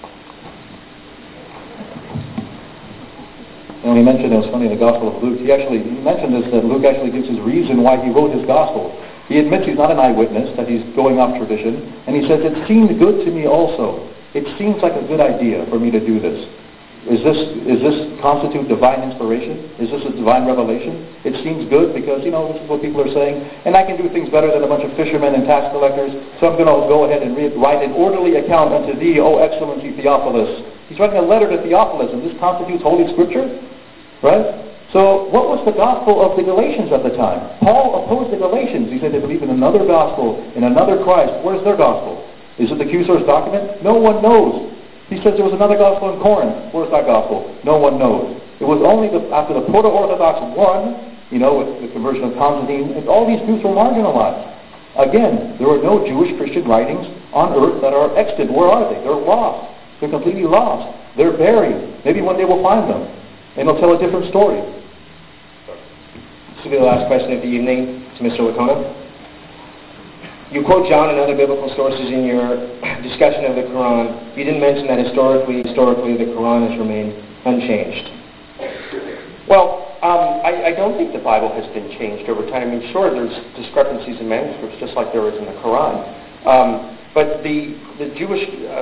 D: And he mentioned, it was funny, in the Gospel of Luke, he mentioned this, that Luke actually gives his reason why he wrote his Gospel. He admits he's not an eyewitness, that he's going off tradition, and he says, it seemed good to me also. It seems like a good idea for me to do this. Is this constitute divine inspiration? Is this a divine revelation? It seems good because, this is what people are saying, and I can do things better than a bunch of fishermen and tax collectors, so I'm going to go ahead and write an orderly account unto thee, O excellency Theophilus. He's writing a letter to Theophilus, and this constitutes Holy Scripture? Right? So what was the gospel of the Galatians at the time? Paul opposed the Galatians. He said they believe in another gospel, in another Christ. Where's their gospel? Is it the Q-source document? No one knows. He says there was another gospel in Corinth. Where's that gospel? No one knows. It was only after the Proto-Orthodox won, with the conversion of Constantine, and all these groups were marginalized. Again, there are no Jewish Christian writings on earth that are extant. Where are they? They're lost. They're completely lost. They're buried. Maybe one day we'll find them. And it'll tell a different story.
B: This will be the last question of the evening to Mr. Licona. You quote John and other biblical sources in your discussion of the Quran. You didn't mention that historically, the Quran has remained unchanged.
C: Well, I don't think the Bible has been changed over time. I mean, sure, there's discrepancies in manuscripts, just like there is in the Quran. But the Jewish,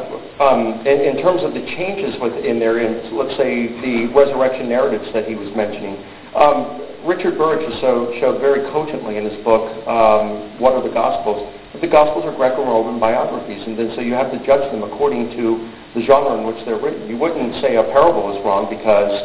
C: in terms of the changes within there, in, let's say, the resurrection narratives that he was mentioning, Richard Burridge showed very cogently in his book, What Are the Gospels? That the Gospels are Greco-Roman biographies, and then so you have to judge them according to the genre in which they're written. You wouldn't say a parable is wrong because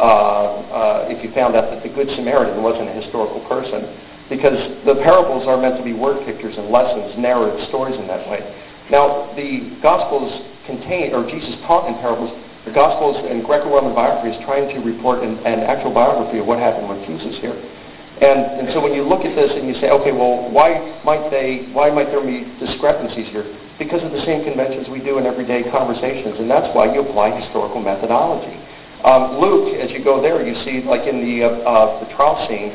C: if you found out that the Good Samaritan wasn't a historical person, because the parables are meant to be word pictures and lessons, narrative stories in that way. Now, the Gospels contain, or Jesus taught in parables, the Gospels and Greco-Roman biography is trying to report an actual biography of what happened with Jesus here. And so when you look at this and you say, okay, well, why might there be discrepancies here? Because of the same conventions we do in everyday conversations, and that's why you apply historical methodology. Luke, as you go there, you see, like in the trial scene,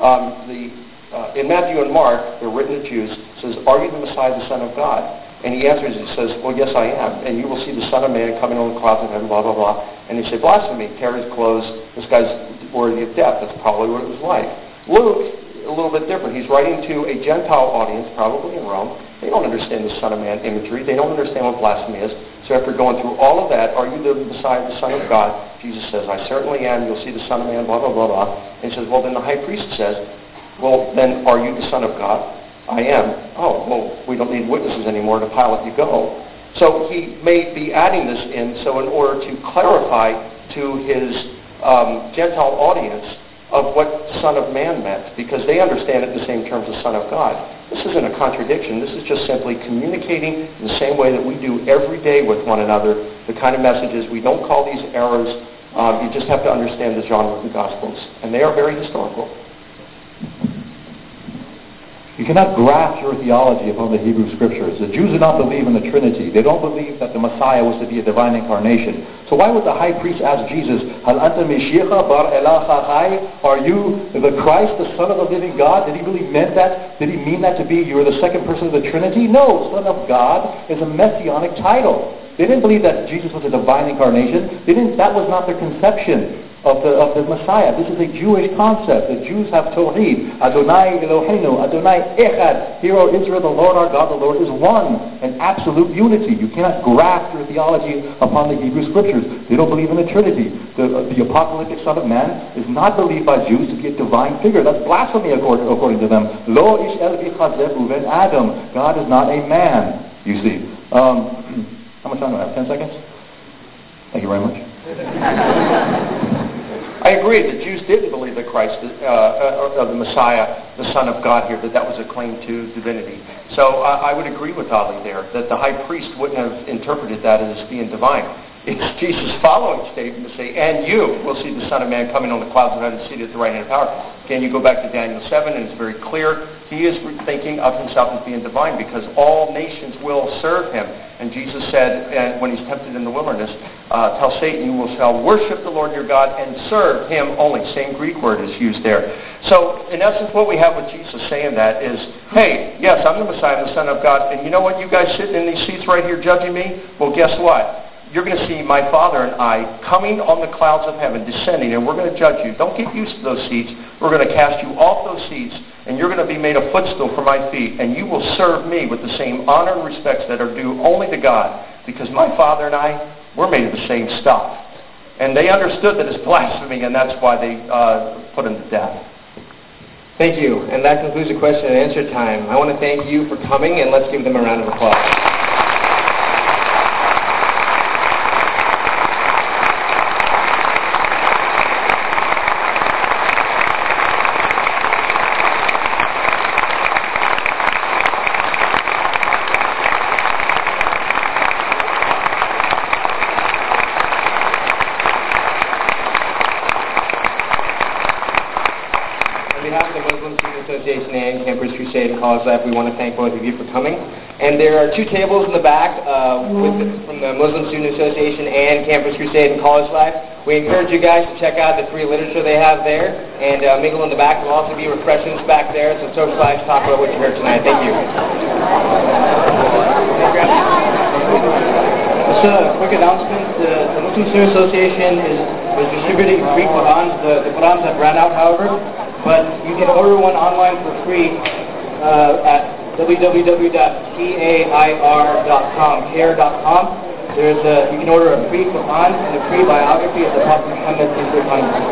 C: in Matthew and Mark, they're written to Jews, says, are you the Messiah, the Son of God? And he answers, he says, well, yes, I am. And you will see the Son of Man coming on the clouds of heaven, blah, blah, blah. And they say, blasphemy, tear his clothes, this guy's worthy of death. That's probably what it was like. Luke, a little bit different. He's writing to a Gentile audience, probably in Rome. They don't understand the Son of Man imagery. They don't understand what blasphemy is. So after going through all of that, are you the Messiah, the Son of God? Jesus says, I certainly am. You'll see the Son of Man, blah, blah, blah, blah. And he says, well, then the high priest says, well, then are you the Son of God? I am. Oh, well, we don't need witnesses anymore. To Pilate you go. So he may be adding this in, so in order to clarify to his Gentile audience of what Son of Man meant, because they understand it in the same terms as Son of God. This isn't a contradiction. This is just simply communicating in the same way that we do every day with one another, the kind of messages. We don't call these errors. You just have to understand the genre of the Gospels, and they are very historical.
D: You cannot graft your theology upon the Hebrew Scriptures. The Jews do not believe in the Trinity. They don't believe that the Messiah was to be a divine incarnation. So why would the high priest ask Jesus, Hal anta Mashiach bar Elah chai? Are you the Christ, the Son of the living God? Did he really mean that? Did he mean that to be you are the second person of the Trinity? No, Son of God is a messianic title. They didn't believe that Jesus was a divine incarnation. That was not their conception of the Messiah. This is a Jewish concept. The Jews have Tawheed. Adonai Eloheinu, Adonai Echad. Hear, O Israel, the Lord our God, the Lord is one. An absolute unity. You cannot graft your theology upon the Hebrew Scriptures. They don't believe in the Trinity. The apocalyptic Son of Man is not believed by Jews to be a divine figure. That's blasphemy according to them. Lo ish el bichazeh uven Adam. God is not a man, you see. How much time do I have? 10 seconds? Thank you very much.
C: I agree. The Jews didn't believe that Christ, the Messiah, the Son of God here, that was a claim to divinity. So I would agree with Ali there, that the high priest wouldn't have interpreted that as being divine. It's Jesus' following statement to say, and you will see the Son of Man coming on the clouds of heaven, seated at the right hand of power. Again, you go back to Daniel 7, and it's very clear. He is thinking of himself as being divine because all nations will serve him. And Jesus said, when he's tempted in the wilderness, tell Satan, you shall worship the Lord your God and serve him only. Same Greek word is used there. So, in essence, what we have with Jesus saying that is, hey, yes, I'm the Messiah, the Son of God, and you know what, you guys sitting in these seats right here judging me? Well, guess what? You're going to see my Father and I coming on the clouds of heaven, descending, and we're going to judge you. Don't get used to those seats. We're going to cast you off those seats, and you're going to be made a footstool for my feet, and you will serve me with the same honor and respects that are due only to God, because my Father and I, we're made of the same stuff. And they understood that it's blasphemy, and that's why they put him to death.
B: Thank you. And that concludes the question and answer time. I want to thank you for coming, and let's give them a round of applause. Association and Campers Crusade and College Life, we want to thank both of you for coming. And there are 2 tables in the back from the Muslim Student Association and Campus Crusade and College Life. We encourage you guys to check out the free literature they have there, and mingle in the back. There will also be refreshments back there, so socialize, talk about what you heard tonight. Thank you.
A: Just a quick announcement. The Muslim Student Association was distributing free Qurans. The Qurans have ran out, however, but you can order one online for free at www.cair.com. You can order a free Quran and a free biography of the Prophet Muhammad.